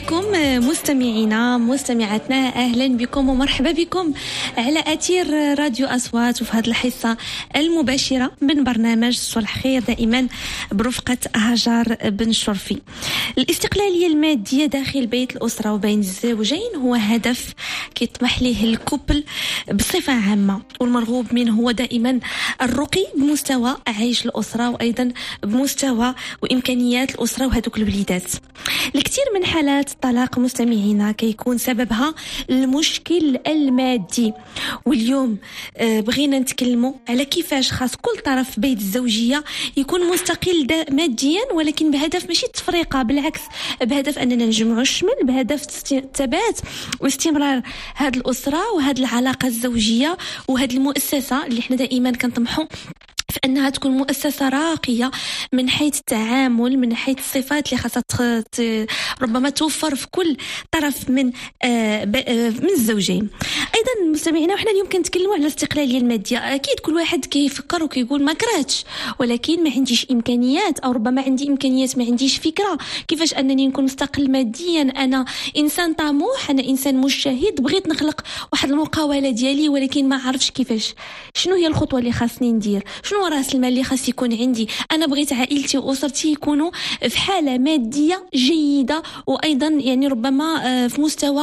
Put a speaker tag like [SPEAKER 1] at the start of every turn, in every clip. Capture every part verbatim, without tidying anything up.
[SPEAKER 1] بكم مستمعينا مستمعاتنا، أهلا بكم ومرحبا بكم على أثير راديو أصوات وفي هذه الحصة المباشرة من برنامج صلح خير دائما برفقة هاجر بن شرفي. الاستقلالية المادية داخل بيت الأسرة وبين الزوجين هو هدف كيطمح ليه الكوبل بصفة عامة، والمرغوب منه هو دائما الرقي بمستوى عيش الأسرة وأيضا بمستوى وإمكانيات الأسرة وهذوك الوليدات. الكثير من حالات الطلاق مستمعينا كيكون سببها المشكل المادي، واليوم بغينا نتكلموا على كيفاش خاص كل طرف في بيت الزوجية يكون مستقل ماديا، ولكن بهدف ماشي التفرقة، بالعكس بهدف أننا نجمعوا الشمل، بهدف الثبات واستمرار هذه الأسرة وهذه العلاقة الزوجية وهذه المؤسسة اللي احنا دائما كنطمحوا في أنها تكون مؤسسة راقية من حيث التعامل، من حيث الصفات اللي خاصة ربما توفر في كل طرف من آه من الزوجين. أيضا مستمعينا، وحنا اليوم كنتكلموا على الاستقلالية المادية. أكيد كل واحد كيفكر وكيقول ما كرهتش، ولكن ما عنديش إمكانيات، أو ربما عندي إمكانيات ما عنديش فكرة كيفاش أنني نكون مستقل ماديا. أنا إنسان طموح، أنا إنسان مجتهد، بغيت نخلق واحد المقاولة ديالي ولكن ما عرفش كيفاش. شنو هي الخطوة اللي خاصني ندير؟ شنو راس المال اللي خاص يكون عندي؟ انا بغيت عائلتي واسرتي يكونوا في حاله ماديه جيده، وايضا يعني ربما في مستوى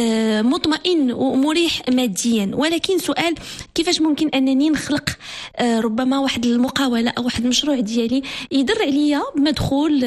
[SPEAKER 1] مطمئن ومريح ماديا. ولكن سؤال، كيفاش ممكن انني نخلق ربما واحد المقاوله او واحد المشروع ديالي يدر عليا مدخول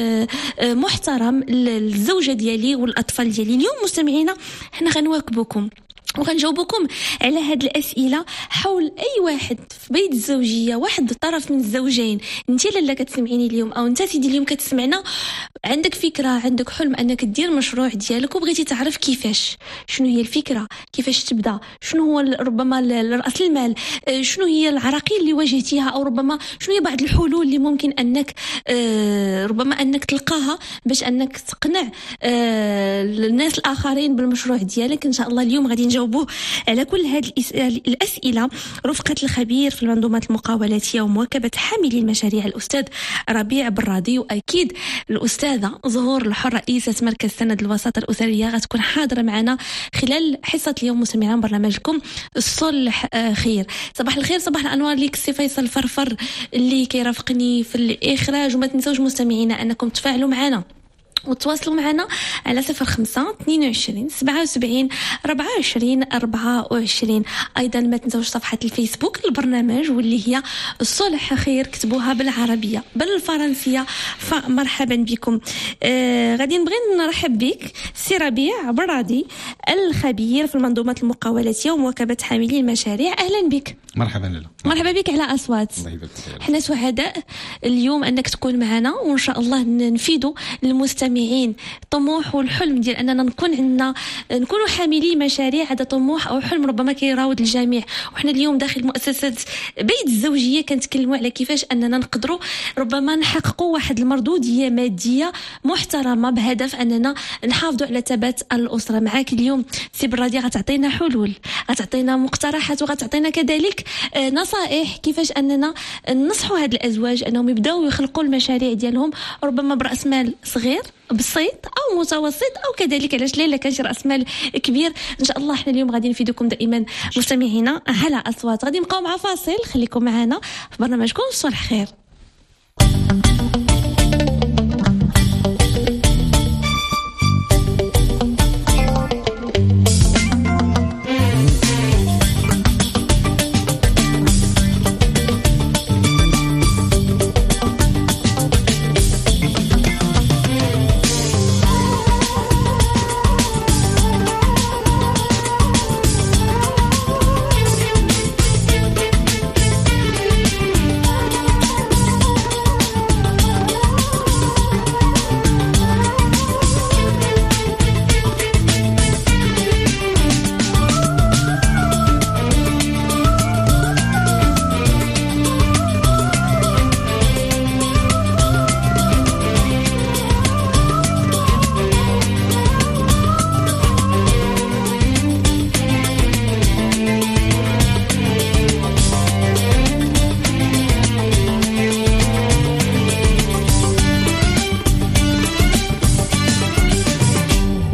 [SPEAKER 1] محترم للزوجه ديالي والاطفال ديالي؟ اليوم مستمعينا حنا غنواكبكم وغنجاوبكم على هاد الأسئلة حول أي واحد في بيت الزوجية، واحد الطرف من الزوجين. انت لالا كتسمعيني اليوم، أو انت سيدي اليوم كتسمعنا، عندك فكرة، عندك حلم أنك دير مشروع ديالك وبغيتي تعرف كيفاش، شنو هي الفكرة، كيفاش تبدأ، شنو هو ربما رأس المال، شنو هي العراقيل اللي واجهتيها، أو ربما شنو هي بعض الحلول اللي ممكن أنك ربما أنك تلقاها باش أنك تقنع الناس الآخرين بالمشروع ديالك. إن شاء الله اليوم غادي نجاوب على كل هذه الأسئلة رفقة الخبير في المنظومات المقاولاتية ومواكبة حاملي المشاريع الأستاذ ربيع بالراضي، وأكيد الأستاذة زهور الحر رئيسة مركز سند الوساطة الأسرية غتكون حاضرة معنا خلال حصة اليوم مستمعين برنامجكم الصلح خير. صباح الخير، صباح الأنوار ليك سي فيصل فرفر اللي كيرافقني في الإخراج. وما تنسوش مستمعينا أنكم تفاعلوا معنا وتواصلوا معنا على صفر خمسة اثنين وعشرين سبعة وسبعين أربعة وعشرين أربعة وعشرين. أيضا ما تنسوش صفحة الفيسبوك البرنامج واللي هي الصلح خير، كتبوها بالعربية بالفرنسية، فمرحبا بكم. آه غادي نبغي نرحب بك سي ربيع بالراضي الخبير في المنظومات المقاولاتية ومواكبة حاملي المشاريع. أهلا بك.
[SPEAKER 2] مرحبا لاله.
[SPEAKER 1] مرحبا بك على أصوات. حنا سعداء اليوم أنك تكون معنا، وإن شاء الله نفيدوا المستمعين طموح والحلم ديال أننا نكون عندنا نكونوا حاملي مشاريع. هذا طموح أو حلم ربما كيراود الجميع، وحنا اليوم داخل مؤسسة بيت الزوجية كنتكلموا على كيفاش أننا نقدروا ربما نحققوا واحد المردودية مادية محترمة بهدف أننا نحافظوا على ثبات الأسرة. معاك اليوم سي بالراضي غتعطينا حلول، غتعطينا مقترحات، وغتعطينا كذلك نصائح كيفاش أننا ننصحوا هاد الأزواج أنهم يبداو يخلقوا المشاريع ديالهم ربما برأس مال صغير بسيط أو متوسط، أو كذلك علاش لا كان شي رأس مال كبير. إن شاء الله احنا اليوم غادي نفيدكم دائما مستمعينا على أصوات. غادي نبقاو مع فاصل، خليكم معنا في برنامجكم صلح خير.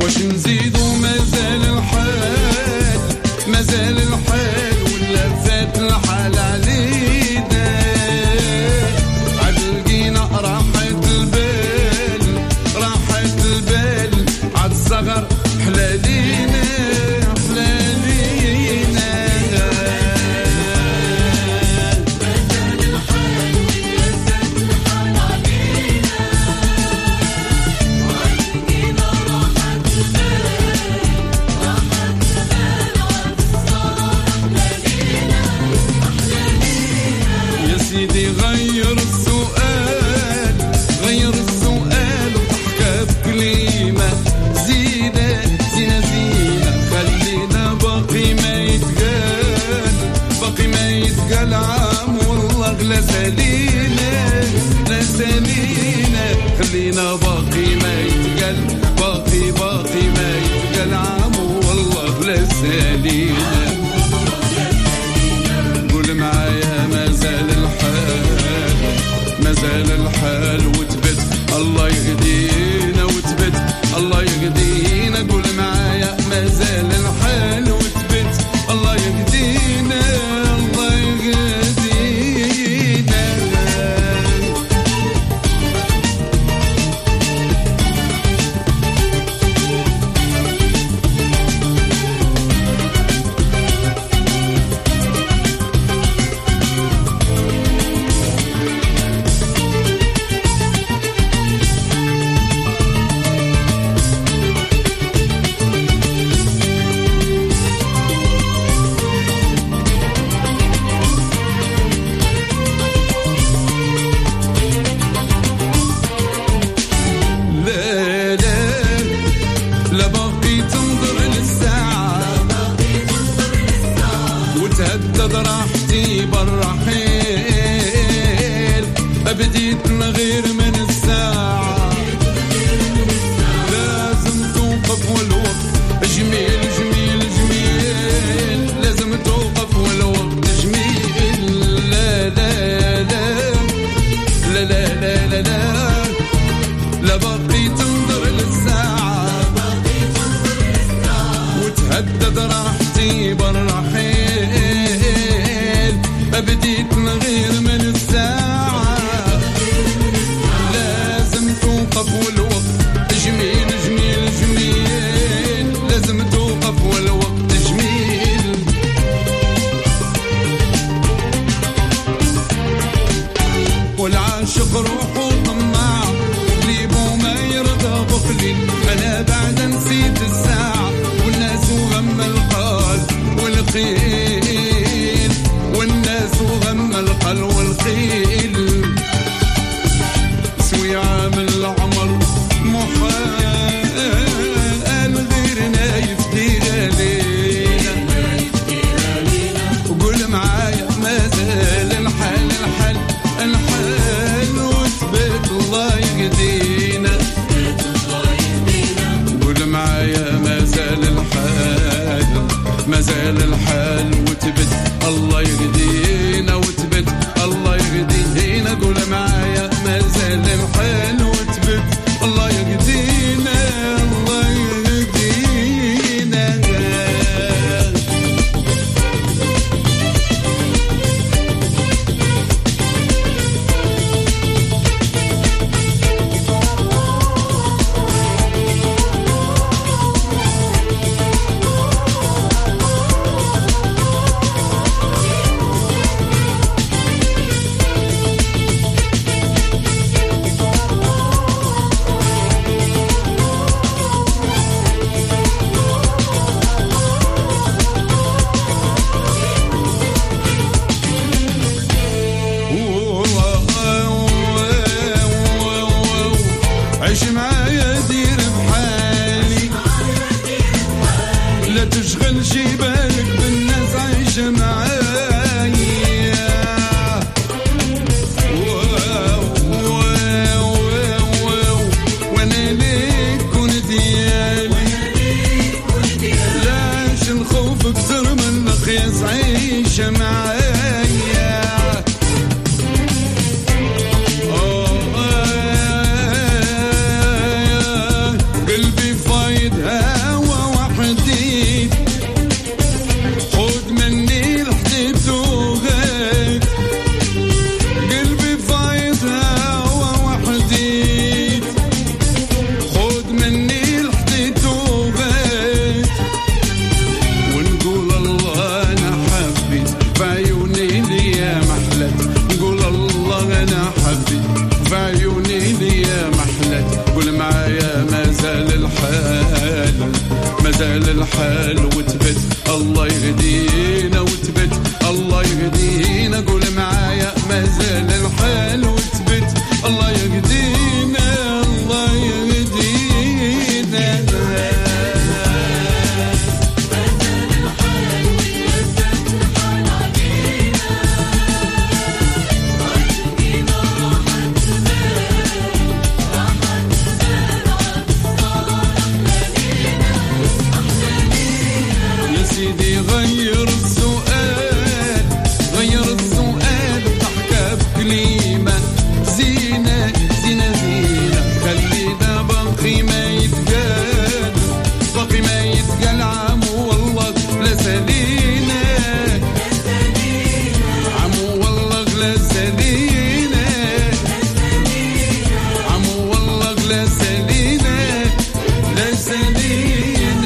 [SPEAKER 2] واش نزيدو مازال الحال مازال الحال ولا فات الحال علينا عاد لقينا راحة البال راحة البال عاد الصغر حلالينا حلالينا مازال الحال ولا فات الحال علينا عاد لقينا راحة البال راحة البال عاد الصغر حلالينا حلالينا يا سيدي غير السؤال غير السؤال وضحكة بكلمة زينة زينة زينة خلينا باقي ما يتقال باقي ما يتقال عام والله لا سالينا لا سالينا خلينا باقي ما يتقال باقي باقي ما يتقال عام والله لا سالينا قول معايا مازال الحال مازال الحال وتبت الله يهدينا وتبت الله يهدينا قول معايا مازال الحال وتبت الله يهدينا الله يهدينا لا لا لا باقي تنظر للساعة وتهدد راحتي بالرحيل بديت نغير من الساعة لازم توقف والوقت جميل جميل جميل لازم توقف والوقت جميل لا لا لا لا لا لا لا لا لا باقي تنظر للساعة وتهدد راحتي بالرحيل بديت نغير من الساعة لازم توقف والوقت جميل جميل جميل لازم توقف والوقت جميل والعاشق روحه طماع قلبه ما يرضى بقليل انا بعد نسيت الساعة والناس وغم القال والقيل والناس وغم القال والقيل سوي عامل العمر محال غيرنا يفدي علينا وقول معايا مازال الحال الحال الحال وثبت الله يهدينا قول معايا مازال الحال مازال الحال وثبت الله يهدينا وثبت الله يهدينا قول معايا مازال الحال وثبت الله يهدينا الله يهدينا عيش معايا دير بحالي لا تشغلش بالك بالناس عايشة معايا وانا ليك كون ديالي لاش الخوف اكثر من القياس عايشة معايا قلبي فايد الحال وتبت الله يهدينا وتبت الله يهدينا قول معايا مازال الحال وتبت الله يهدينا الله يهدينا غير السؤال غير السؤال ضحكة بكلمة زينة زينة زينة خلينا باقي ما يتقال باقي ما يتقال عمو والله لا سلينا عمو والله لا سلينا عمو والله لا سلينا لا سلينا.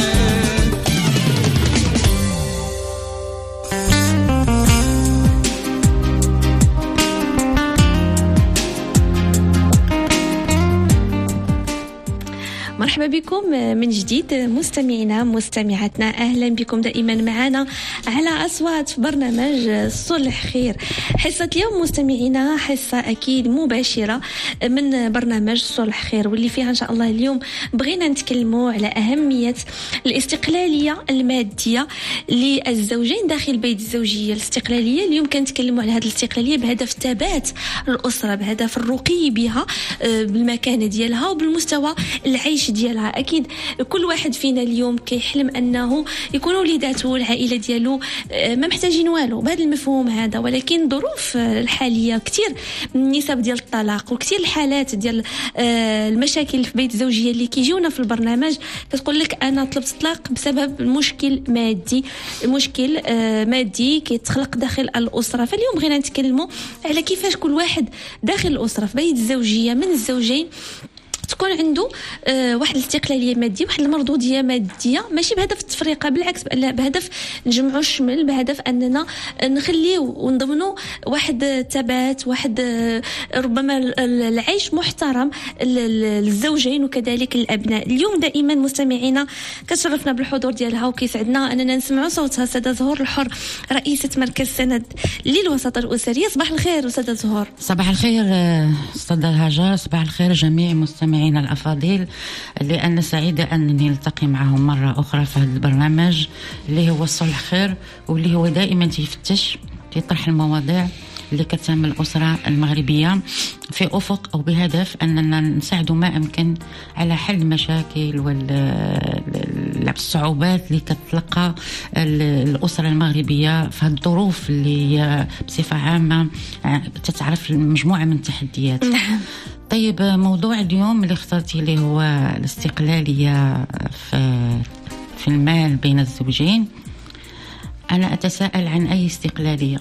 [SPEAKER 1] مرحبا بكم من جديد مستمعينا مستمعاتنا، أهلا بكم دائما معنا على أصوات في برنامج الصلح خير. حصة اليوم مستمعينا حصة أكيد مباشرة من برنامج الصلح خير، واللي فيها إن شاء الله اليوم بغينا نتكلموا على أهمية الاستقلالية المادية للزوجين داخل بيت الزوجية. الاستقلالية اليوم كنتكلموا على هذه الاستقلالية بهدف ثبات الأسرة، بهدف الرقي بها بالمكانة ديالها وبالمستوى العيش ديالها. اكيد كل واحد فينا اليوم كيحلم انه يكون وليداته والعائله ديالو ما محتاجين والو بهذا المفهوم هذا، ولكن الظروف الحاليه كثير من النسب ديال الطلاق وكثير الحالات ديال المشاكل في بيت الزوجيه اللي كيجيونا في البرنامج كتقول لك انا طلبت طلاق بسبب مشكل مادي، مشكل مادي كيتخلق داخل الاسره. فاليوم بغينا نتكلموا على كيفاش كل واحد داخل الاسره في بيت الزوجيه من الزوجين تكون عنده آه واحد الاستقلاليه ماديه، واحد المردوديه ماديه، ماشي بهدف التفرقه، بالعكس لا، بهدف نجمعوا الشمل، بهدف اننا نخليو ونضمنوا واحد الثبات، واحد آه ربما العيش محترم للزوجين وكذلك الابناء. اليوم دائما مستمعينا كتشرفنا بالحضور ديالها وكيسعدنا اننا نسمعوا صوتها سيده زهور الحر، رئيسه مركز سند للوساطه الاسريه. صباح الخير استاذه زهور.
[SPEAKER 3] صباح الخير استاذه هاجر، صباح الخير جميع مستمعينا الأفاضل، لأن سعيدة أنني نلتقي معهم مرة أخرى في هذا البرنامج اللي هو الصلح خير، واللي هو دائما يفتش يطرح المواضيع اللي كتهم الأسرة المغربية في أفق أو بهدف أننا نساعدوا ما أمكن على حل المشاكل والصعوبات اللي كتلقى الأسرة المغربية في هذه الظروف اللي بصفة عامة تتعرف مجموعة من التحديات. طيب، موضوع اليوم اللي اخترتي اللي هو الاستقلالية في في المال بين الزوجين. أنا أتساءل عن أي استقلالية؟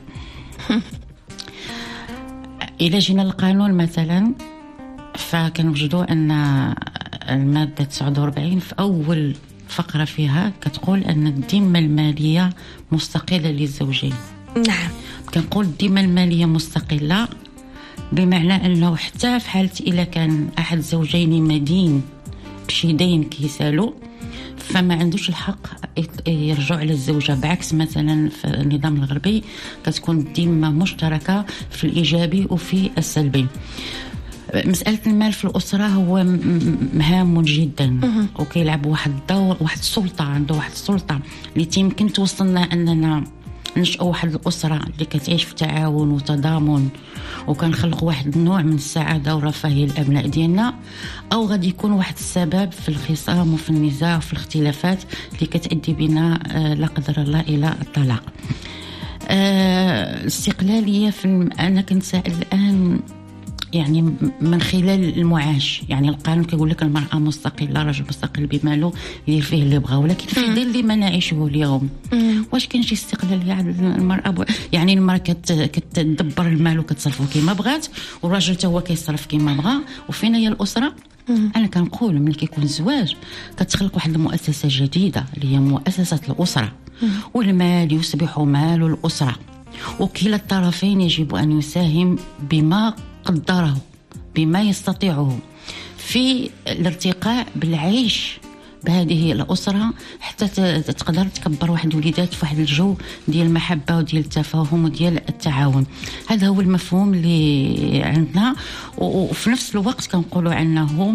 [SPEAKER 3] إذا جينا القانون مثلا فكنوجدوا أن المادة تسعة وأربعين في أول فقرة فيها كتقول أن الذمة المالية مستقلة للزوجين.
[SPEAKER 1] نعم.
[SPEAKER 3] كنقول الذمة المالية مستقلة بمعنى أنه حتى في حالة إذا كان أحد زوجين مدين بشي دين كيسالو فما عندوش الحق يرجع على الزوجة، بعكس مثلا في النظام الغربي كتكون الذمة مشتركة في الإيجابي وفي السلبي. مسألة المال في الأسرة هو هام جدا وكيلعب واحد الدور، واحد السلطة، عنده واحد السلطة اللي يمكن توصلنا أننا نشأ واحد الأسرة اللي كتعيش في تعاون وتضامن وكنخلق واحد النوع من السعادة ورفاهية الأبناء ديالنا، أو غادي يكون واحد السبب في الخصام وفي النزاع وفي الاختلافات اللي كتأدي بنا آه لا قدر الله إلى الطلاق. آه الاستقلالية في أنا كنت سائل الآن يعني من خلال المعاش، يعني القانون كيقول لك المرأة مستقلة، رجل مستقل بماله يدير فيه اللي بغا، ولكن في ظل اللي ما نعيشه اليوم مم. واش كاين شي استقلالية عند المرأة؟ يعني المرأة كت كتدبر المال وكتصرفه كيما بغات، والراجل حتى هو كيصرف كيما بغا، وفينا هي الأسرة. مم. أنا كنقول ملي كيكون الزواج كتخلق واحد المؤسسة جديدة اللي هي مؤسسة الأسرة، مم. والمال يصبح مال الأسرة، وكلا الطرفين يجب أن يساهم بما قدره، بما يستطيعه في الارتقاء بالعيش بهذه الاسره حتى تقدر تكبر واحد الوليدات في واحد الجو ديال المحبه وديال التفاهم وديال التعاون. هذا هو المفهوم اللي عندنا، وفي نفس الوقت كنقولوا انه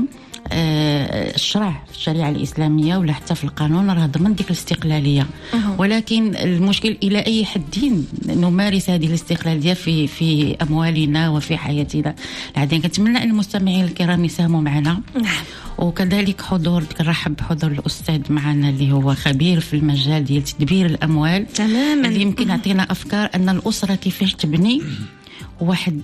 [SPEAKER 3] الشرع في الشريعه الاسلاميه ولا حتى في القانون راه ضمن ديك الاستقلاليه، ولكن المشكل الى اي حد نمارس هذه الاستقلاليه في في اموالنا وفي حياتنا العاديه. كنتمنى ان المستمعين الكرام يساهموا معنا، وكذلك حضور كنرحب بحضور الاستاذ معنا اللي هو خبير في المجال ديال تدبير الاموال
[SPEAKER 1] تماما،
[SPEAKER 3] اللي يمكن يعطينا افكار ان الاسره كيفاش تبني واحد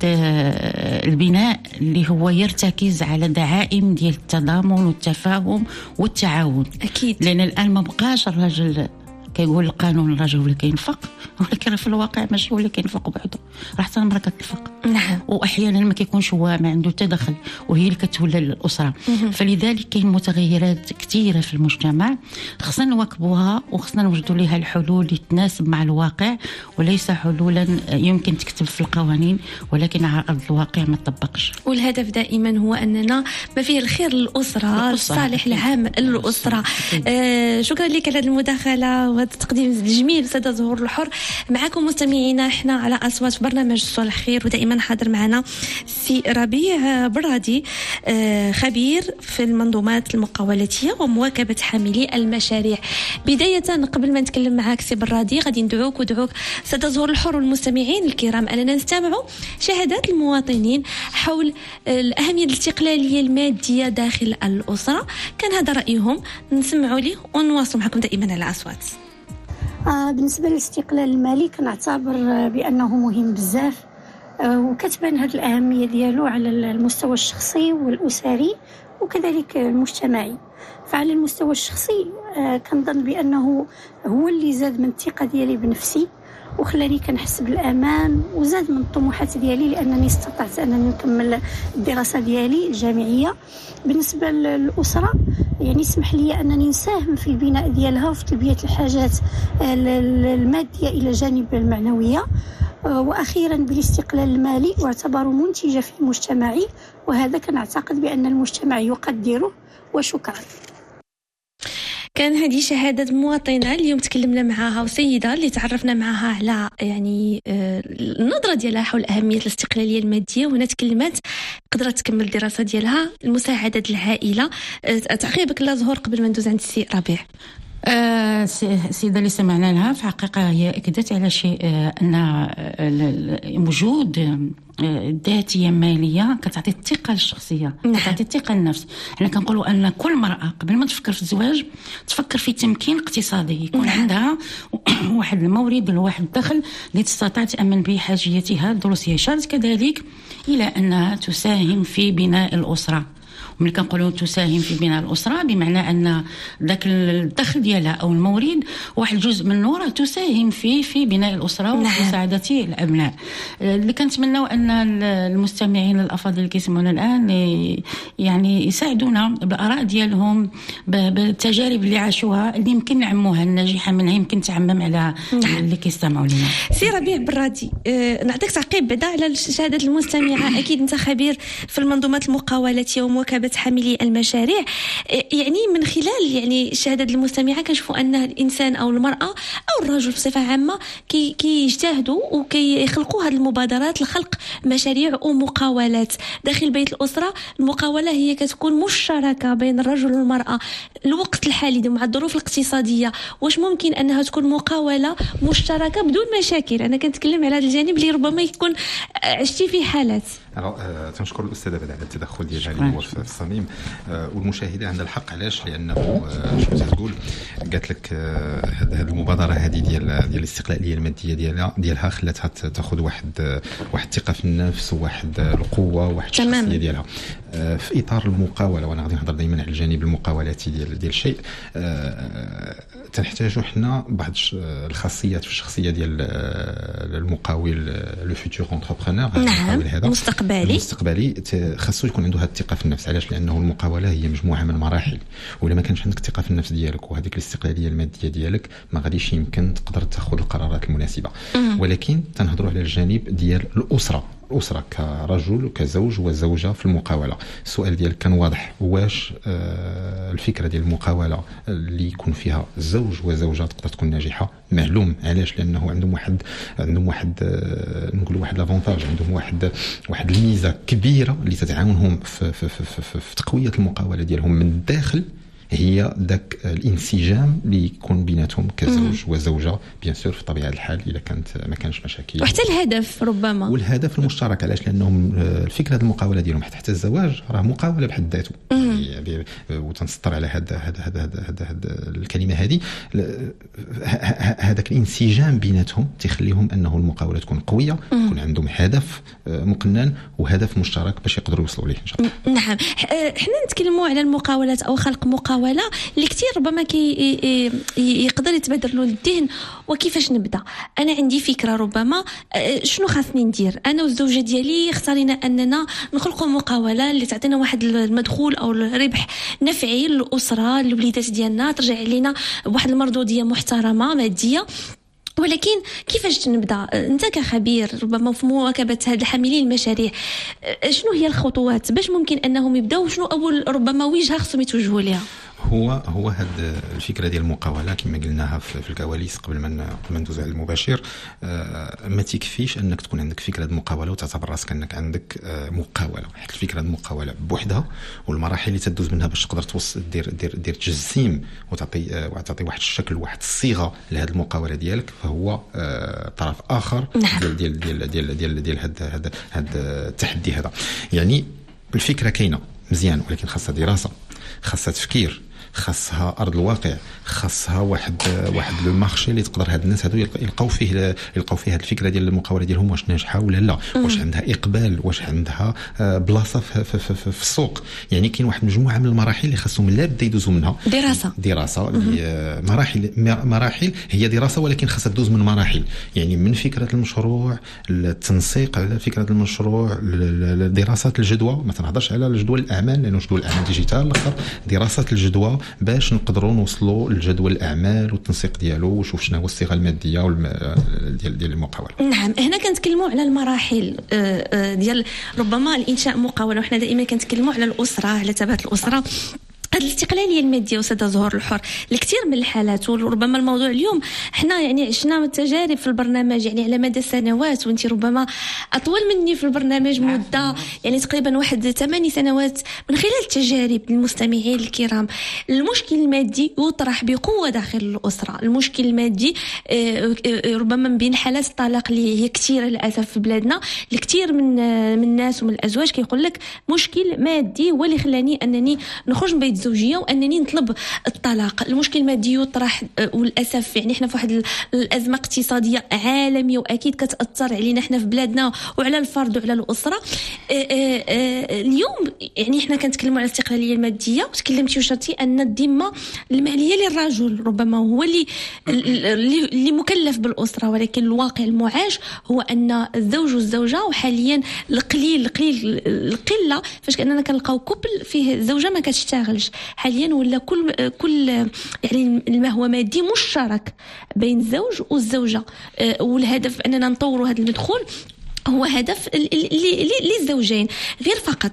[SPEAKER 3] البناء اللي هو يرتكز على دعائم ديال التضامن والتفاهم والتعاون.
[SPEAKER 1] اكيد،
[SPEAKER 3] لان الان ما بقاش الراجل كيقول القانون الراجل هو اللي كينفق، ولكن في الواقع ماشي هو اللي كينفق وحده، راه حتى المراه كتنفق.
[SPEAKER 1] نعم،
[SPEAKER 3] واحيانا ما كيكونش هو ما عنده تدخل وهي اللي كتولى الاسره. فلذلك كاين متغيرات كثيره في المجتمع خصنا نواكبوها وخصنا نوجدوا لها الحلول اللي تناسب مع الواقع، وليس حلولا يمكن تكتب في القوانين ولكن على ارض الواقع ما تطبقش.
[SPEAKER 1] والهدف دائما هو اننا ما فيه الخير للاسره، الصالح العام للاسره. آه شكرا لك على هذه المداخله وهذا التقديم الجميل استاذه زهور الحر. معكم مستمعينا احنا على اصوات في برنامج صلح خير، ودائما حاضر معنا سي ربيع برادي، آه خبير في المنظومات المقاولاتيه ومواكبه حاملي المشاريع. بدايه قبل ما نتكلم معاك سي برادي غادي ندعوك ودعوك استاذه زهور الحر والمستمعين الكرام اننا نستمعوا شهادات المواطنين حول الاهميه الاستقلاليه الماديه داخل الاسره. كان هذا رايهم، نسمعوا ليه ونواصل معكم دائما على اصوات.
[SPEAKER 4] آه بالنسبه للاستقلال المالي كنعتبر بانه مهم بزاف، آه وكتبان هذه الاهميه ديالو على المستوى الشخصي والاسري وكذلك المجتمعي. فعلى المستوى الشخصي آه كنظن بانه هو اللي زاد من الثقه ديالي بنفسي وخلاني كنحس بالامان، وزاد من الطموحات ديالي لانني استطعت انني نكمل الدراسه ديالي الجامعيه. بالنسبه للاسره يعني اسمح لي انني نساهم في البناء ديالها وفي تلبيه الحاجات الماديه الى جانب المعنويه. واخيرا بالاستقلال المالي واعتبره منتجه في مجتمعي، وهذا كنعتقد بان المجتمع يقدره. وشكرا.
[SPEAKER 1] كان هذه شهادة مواطنة اليوم تكلمنا معها، وسيدة اللي تعرفنا معها على يعني النظرة ديالها حول أهمية الاستقلالية المادية، وهنا تكلمت قدرت تكمل الدراسة ديالها، المساعدة العائلة. تعقيبك لا زهور قبل ما ندوز عند السي ربيع؟
[SPEAKER 3] آه سيدة اللي سمعنا لها في حقيقة هي أكدت على شيء، آه أن وجود ذاتية مالية كتعطي الثقة للشخصية، كتعطي الثقة للنفس. حنا كنقولوا أن كل مرأة قبل ما تفكر في الزواج تفكر في تمكين اقتصادي، يكون عندها واحد المورد لواحد الدخل اللي تستطيع تأمن به حاجياتها الدروسية. شارت كذلك إلى أنها تساهم في بناء الأسرة. ومن كنقولوا تساهم في بناء الأسرة بمعنى أن ذاك الدخل ديالها أو المورد واحد جزء منه راه تساهم فيه في بناء الأسرة وفي مساعدة الأبناء. اللي كنتمناو أن المستمعين الأفاضل اللي كيسمعونا الآن يعني يساعدونا بالآراء ديالهم، بالتجارب اللي عاشوها اللي يمكن نعموها، الناجحة منها يمكن تعمم على اللي كيستمعوا لنا.
[SPEAKER 1] سي ربيع برادي، أه نعطيك تعقيب بعدا على شهادة المستمعة. أكيد أنت خبير في المنظومات المقاولاتية ومواكبة حاملي المشاريع، يعني من خلال يعني شهادة المستمعة كنشوفوا أن الإنسان أو المرأة أو الرجل بصفة عامة كي كيجتهدوا وكيخلقوا هذه المبادرات لخلق مشاريع ومقاولات داخل بيت الأسرة. المقاولة هي كتكون مشتركة بين الرجل والمرأة. الوقت الحالي مع الظروف الاقتصادية واش ممكن أنها تكون مقاولة مشتركة بدون مشاكل؟ أنا كنتكلم على هذا الجانب اللي ربما يكون عشتي فيه حالات.
[SPEAKER 5] تنشكر الأستاذة على التدخل ديالها اللي هو في الصميم، والمشاهدة عندها الحق. علاش؟ لأنه شنو تقول قالت لك هذه المبادرة هذه ديال ديال الاستقلالية المادية ديالها ديالها خلاتها تاخذ واحد واحد الثقة في النفس وواحد القوة وواحد الشخصية ديالها في إطار المقاولة. وأنا غادي نهضر دائما على الجانب المقاولاتي ديال ديال الشيء. تنحتاجوا حنا بعض الخاصيات في الشخصية ديال المقاول، لو فيتور انتربرونور
[SPEAKER 1] المقاول هذا مستقبلي
[SPEAKER 5] المستقبلي خاصو يكون عنده هذه الثقة في النفس. علاش؟ لأنه المقاولة هي مجموعة من مراحل، وإلا ما كانش عندك الثقة في النفس ديالك وهذيك الاستقلالية المادية ديالك ما غاديش يمكن تقدر تاخذ القرارات المناسبة. ولكن تنهضروا على الجانب ديال الأسرة. الاسره كرجل وكزوج وزوجه في المقاوله. السؤال ديالك كان واضح، واش الفكره ديال المقاوله اللي يكون فيها زوج وزوجه تقدر تكون ناجحه؟ معلوم. علاش؟ لانه عندهم واحد عندهم واحد نقولوا واحد لافونتاج، عندهم واحد واحد الميزه كبيره اللي تتعاونهم في في في, في, في تقويه المقاوله ديالهم من الداخل، هي ذاك الانسجام اللي يكون بيناتهم كزوج وزوجه. بيان سور في طبيعه الحال اذا كانت ما كانش مشاكل،
[SPEAKER 1] وحتى الهدف ربما
[SPEAKER 5] والهدف المشترك. علاش؟ لانهم الفكره المقاوله ديالهم حتى الزواج راه مقاوله بحد ذاته. يعني وتنسطر على هذا هذا هذا هذا الكلمه هذه، هذاك الانسجام بيناتهم تيخليهم انه المقاوله تكون قويه، يكون عندهم هدف مقنن وهدف مشترك باش يقدروا يوصلوا ليه ان شاء الله.
[SPEAKER 1] نعم. حنا نتكلموا على المقاولات او خلق مقاوله اللي كتير ربما كي يقدر يتبادر له الذهن، وكيفاش نبدا؟ انا عندي فكره ربما شنو خاصني ندير انا والزوجه ديالي، اختارينا اننا نخلقوا مقاوله اللي تعطينا واحد المدخول او الربح نفعي للاسره، للوليدات ديالنا، ترجع لينا بواحد المردوديه محترمه ماديه. ولكن كيفاش نبدا؟ انت كخبير ربما في مواكبه هاد الحاملين المشاريع، شنو هي الخطوات باش ممكن انهم يبداو؟ شنو اول ربما وجهه خصهم يتوجهوا ليها؟
[SPEAKER 5] هو هو هاد الفكره ديال المقاوله كما قلناها في الكواليس قبل ما قبل ما ندوز على المباشر. آه ما تكفيش انك تكون عندك فكره المقاوله وتعتبر راسك انك عندك آه مقاوله، حيت الفكره المقاوله بوحدها والمراحل اللي تدوز منها باش تقدر توصل دير دير دير تجسيم وتعطي آه وتعطي واحد الشكل واحد الصيغه لهذه المقاوله ديالك، فهو آه طرف اخر ديال ديال ديال ديال ديال, ديال هذا هذا هذا التحدي هذا. يعني الفكره كاينه مزيان، ولكن خاصها دراسه، خاصها تفكير، خاصها ارض الواقع، خاصها واحد واحد لو مارشي اللي تقدر هاد الناس هادو يلقاو فيه يلقاو فيه هاد الفكره ديال المقاوله ديالهم واش ناجحه ولا لا، واش عندها اقبال، واش عندها بلاصه في, في, في, في السوق. يعني كاين واحد مجموعه من المراحل اللي خاصهم لا بد يدوزوا منها
[SPEAKER 1] دراسه
[SPEAKER 5] دراسه مراحل مراحل هي دراسه، ولكن خاصها تدوز من مراحل. يعني من فكره المشروع، التنسيق على فكره المشروع، دراسات الجدوى. ما تنهضرش على جدول الاعمال لانه جدول الاعمال ديجيتال، الاخر دراسات الجدوى باش نقدروا نوصلوا لجدول الاعمال والتنسيق ديالو وشوف شنو هو الصيغه الماديه ديال ديال المقاوله.
[SPEAKER 1] نعم. هنا كنتكلموا على المراحل ديال ربما الانشاء مقاوله، وحنا دائما كنتكلموا على الاسره، على ثبات الاسره. هذه الاستقلاليه الماديه وسد ظهور الحر لكثير من الحالات. وربما الموضوع اليوم احنا يعني عشنا تجارب في البرنامج يعني على مدى سنوات، وانت ربما اطول مني في البرنامج مده يعني تقريبا واحد ثماني سنوات. من خلال تجارب المستمعين الكرام، المشكل المادي يطرح بقوه داخل الاسره. المشكل المادي ربما من بين حالات الطلاق اللي هي كثيره للاسف في بلادنا، الكثير من من الناس ومن الازواج كيقول لك مشكل مادي هو اللي خلاني انني نخرج من بيت الزوجيه وانني نطلب الطلاق. المشكل المادي يطرح وللاسف يعني احنا في واحد الازمه اقتصاديه عالميه واكيد كتاثر علينا احنا في بلادنا وعلى الفرد وعلى الاسره. اليوم يعني احنا كنتكلموا على الاستقلاليه الماديه، وتكلمتي وشرتي ان الذمه الماليه للرجل ربما هو اللي اللي مكلف بالاسره، ولكن الواقع المعاش هو ان الزوج والزوجه وحاليا القليل القليل القله فاش كاننا كنلقاو كوبل فيه الزوجه ما كتشتغلش حاليا، ولا كل كل يعني ما هو مادي مشترك بين الزوج والزوجه. والهدف اننا نطوروا هذا المدخول هو هدف للزوجين غير فقط.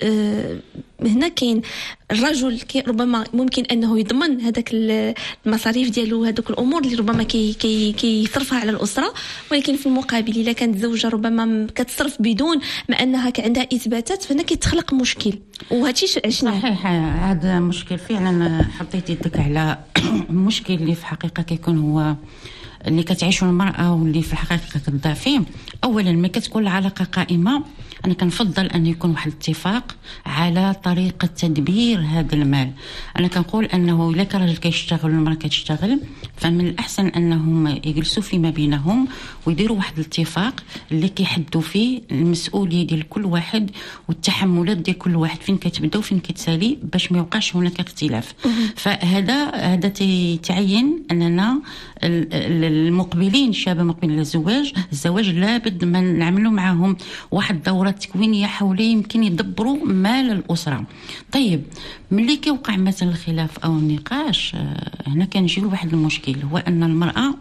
[SPEAKER 1] هنا كاين الرجل كي ربما ممكن انه يضمن هذاك المصاريف ديالو، هذوك الامور اللي ربما كي كي كيصرفها على الاسره، ولكن في المقابل الا كانت الزوجه ربما كتصرف بدون ما انها عندها اثباتات، فهنا كيتخلق مشكل. وهادشي عشنا
[SPEAKER 3] صحيح. هذا مشكل فعلا. حطيتي يدك على مشكل اللي في حقيقه كيكون هو اللي كتعيشه المرأة واللي في الحقيقة كتضع فيه. أولا ما كتكون العلاقة قائمة، أنا كنفضل أن يكون واحد الاتفاق على طريقة تدبير هذا المال. أنا كنقول أنه إلا كان راجل كيشتغل والمرأة كتشتغل فمن الأحسن أنهم يجلسوا فيما بينهم ويديروا واحد الاتفاق اللي كيحدوا فيه المسؤولية ديال كل واحد والتحملات ديال كل واحد، فين كتبدا وفين كتسالي، باش ما يوقعش هناك اختلاف. فهذا هذا تعين أننا المقبلين الشباب مقبلين للزواج الزواج لابد ما نعملوا معهم واحد دورة تكوينية حول يمكن يدبروا مال الأسرة. طيب ملي كيوقع مثلا الخلاف أو النقاش، هنا كنجيو لواحد المشكل، هو أن المرأة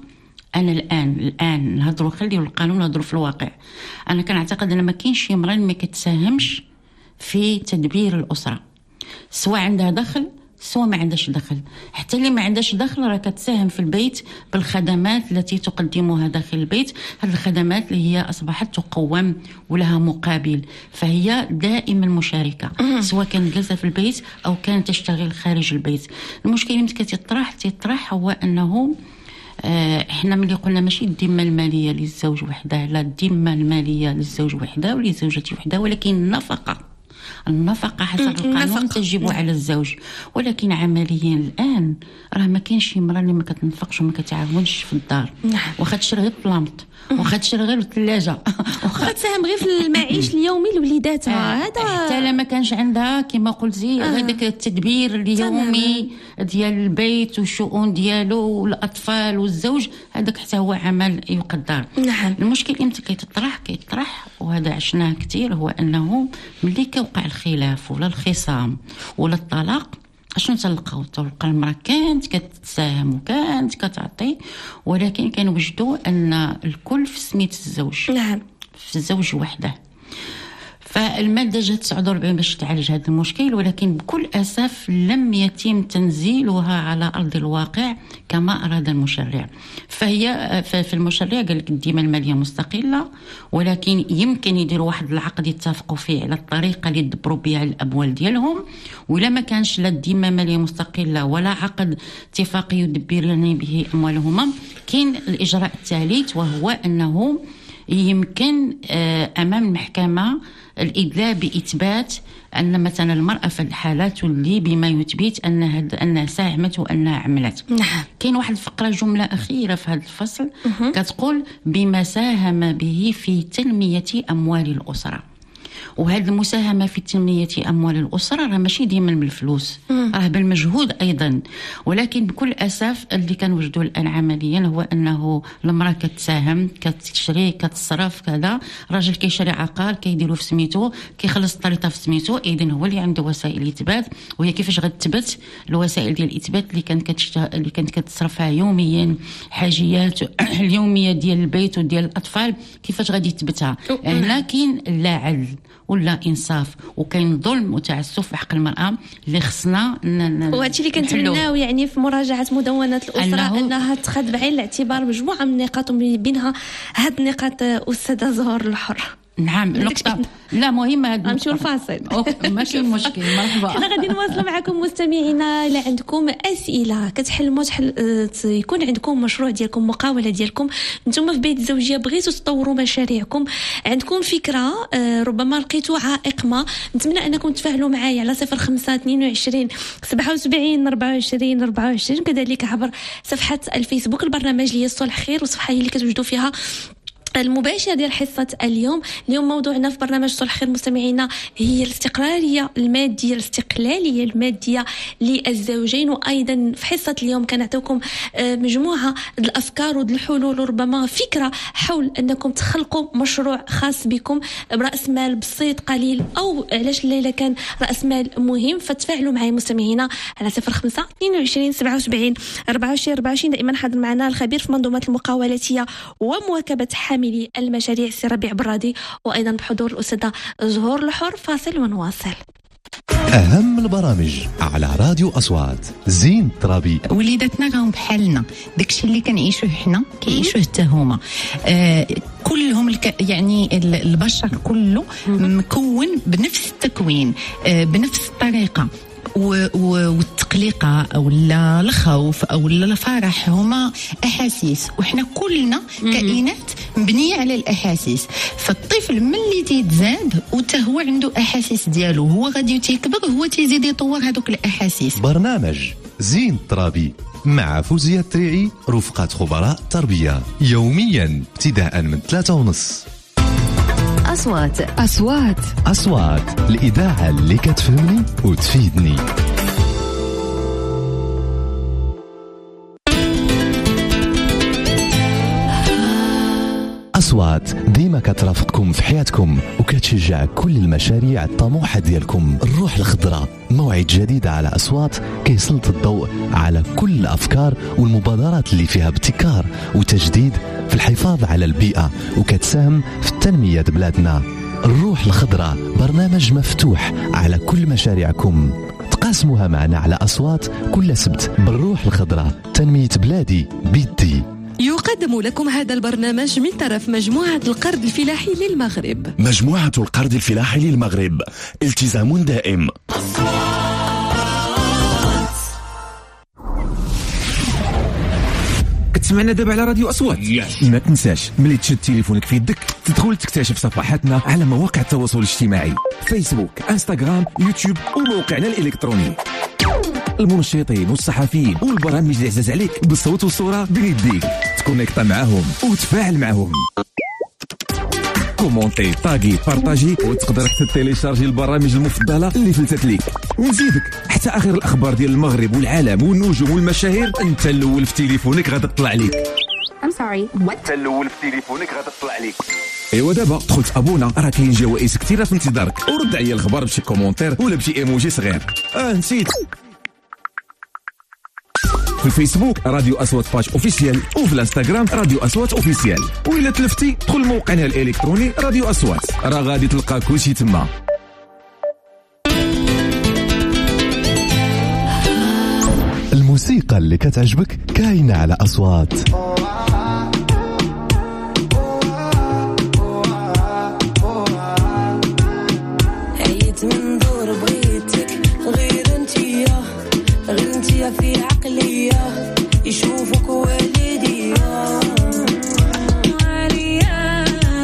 [SPEAKER 3] انا الان الان نهضروا خليو القانون نهضروا في الواقع. انا كنعتقد ان ما كاينش شي امراه ما كتساهمش في تدبير الاسره، سواء عندها دخل سواء ما عندهاش دخل. حتى اللي ما عندهاش دخل راه كتساهم في البيت بالخدمات التي تقدمها داخل البيت. هذه الخدمات اللي هي اصبحت تقوم ولها مقابل، فهي دائما مشاركه سواء كانت جالسه في البيت او كانت تشتغل خارج البيت. المشكل اللي كتطرح تطرح هو انه احنا ملي قلنا ماشي الذمه الماليه للزوج وحده، لا الذمه الماليه للزوج وحده ولزوجة وحده، ولكن النفقه النفقه حسب القانون تجب على الزوج. ولكن عمليا الان راه ما كاينش شي مراه اللي ما كتنفقش وما كتعاونش في الدار، واخا تشري غير البلامط، واخا تشري غير الثلاجه،
[SPEAKER 1] واخا تساهم غير في المعيش اليومي لوليداتها. هذا
[SPEAKER 3] حتى لا ما كانش عندها كما قلتي هذاك التدبير اليومي ديال البيت والشؤون ديالو والاطفال والزوج، هذاك حتى هو عمل يقدر.
[SPEAKER 1] نعم.
[SPEAKER 3] المشكل امتى كيتطرح كيطرح وهذا عشناه كثير، هو انه ملي كيوقع الخلاف ولا الخصام ولا الطلاق اشنو تلقاو؟ تلقى المراه كانت كتساهم وكانت كتعطي، ولكن كنوجدوا ان الكل في سميت الزوج.
[SPEAKER 1] نعم.
[SPEAKER 3] في الزوج وحده. فالمادة جات تسعة وأربعين باش تعالج هذا المشكل، ولكن بكل أسف لم يتم تنزيلها على أرض الواقع كما أراد المشرع. فهي في المشرع قال لك الذمة المالية مستقلة، ولكن يمكن يديروا واحد العقد يتفقوا فيه على الطريقة اللي يدبروا بها الأموال ديالهم، ولا ما كانش لا الذمة مالية مستقلة ولا عقد اتفاقي يدبرون به أموالهما، كاين الإجراء الثالث وهو أنه يمكن أمام المحكمة الإدلاء بإثبات أن مثلا المرأة في الحالات اللي بما يثبت أنها أنها ساهمت وأنها عملت.
[SPEAKER 1] نعم.
[SPEAKER 3] كاين واحد الفقرة جملة أخيرة في هذا الفصل كتقول بما ساهم به في تنمية أموال الأسرة. وهذه المساهمه في تنميه اموال الاسره راه ماشي ديما بالفلوس، راه بالمجهود ايضا. ولكن بكل اسف اللي كنوجدوا الان عمليا هو انه المراه كتساهم كتشري كتصرف كذا، راجل كيشري عقار كيديروا في سميتو كيخلص الطريطه في سميتو، اذا هو اللي عنده وسائل الاثبات. وهي كيفاش غتثبت الوسائل ديال الاثبات اللي كانت كتشتغل اللي كانت كتصرفها يوميا، حاجيات اليوميه ديال البيت وديال الاطفال، كيفاش غادي تثبتها؟ هنا كاين لا عدل ولا انصاف، وكاين ظلم وتعسف في حق المراه اللي خصنا.
[SPEAKER 1] وهادشي اللي كنتمناو يعني في مراجعه مدونه الاسره أنه انها تاخذ بعين الاعتبار مجموعه من النقاط، ومن بينها هاد النقاط استاذه زهور الحر.
[SPEAKER 3] نعم. نقطة لا مهمة.
[SPEAKER 1] نمشيو الفاصل.
[SPEAKER 3] ماشي مشكل. مرحبا.
[SPEAKER 1] حنا غادي نواصلوا معكم مستمعينا. إلا عندكم أسئلة كتحلموا تحل يكون عندكم مشروع ديالكم، مقاولة ديالكم، نتوما في بيت الزوجية بغيتوا تطوروا مشاريعكم، عندكم فكرة ربما لقيتوا عائق ما، نتمنى أنكم تفاعلوا معايا على صفر خمسة اثنين وعشرين سبعة وسبعين أربعة وعشرين أربعة وعشرين، كذلك عبر صفحة الفيسبوك البرنامج اللي هي الصلح خير، وصفحة اللي كتوجدوا فيها المباشر ديال حصة اليوم. اليوم موضوعنا في برنامج صلح خير مستمعينا هي الاستقرارية المادية، الاستقلالية المادية للزوجين. وأيضا في حصة اليوم كنعطيكم مجموعة الأفكار والحلول، وربما فكرة حول أنكم تخلقوا مشروع خاص بكم برأس مال بسيط قليل، أو علاش الليلة كان رأس مال مهم. فتفاعلوا معي مستمعينا على صفر خمسة اثنين وعشرين سبعة وسبعين أربعة وعشرين أربعة وعشرين. دائما حاضر معنا الخبير في منظومات المقاولاتية ومواكبة حاملي المشاريع سي ربيع برادي، وأيضا بحضور الأستاذة زهور الحر. فاصل ونواصل.
[SPEAKER 6] أهم البرامج على راديو أصوات. زين ترابي.
[SPEAKER 7] وليداتنا راهم بحالنا، داكشي اللي كنعيشوه حنا كيعيشوه حتى هما. آه كلهم الك... يعني البشر كله مكون بنفس التكوين، آه بنفس الطريقة، والتقليقة أو الخوف أو الفرح هما أحاسيس، وإحنا كلنا كائنات مبنية على الأحاسيس. فالطفل ملي تيتزاد وتا هو عنده أحاسيس ديالو، هو غادي تيكبر هو تيزيد يطور هذوك الأحاسيس.
[SPEAKER 6] برنامج زين ترابي مع فوزية التريعي رفقة خبراء تربية، يوميا ابتداء من ثلاثة ونص.
[SPEAKER 8] أصوات أصوات
[SPEAKER 6] أصوات الإذاعة اللي كتفهمني وتفيدني. أصوات ديما كترافقكم في حياتكم وكتشجع كل المشاريع الطموحة ديالكم. الروح الخضراء موعد جديد على أصوات كيسلط الضوء على كل الأفكار والمبادرات اللي فيها ابتكار وتجديد في الحفاظ على البيئة وكتساهم في التنمية بلادنا. الروح الخضراء برنامج مفتوح على كل مشاريعكم، تقاسموها معنا على أصوات كل سبت. بالروح الخضراء تنمية بلادي بيدي.
[SPEAKER 9] يقدم لكم هذا البرنامج من طرف مجموعة القرض الفلاحي للمغرب.
[SPEAKER 10] مجموعة القرض الفلاحي للمغرب، التزام دائم.
[SPEAKER 11] كتسمعنا دابا على راديو أصوات. yes. ما تنساش ملي تشد تليفونك في يدك تدخل تكتشف صفحاتنا على مواقع التواصل الاجتماعي، فيسبوك، انستغرام، يوتيوب وموقعنا الإلكتروني. المنشطين والصحفيين والبرامج اللي عزاز عليك بالصوت والصورة بيديك، تكونيكتا معاهم وتفاعل معاهم. كومونتي، طاقي، بارطاجي، وتقدر تتيليشارجي البرامج المفضلة اللي فلتت ليك. ونزيدك حتى آخر الأخبار ديال المغرب والعالم والنجوم والمشاهير أنت الأول في تليفونك غادي تطلع ليك.
[SPEAKER 12] I'm sorry. What?
[SPEAKER 11] أنت الأول في تليفونك غادي تطلع ليك. ايوا دابا دخلت ابونا راه كاين جوائز كثيرة في انتظارك، ورد عليا الخبر بشي كومونتير ولا بشي ايموجي صغير. اه نسيت، في الفيسبوك راديو أصوات باج اوفيسيال، وفي الانستغرام راديو أصوات اوفيسيال، وإلا تلفتي دخل موقعنا الإلكتروني راديو أصوات، راه غادي تلقى كلشي تما.
[SPEAKER 6] الموسيقى اللي كتعجبك كاينة على أصوات.
[SPEAKER 13] عيت من دور بغيتك غير انتيا، غير انتيا في عقلية يشوفك والديا. وعليا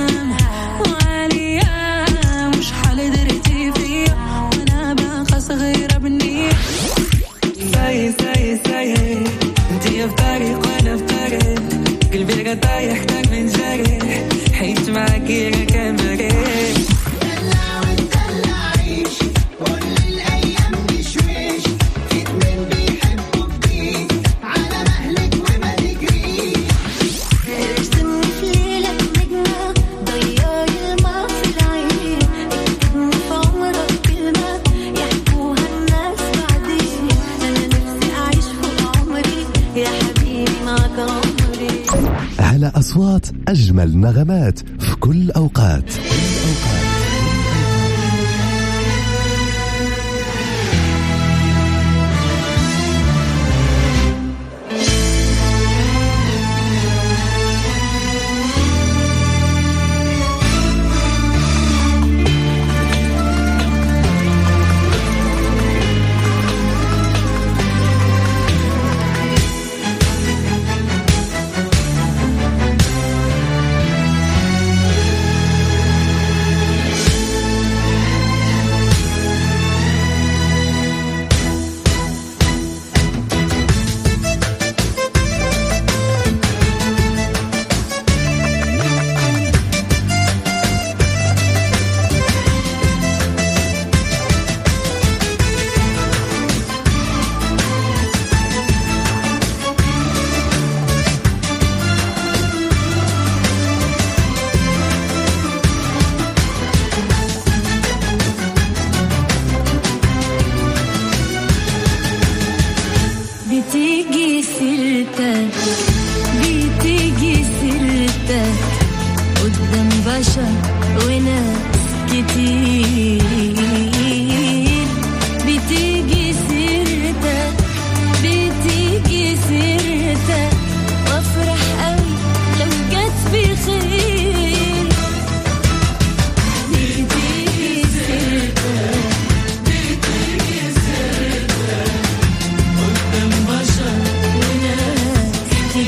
[SPEAKER 13] وعليا مش حال درتي فيا وانا باقا صغيرة بالنية. ساي ساي ساي انتيا في طريق وانا في طريق، قلبي راه طايح تاك من جريح، حيت معاكي راه كان مريح.
[SPEAKER 6] على أصوات أجمل نغمات في كل أوقات.
[SPEAKER 13] بتيجي سيرتك بتيجي سيرتك قدام بشر وناس كتير، بتيجي سيرتك بتيجي سيرتك وافرح قوي لو جت بخير. بتيجي سيرتك بتيجي سيرتك قدام بشر وناس كتير.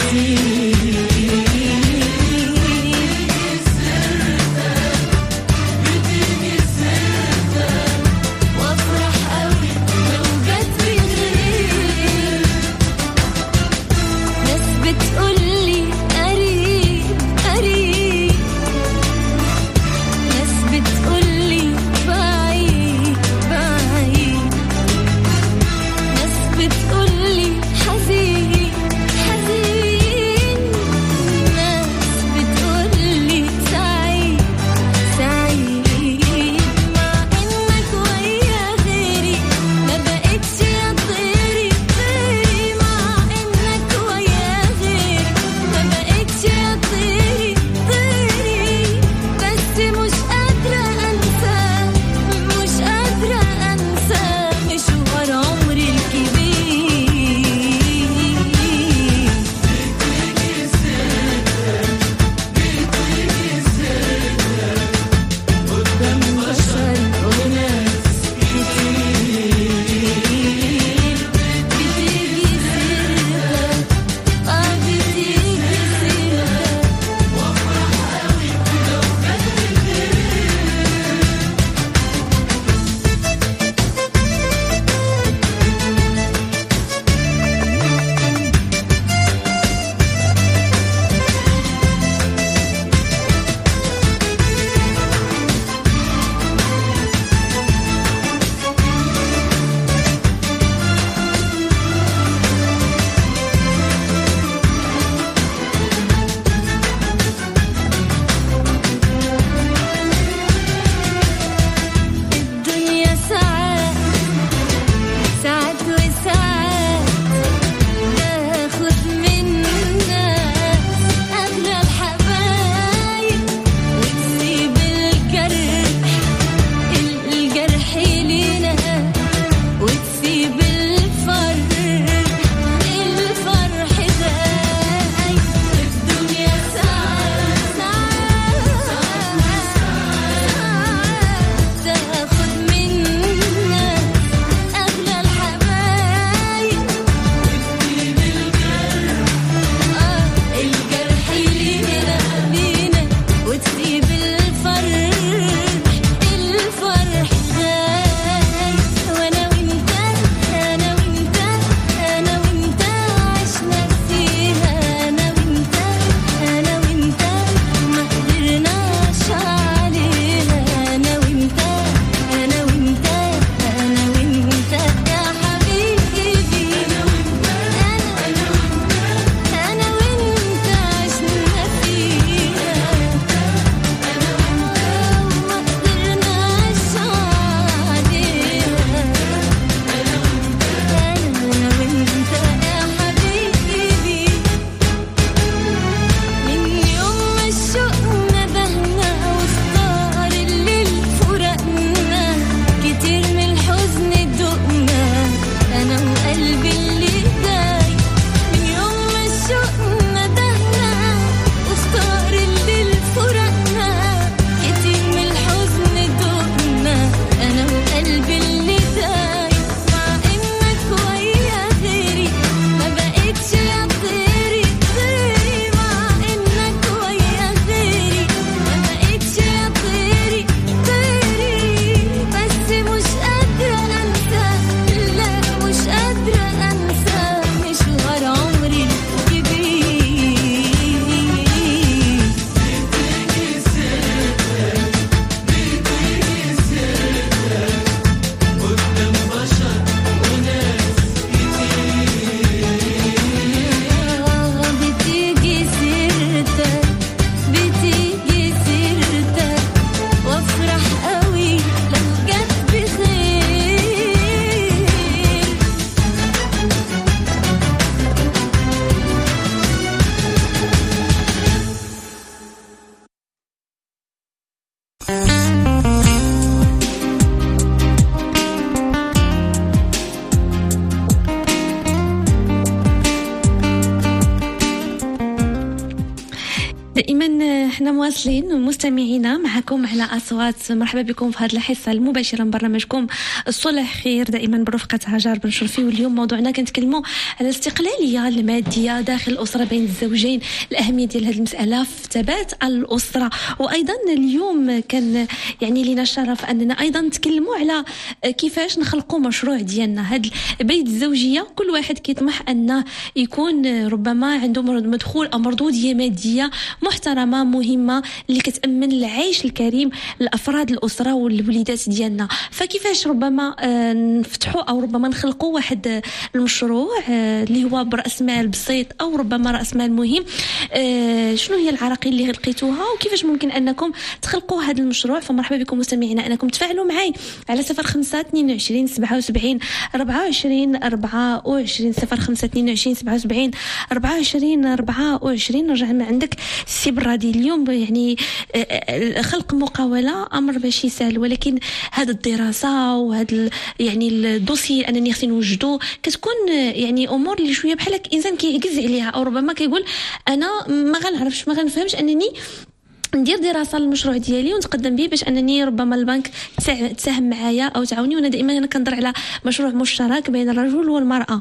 [SPEAKER 1] دائما احنا مواصلين مستمعينا معكم على أصوات. مرحبا بكم في هذه الحصة المباشرة من برنامجكم الصلح خير دائما برفقة هاجر بن شرفي. واليوم موضوعنا كنتكلموا على الاستقلالية المادية داخل الأسرة بين الزوجين، الأهمية ديال هذه المسألة في ثبات الأسرة. وأيضا اليوم كان يعني لنا الشرف أننا أيضا نتكلموا على كيفاش نخلقوا مشروع ديالنا. هذا البيت الزوجية كل واحد كيطمح أنه يكون ربما عنده مدخول أو مردودية مادية محترمة مهمة اللي كتأمن العيش الكريم لأفراد الأسرة والوليدات ديالنا. فكيفاش ربما نفتحوا أو ربما نخلقوا واحد المشروع اللي هو برأس مال بسيط أو ربما رأس مال مهم. شنو هي العراقيل اللي لقيتوها وكيفاش ممكن أنكم تخلقوا هذا المشروع؟ فمرحبا بكم مستمعينا أنكم تفاعلوا معي على صفر خمسة اثنين وعشرين سبعة وسبعين أربعة وعشرين أربعة وعشرين صفر خمسة اثنين وعشرين سبعة وسبعين أربعة وعشرين أربعة وعشرين. نرجع من عندك سي برادي. اليوم يعني خلق مقاولة أمر ماشي سهل، ولكن هذه الدراسة وهذا يعني الدوسي أنني خصني نوجدو كتكون يعني أمور اللي شوية بحال إنسان كيعجز عليها أو ربما كيقول أنا ما غنعرفش ما غنفهمش أنني ندير دراسه للمشروع ديالي ونتقدم به باش انني ربما البنك تساهم معايا او تعاوني. وانا دائما انا كنضر على مشروع مشترك بين الرجل والمراه.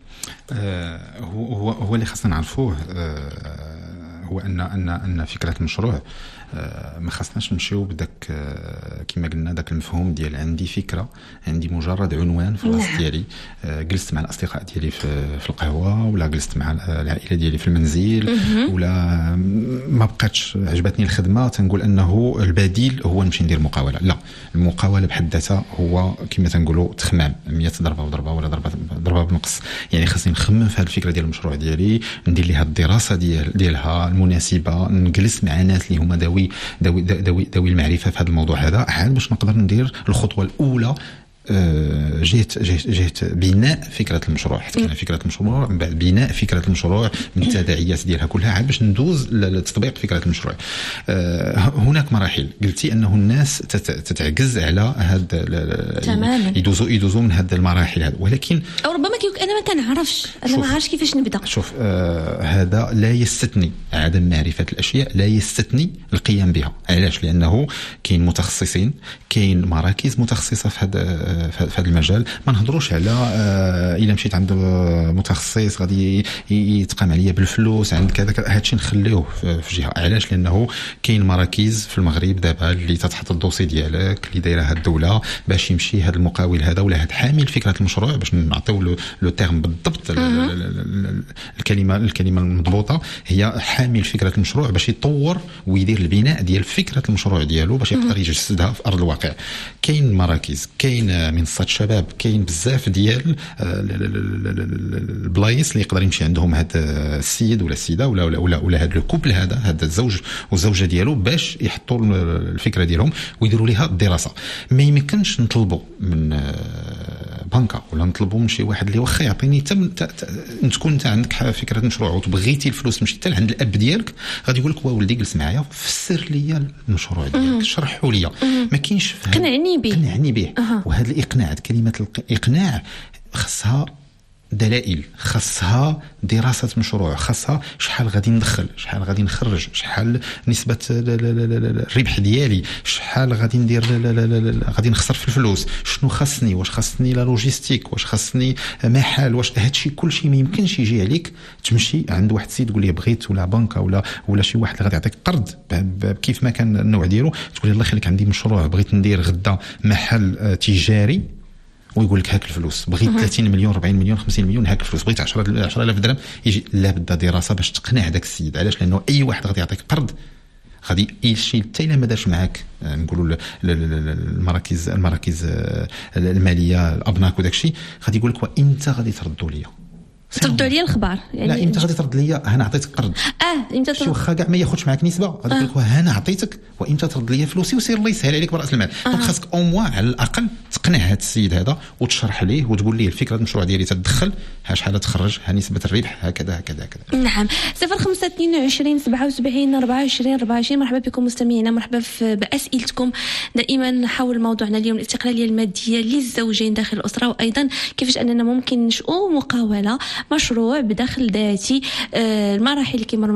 [SPEAKER 5] آه هو هو اللي خاصنا نعرفوه آه هو ان ان ان فكره المشروع آه ما خاصناش نمشيو بداك آه كما قلنا داك المفهوم ديال عندي فكره، عندي مجرد عنوان في الراس ديالي، آه جلست مع الاصدقاء ديالي في, في القهوه ولا جلست مع العائله ديالي في المنزل ولا ما بقاتش عجبتني الخدمه تنقول انه البديل هو نمشي ندير مقاوله. لا، المقاوله بحد ذاتها هو كما تنقولوا تخمام مية ضربه وضربه ولا ضربه ضربه بنقص. يعني خاصني نخمم في هذه الفكره ديال المشروع ديالي، ندير ليها الدراسه ديال ديالها المناسبه، نجلس مع ناس اللي هما داوي داوي داوي داوي المعرفه في هذا الموضوع هذا عاد باش نقدر ندير الخطوه الاولى جهه جهه بناء فكره المشروع. حتى كان فكره المشروع من بعد بناء فكره المشروع من التداعيات ديالها كلها عاد باش ندوز لتطبيق فكره المشروع. هناك مراحل قلتي انه الناس تتعجز على هذا يدوزوا يدوزوا من هذه المراحل هذا، ولكن
[SPEAKER 1] او ربما كيقول انا ما كنعرفش انا ما عارفش كيفاش نبدا.
[SPEAKER 5] شوف آه هذا لا يستثني عدم معرفه الاشياء، لا يستثني القيام بها. علاش؟ لانه كاين متخصصين، كاين مراكز متخصصه في هذا في هذا المجال. ما نهضروش على آه الا مشيت عند متخصص غادي يتقام عليا بالفلوس عند كذا كذا، هادشي نخليوه في جهه. علاش؟ لانه كاين مراكز في المغرب دابا اللي تتحط الدوسي ديالك اللي دايرها الدوله باش يمشي هذا المقاول هذا ولا هذا حامل فكره المشروع، باش نعطيو لو تيرم بالضبط الكلمه الكلمه المضبوطه هي حامل فكره المشروع باش يطور ويدير البناء ديال فكره المشروع ديالو باش يقدر يجسدها في ارض الواقع. كاين مراكز، كاين منصات شباب، كاين بزاف ديال البلايص اللي يقدر يمشي عندهم هذا السيد ولا السيده ولا ولا ولا, ولا هذا الكوبل هذا هذا الزوج والزوجه ديالو باش يحطوا الفكره ديالهم ويديروا ليها الدراسه. ما يمكنش نطلبوا من بنكه ولا نطلبوا من شي واحد اللي واخا يعطيني تم تكون انت عندك فكره مشروع وتبغيتي الفلوس مشيت لعند الاب ديالك غادي يقول لك ولدي جلس معايا فسر لي المشروع ديالك، شرحوا لي، ما كاينش
[SPEAKER 1] قنعني به
[SPEAKER 5] قنعني به. وهذا الاقناع كلمه الاقناع خاصها دلائل، خاصها دراسة مشروع، خاصها شحال غادي ندخل، شحال غادي نخرج، شحال نسبة الربح ديالي، شحال غادي ندير غادي نخسر في الفلوس، شنو خاصني، واش خاصني لا لوجيستيك، واش خاصني محل، واش هادشي كلشي ما يمكنش يجي عليك تمشي عند واحد السيد تقول لي بغيت ولا بنكه ولا ولا شي واحد اللي غادي يعطيك قرض كيف ما كان النوع ديالو، تقول لي الله يخليك عندي مشروع بغيت ندير غدا محل تجاري ويقول لك هاك الفلوس، بغيت ثلاثين مليون أربعين مليون خمسين مليون هاك الفلوس، بغيت عشرة آلاف درهم يجي. لا بد دراسه باش تقنع داك السيد. علاش؟ لانه اي واحد غادي يعطيك قرض غادي يمشي حتى الا ما دارش معاك نقولوا المراكز المراكز الماليه الابناك وداك الشيء، غادي يقول لك وانت غادي تردوا ليا
[SPEAKER 1] تردوا لي الخبار.
[SPEAKER 5] يعني لا امتى غادي ترد لي؟ انا عطيتك قرض
[SPEAKER 1] اه امتى
[SPEAKER 5] شي واخا كاع ما ياخذش معاك نسبه غادي يقول لك انا عطيتك وامتى ترد لي فلوسي وسير الله يسهل عليك براس المال. دونك آه. خاصك او موان على الاقل تقنع هذا السيد هذا وتشرح ليه وتقول ليه الفكره المشروع ديالي تدخل ها شحال تخرج ها نسبه الربح هكذا هكذا هكذا.
[SPEAKER 1] نعم. صفر خمسة اثنين وعشرين سبعة وسبعين أربعة وعشرين أربعة وعشرين. مرحبا بكم مستمعينا، مرحبا باسئلتكم. دائما حول موضوعنا اليوم الاستقلاليه الماديه للزوجين داخل الاسره، وايضا كيفاش اننا ممكن نشؤوا مقاوله مشروع بداخل ذاتي. آه المراحل اللي كيمر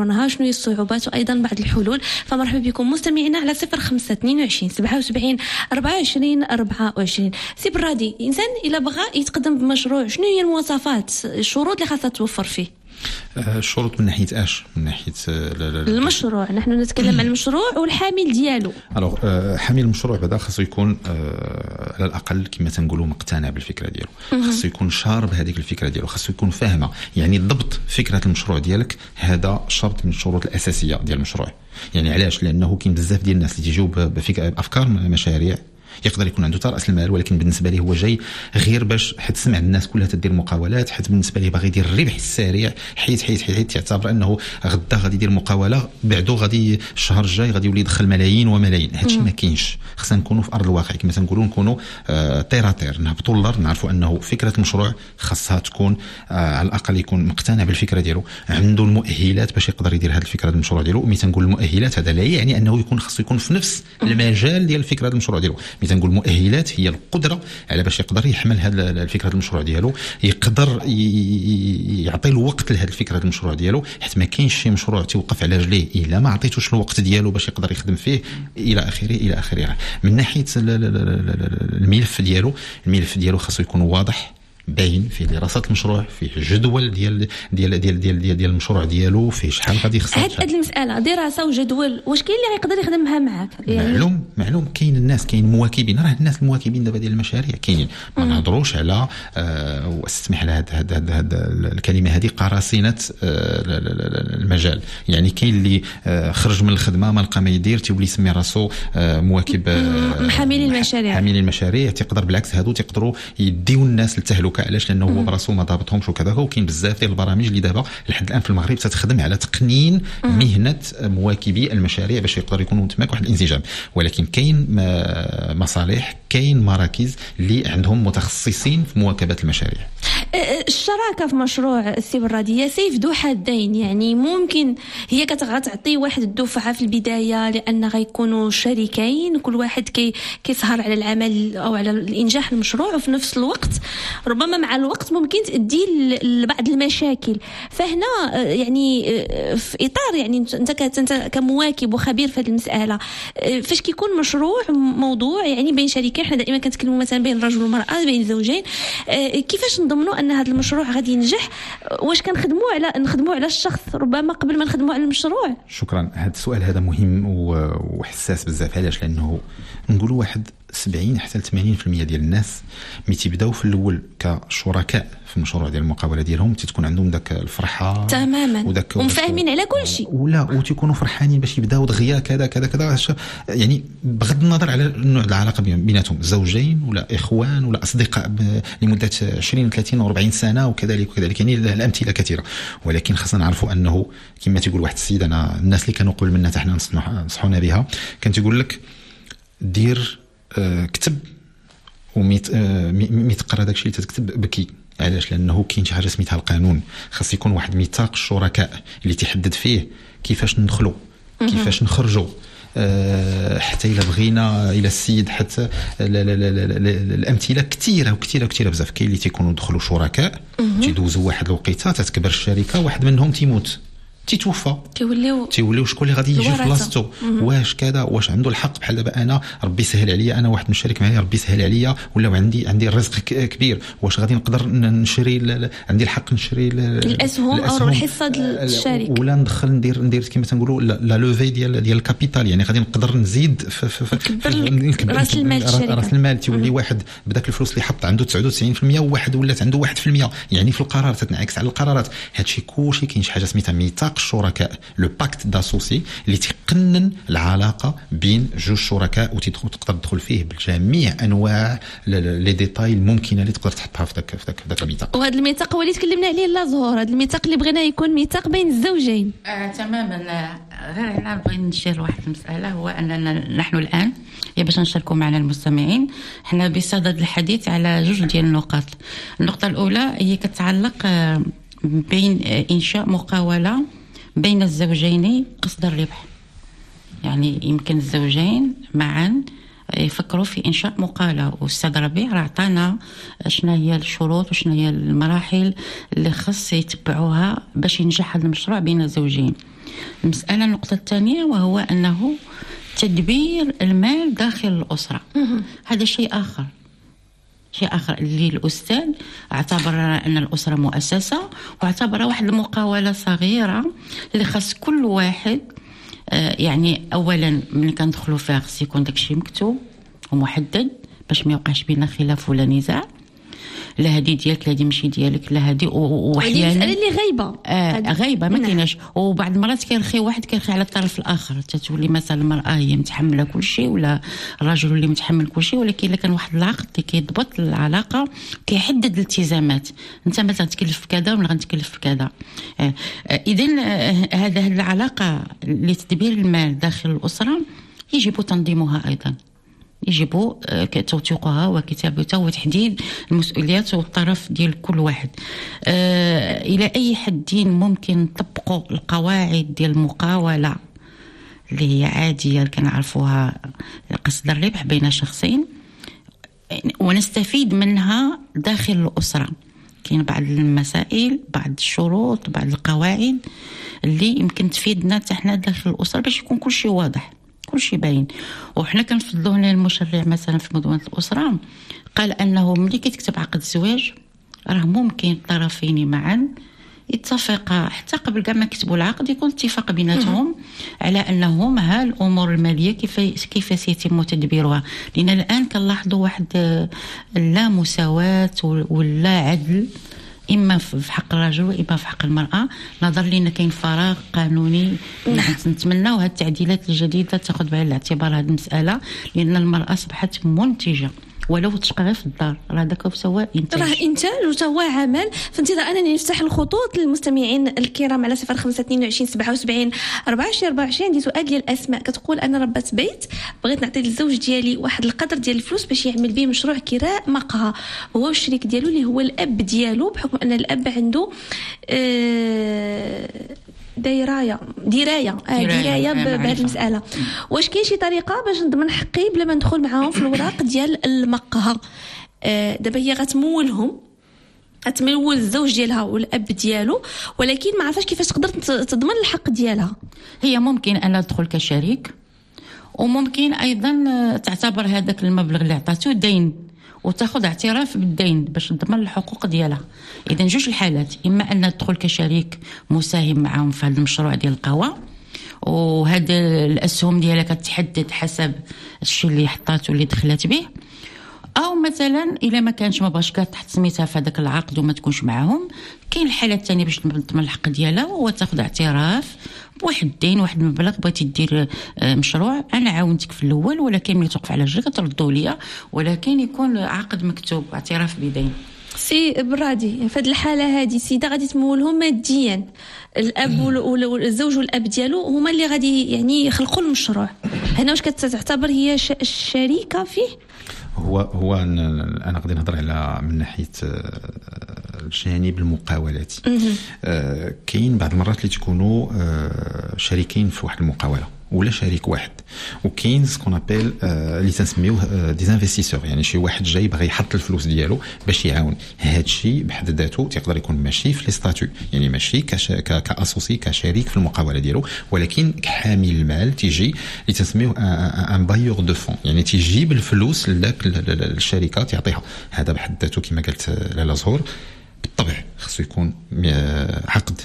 [SPEAKER 1] ضمنها، شنو هي الصعوبات وأيضا بعض الحلول. فمرحبا بكم مستمعينا على صفر خمسة اثنين وعشرين سبعة وسبعين أربعة وعشرين أربعة وعشرين. سي برادي، إنسان إلا بغى يتقدم بمشروع شنو هي المواصفات الشروط اللي خاصها توفر فيه؟
[SPEAKER 5] الشروط من ناحيه اش من ناحيه
[SPEAKER 1] المشروع. نحن نتكلم عن المشروع والحامل ديالو.
[SPEAKER 5] الوغ حامل المشروع بعدا خاصو يكون على الاقل كما تنقولوا مقتنع بالفكره ديالو، خاصو يكون شارب هذيك الفكره ديالو، خاصو يكون فاهمه. يعني ضبط فكره المشروع ديالك هذا شرط من الشروط الاساسيه ديال المشروع. يعني علاش؟ لانه كاين بزاف ديال الناس اللي تيجيو بافكار مشاريع، يقدر يكون عنده راس المال ولكن بالنسبه ليه هو جاي غير باش حيت سمع الناس كلها تدير مقاولات، حيت بالنسبه ليه باغي يدير الربح السريع، حيت حيت حيت يعتبر انه غدا غادي يدير مقاوله بعدو غادي الشهر الجاي غادي يولي يدخل ملايين وملايين. هادشي ما كاينش. خصنا نكونوا في ارض الواقع كما تنقولوا، نكونوا آه تيراتير، نهبطوا للارض، نعرفوا انه فكره المشروع خاصها تكون آه على الاقل يكون مقتنع بالفكره ديالو، عنده المؤهلات باش يقدر يدير هذه الفكره ديال المشروع ديالو. ملي تنقول المؤهلات هذا لا يعني انه يكون خاصو يكون في نفس المجال ديال الفكره ديال المشروع ديالو. ملي تنقول المؤهلات هي القدره على باش يقدر يحمل هذه الفكره المشروع ديالو، يقدر يعطي الوقت لهذه الفكره المشروع ديالو، حيت ما كاينش شي مشروع تيوقف على رجليه الا ما عطيتوش الوقت ديالو باش يقدر يخدم فيه الى اخره الى اخره. من ناحيه الملف ديالو، الملف ديالو خاصو يكون واضح باين فيه دراسه المشروع، فيه جدول ديال ديال ديال ديال ديال, ديال المشروع ديالو، فيه شحال غادي يخسر.
[SPEAKER 1] هاد المساله دراسه وجدول، واش كاين اللي غيقدر يخدمها معاك؟
[SPEAKER 5] يعني معلوم معلوم كاين الناس، كاين مواكبين، راه الناس المواكبين دابا ديال المشاريع كاينين. ما نهضروش على آه واستسمح لها هاد هاد هاد, هاد الكلمه هذه قراصنه آه المجال. يعني كاين اللي آه خرج من الخدمه ما لقى ما يدير تيولي يسمي راسو آه مواكب آه
[SPEAKER 1] حاملين المشاريع.
[SPEAKER 5] حاملين المشاريع تيقدر بالعكس هادو تيقدروا يديو الناس للتهلكه. علاش؟ لانه هو براسو ما ضابطهمش وكذا. وكاين بزاف ديال البرامج اللي دابا لحد الان في المغرب تتخدم على تقنين مهنه مواكبي المشاريع باش يقدروا يكونوا تماك واحد الانسجام. ولكن كاين مصالح، كاين مراكز اللي عندهم متخصصين في مواكبه المشاريع.
[SPEAKER 1] الشراكه في مشروع السي برادي سيف ذو حدين. يعني ممكن هي كتعطي واحد الدفعه في البدايه لان غيكونوا شريكين، كل واحد كي كيسهر على العمل او على الانجاح المشروع، وفي نفس الوقت ربما مع الوقت ممكن تؤدي لبعض المشاكل. فهنا يعني في اطار يعني انت كمواكب وخبير في هذه المساله، فاش كيكون مشروع موضوع يعني بين شريكين، حنا دائما كنتكلموا مثلا بين الرجل والمراه، بين زوجين، كيفاش نضمنوا ان هذا المشروع غادي ينجح؟ واش كنخدموا على نخدموا على الشخص ربما قبل ما نخدموا على المشروع؟
[SPEAKER 5] شكرا. هذا السؤال هذا مهم وحساس بزاف. علاش؟ لانه نقولوا واحد سبعين حتى ثمانين بالمئة ديال الناس ملي تيبداو في الاول كشركاء في المشروع ديال المقاوله ديالهم تتكون عندهم داك الفرحه
[SPEAKER 1] تماما
[SPEAKER 5] وداك
[SPEAKER 1] ومفاهمين على كل شيي،
[SPEAKER 5] ولا وتيكونوا فرحانين باش يبداو دغيا كذا كذا كذا. يعني بغض النظر على النوع العلاقه بيناتهم، زوجين ولا اخوان ولا اصدقاء لمده عشرين ثلاثين وأربعين سنه وكذلك وكذلك. يعني الامثله كثيره. ولكن خاصنا نعرفوا انه كما تيقول واحد السيد، انا الناس اللي كانوا قبل منا حتى حنا نصحونا بها، كان تيقول لك دير آه كتب وميت آه ميت قرا داكشي اللي تكتب بكي. علاش؟ لانه كاين شي حاجه سميتها القانون، خاص يكون واحد ميثاق الشركاء اللي تيحدد فيه كيفاش ندخلوا كيفاش نخرجوا. أه حتى إلا بغينا إلى السيد حتى لا لا لا لا لا الأمثلة كثيرة وكثيرة وكثيرة بزاف. كاين اللي تيكونوا دخلوا شركاء تيدوزوا واحد الوقيته تتكبر الشركة، واحد منهم تيموت تيتوفى، تيوليو تيوليو شكون اللي غادي يجي في بلاصتو؟ واش كذا واش عنده الحق؟ بحال دابا انا ربي سهل عليا، انا واحد من الشريك معايا ربي سهل عليا ولا عندي عندي الرزق كبير، واش غادي نقدر نشري عندي الحق نشري
[SPEAKER 1] الاسهم او الحصه ديال الشركه،
[SPEAKER 5] ولا ندخل ندير ندير كما تنقولوا لا لوفي ديال ديال الكابيتال؟ يعني غادي نقدر نزيد في, في,
[SPEAKER 1] في راس المال الشركه.
[SPEAKER 5] راس المال تيولي واحد بداك الفلوس اللي حط عنده تسعة وتسعين بالمئة وواحد ولات عنده واحد بالمئة. يعني في القرار تتنعكس على القرارات. هادشي كلشي كاين شي حاجه سميتها ميثاق الشركاء، لو باكت داسوسي، اللي تقنن العلاقه بين جوج شركاء وتقدر تدخل فيه بجميع انواع لي ديتاي الممكنه اللي تقدر تحطها في ذاك في ذاك في ذاك الميثاق.
[SPEAKER 1] وهذا الميثاق هو اللي تكلمنا عليه لا زهور، هذا الميثاق اللي بغينا يكون ميثاق بين الزوجين.
[SPEAKER 3] آه تماما. غير انا بغيت نشير واحد المساله، هو اننا نحن الان يا باش نشاركوا معنا المستمعين، حنا بصدد الحديث على جوج ديال النقاط. النقطه الاولى هي كتعلق بين انشاء مقاوله بين الزوجين قصد الربح. يعني يمكن الزوجين معا يفكروا في إنشاء مقاولة. والأستاذ ربيع راه عطانا شنو هي الشروط وشنو هي المراحل اللي خص يتبعوها باش ينجح هذا المشروع بين الزوجين. المسألة النقطة الثانية وهو أنه تدبير المال داخل الأسرة، هذا شيء آخر شيء آخر اللي الأستاذ اعتبر أن الأسرة مؤسسة، واعتبر واحد المقاولة صغيرة اللي خاص كل واحد يعني أولا من كندخلوا فيها خص يكون داكشي مكتوب ومحدد باش ما يوقعش بينا خلاف ولا نزاع، لا هذه ديالك لا هذه ماشي ديالك لا هذه. واحيانا
[SPEAKER 1] اللي غايبه
[SPEAKER 3] آه غايبه ما كايناش، وبعض المرات كيرخي واحد كيرخي على الطرف الاخر، تتولي مثلا المراه هي متحمله كل شيء ولا الرجل اللي متحمل كل شيء. ولكن الا كان واحد العقد اللي كيضبط العلاقه كيحدد الالتزامات، انت مثلا تكلف في كذا وانا غنتكلف في كذا. آه آه اذا آه هذه العلاقه لتدبير المال داخل الاسره يجب تنظيمها ايضا، يجب توثيقها وكتابتها وتحديد المسؤوليات والطرف ديال كل واحد. أه الى اي حد ممكن نطبقوا القواعد ديال المقاوله اللي هي عاديه اللي كنعرفوها قصد الربح بين شخصين ونستفيد منها داخل الاسره. كاين بعض المسائل بعض الشروط بعض القواعد اللي يمكن تفيدنا حتى حنا داخل الاسره باش يكون كل شيء واضح كل شيء باين. وحنا كنفضلوا هنا المشرع مثلا في مدونة الأسرة قال أنه ملي كيتكتب عقد الزواج راه ممكن الطرفين معا يتفقا حتى قبل كاع ما يكتبوا العقد يكون اتفاق بيناتهم على أنهم ها الأمور المالية كيف كيف سيتم تدبيرها. لأن الآن كنلاحظوا واحد لا مساواة ولا عدل إما في حق الرجل وإما في حق المرأة. نظر لنا كاين فراغ قانوني. نتمنى هذه التعديلات الجديدة تأخذ بعين الاعتبار هذه المسألة، لأن المرأة أصبحت منتجة ولو تشقى غير في الدار، راه داك سواء انتاج
[SPEAKER 1] راه انتاج وسواء عمل. فانتظر انني نفتح الخطوط للمستمعين الكرام على صفر خمسة اثنين وعشرين سبعة وسبعين أربعة وعشرين أربعة وعشرين. عندي سؤال ديال الاسماء كتقول انا ربة بيت بغيت نعطي للزوج ديالي واحد القدر ديال الفلوس باش يعمل به مشروع كراء مقهى، هو الشريك ديالو اللي هو الاب ديالو، بحكم ان الاب عنده آه دايرايه درايه آه درايه بهذه المساله. واش كاين شي طريقه باش نضمن حقي بلا ما ندخل معاهم في الوراق ديال المقهى؟ آه دابا هي غتمولهم غتمول الزوج ديالها والاب ديالو، ولكن ما عرفاش كيفاش تقدر تضمن الحق ديالها.
[SPEAKER 3] هي ممكن ان تدخل كشريك، وممكن ايضا تعتبر هذاك المبلغ اللي عطاتو دين وتاخذ اعتراف بالدين باش تضمن الحقوق ديالها. اذا جوج الحالات، اما ان تدخل كشريك مساهم معهم في هذا المشروع ديال القهوه وهذا الاسهم ديالها كتحدد حسب الشيء اللي حطات واللي دخلت به، او مثلا الا ما كانش ما بغاش تحط سميتها في هذاك العقد وما تكونش معهم، كاين الحاله الثانيه باش تضمن الحق ديالها هو تاخذ اعتراف بواحد الدين واحد المبلغ بغيتي دير مشروع انا عاونتك في الاول، ولكن ملي توقف على رجلك تردوا ليا، ولكن يكون عقد مكتوب اعتراف بدين.
[SPEAKER 1] سي برادي في هذه الحاله هذه سيده غادي تمولهم ماديا، الاب والزوج والاب ديالو هما اللي غادي يعني يخلقوا المشروع. هنا واش كتعتبر هي الشريكه فيه؟
[SPEAKER 5] هو هو انا غادي نهضر على من ناحيه الجانب المقاولاتي. كاين بعض المرات اللي تكونوا شريكين في واحد المقاوله ولا شريك واحد، وكاين سكون ابيل اللي تنسميوه دي انفستيسور، يعني شي واحد جاي باغي يحط الفلوس ديالو باش يعاون. هذا الشيء بحد ذاته تقدر يكون ماشي في لي ستاتو، يعني ماشي كاسوسي كشريك في المقاوله ديالو، ولكن حامل المال تيجي اللي تنسميوه ان بايور دو فون، يعني تيجيب الفلوس لذاك الشركه تعطيها. هذا بحد ذاته كما قالت لاله زهور بالطبع خصو يكون عقد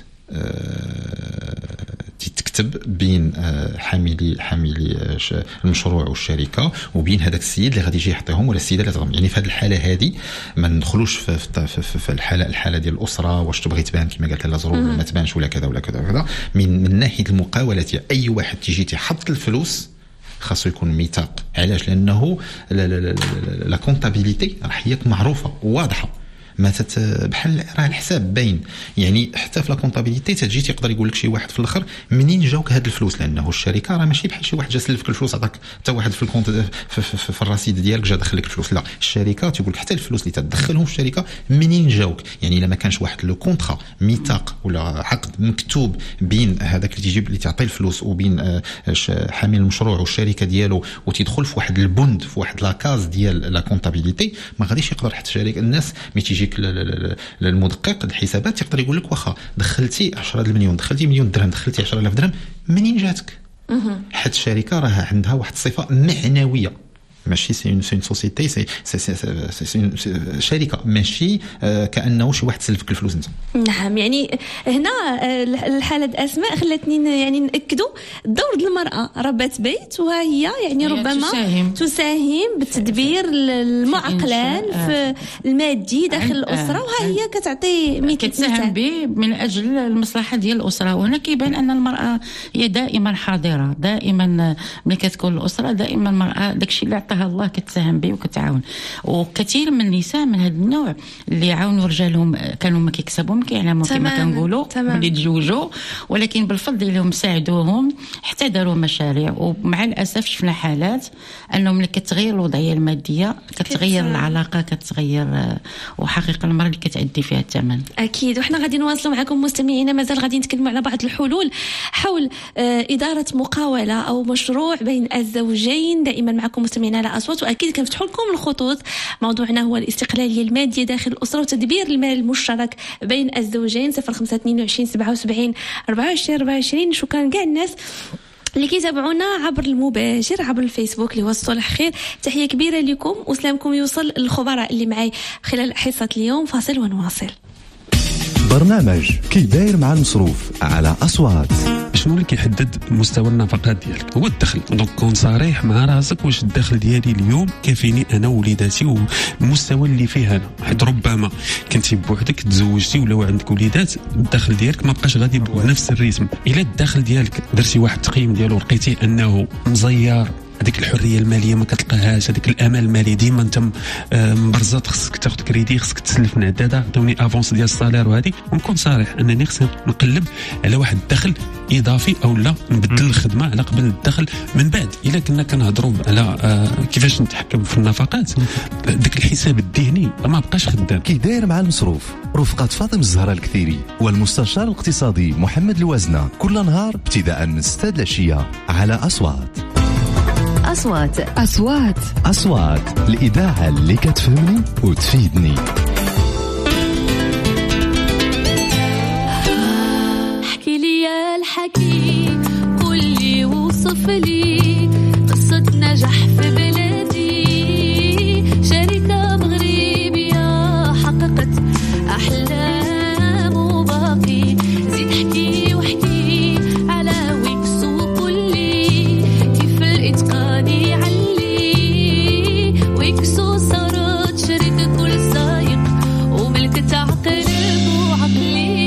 [SPEAKER 5] تكتب بين حاملي حاملي المشروع والشركه وبين هذاك السيد اللي غادي يجي يعطيهم ولا السيده اللي تضم. يعني في هذه الحاله هذه ما ندخلوش في, في, في, في الحاله الحاله ديال الاسره واش تبغي تبان كما قالت لا زهور ما تبانش ولا كذا ولا كذا وكذا. من من ناحيه المقاولات اي واحد تيجي تيحط الفلوس خاصو يكون ميثاق. علاش؟ لانه لا كونطابيليتي راح هي معروفه وواضحه، ما تت بحال راه الحساب باين. يعني حتى في لا كونطابيليتي تجي تقدر يقول لك شي واحد في الاخر منين جاوك هاد الفلوس، لانه الشركه راه ماشي بحال شي واحد جا سلفك الفلوس عطاك حتى واحد في الكونت في, في, في, في الرصيد ديالك جا دخل لك الفلوس. لا، الشركه تقول لك حتى الفلوس اللي تدخلهم في الشركه منين جاوك. يعني الا ما كانش واحد لو كونطرا ميثاق ولا عقد مكتوب بين هذاك اللي تيجيب اللي تعطي الفلوس وبين حامل المشروع والشركه ديالو وتدخل في واحد البند في واحد لاكاز ديال لا كونطابيليتي، ما غاديش يقدر حتى شركه. الناس ملي تيجيك للمدقق الحسابات تقدر يقول لك واخا دخلتي عشرة المليون، دخلتي مليون درهم، دخلتي عشرة آلاف درهم، منين جاتك؟ حيت الشركه راه عندها واحد الصفه معنويه، ماشي سي اون سوسيتي، سي سي سي شركه، ماشي كانه شي واحد سلفك الفلوس انت.
[SPEAKER 1] نعم، يعني هنا الحاله اسماء خلتني يعني ناكدوا دور المراه ربة بيت، وها هي يعني ربما تساهم, تساهم بالتدبير المعقلان في المادي داخل الاسره، وها هي كتعطي مثال
[SPEAKER 3] كتساهم به من اجل المصلحه ديال الاسره. وهنا كيبان ان المراه هي دائما حاضره، دائما ملي كتكون الاسره دائما المراه داكشي اللي الله كتساهم به وكتعاون. وكثير من النساء من هذا النوع اللي يعاونوا رجالهم كانوا ما كيكسبوا ما كيعلموا كما كنقولوا ملي تزوجوا، ولكن بالفضل ديالهم ساعدوهم حتى داروا مشاريع. ومع الاسف شفنا حالات انه ملي كتغير الوضعيه الماديه كتغير العلاقه، كتغير، وحقيقه المراه اللي كتعدي فيها الثمن.
[SPEAKER 1] اكيد. وحنا غادي نواصلوا معكم مستمعينا، مازال غادي نتكلموا على بعض الحلول حول اداره مقاوله او مشروع بين الزوجين. دائما معكم مستمعينا على أصوات، وأكيد كنفتحوا لكم الخطوط. موضوعنا هو الاستقلالية المادية داخل الأسرة وتدبير المال المشترك بين الزوجين. صفر خمسة اثنين وعشرين سبعة وسبعين أربعة وعشرين أربعة وعشرين. شكرا كاع الناس اللي كيتابعونا عبر المباشر عبر الفيسبوك اللي هو الصلح خير. تحية كبيرة لكم وسلامكم يوصل للخبراء اللي معي خلال حصة اليوم. فاصل ونواصل.
[SPEAKER 6] برنامج كي داير مع المصروف على أصوات.
[SPEAKER 14] شنو اللي كيحدد مستوى النفقات ديالك؟ هو الدخل. دونك كون صريح مع راسك، واش الدخل ديالي اليوم كافيني انا ووليداتي والمستوى اللي فيه انا؟ حيت ربما كنتي بوحدك تزوجتي ولا عندك وليدات، الدخل ديالك ما بقاش غادي بنفس الريتم. الا الدخل ديالك درتي واحد التقييم ديالو لقيتي انه مزيار، هذيك الحريه الماليه ما كتلقاهاش، هذيك الامان المالي ديما انت مبرزط، خصك تاخذ كريدي، خصك تسلف من عداده، عطوني افونس ديال الصالير وهذه. ونكون صريح انني خصني نقلب على واحد الدخل اضافي او لا نبدل الخدمه على قبل الدخل. من بعد الا كنا كنهضروا على آه كيفاش نتحكم في النفقات، داك الحساب الذهني ما بقاش خدام.
[SPEAKER 6] كي داير مع المصروف رفقة فاطمة الزهراء الكثيري والمستشار الاقتصادي محمد الوازنة، كل نهار ابتداء من ستة العشية على أصوات.
[SPEAKER 8] أصوات أصوات
[SPEAKER 6] أصوات الإذاعة اللي كتفهمني وتفيدني.
[SPEAKER 15] احكي لي يا الحكي، قولي وصف لي قصة نجاح في بلادي، شركة مغربية حققت أحلام وباقي. زيد احكي واحكي على ويكس وقولي كيف الإتقان يعلي. ويكسو صارت شركة كل سايق وملكة عقل وعقلي.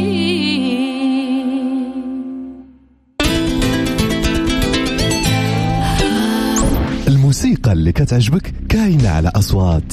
[SPEAKER 6] الموسيقى اللي كتعجبك كاينة على أصوات.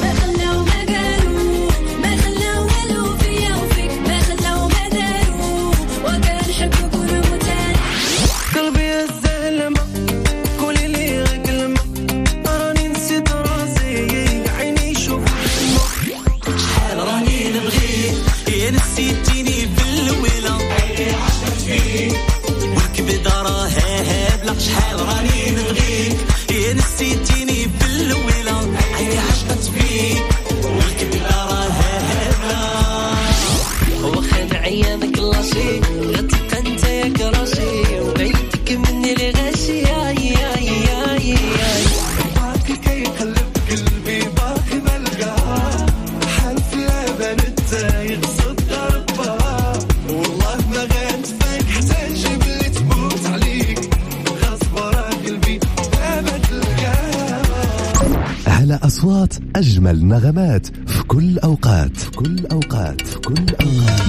[SPEAKER 6] أصوات أجمل نغمات في كل أوقات في كل أوقات في كل أوقات.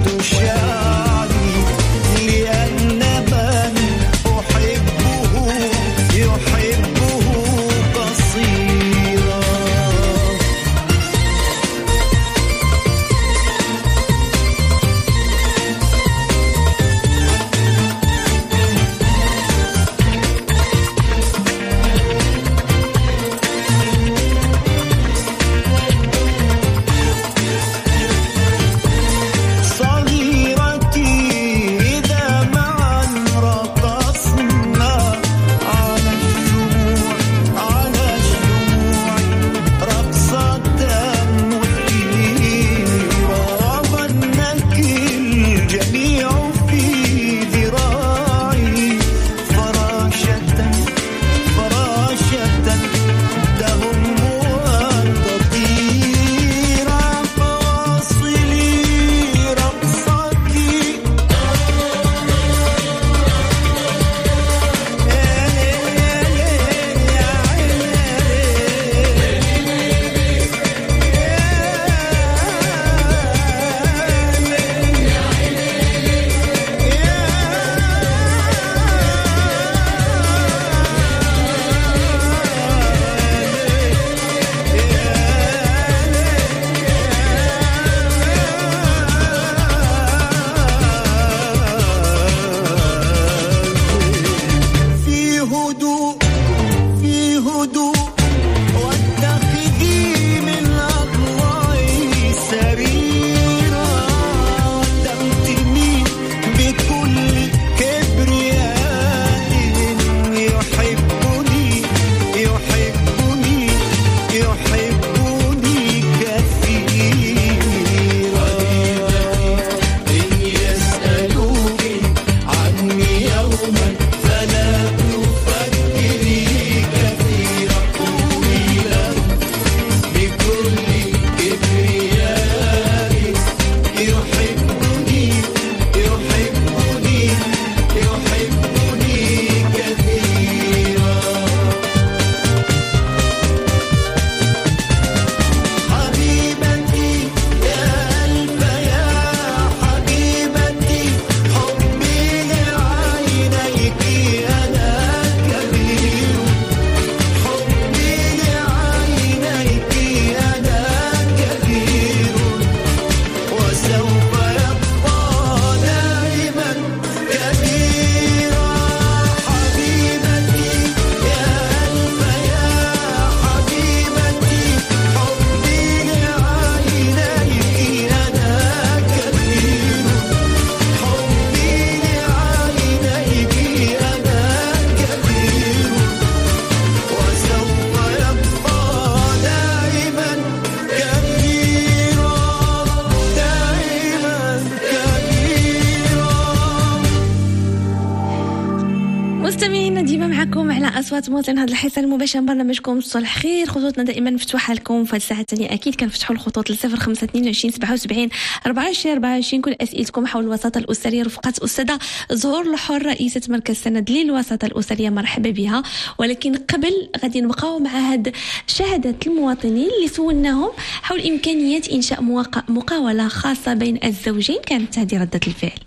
[SPEAKER 1] أصوات مواطنين هذا الحصة المباشرة من برنامجكم صلح خير. خطوطنا دائما مفتوحة لكم في هذه الساعة الثانية. أكيد كنفتحوا الخطوط لصفر خمسة اثنين وعشرين سبعة وسبعين أربعة وعشرين أربعة وعشرين. كل أسئلتكم حول الوساطة الأسرية رفقة أستاذة زهور الحر رئيسة مركز سند للوساطة الأسرية، مرحبا بها. ولكن قبل غادي نبقاو مع هاد شهادة المواطنين اللي سولناهم حول إمكانية إنشاء مقاولة خاصة بين الزوجين. كانت هذه ردة الفعل.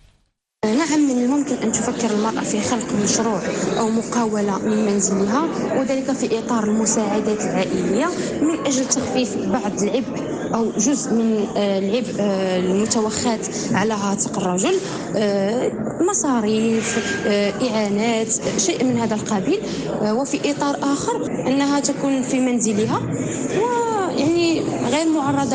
[SPEAKER 16] نعم، من الممكن أن تفكر المرأة في خلق مشروع أو مقاولة من منزلها، وذلك في إطار المساعدات العائلية من أجل تخفيف بعض العبء أو جزء من العبء المتوخات على عاتق الرجل، مصاريف، إعانات، شيء من هذا القبيل. وفي إطار آخر أنها تكون في منزلها ويعني غير معرضة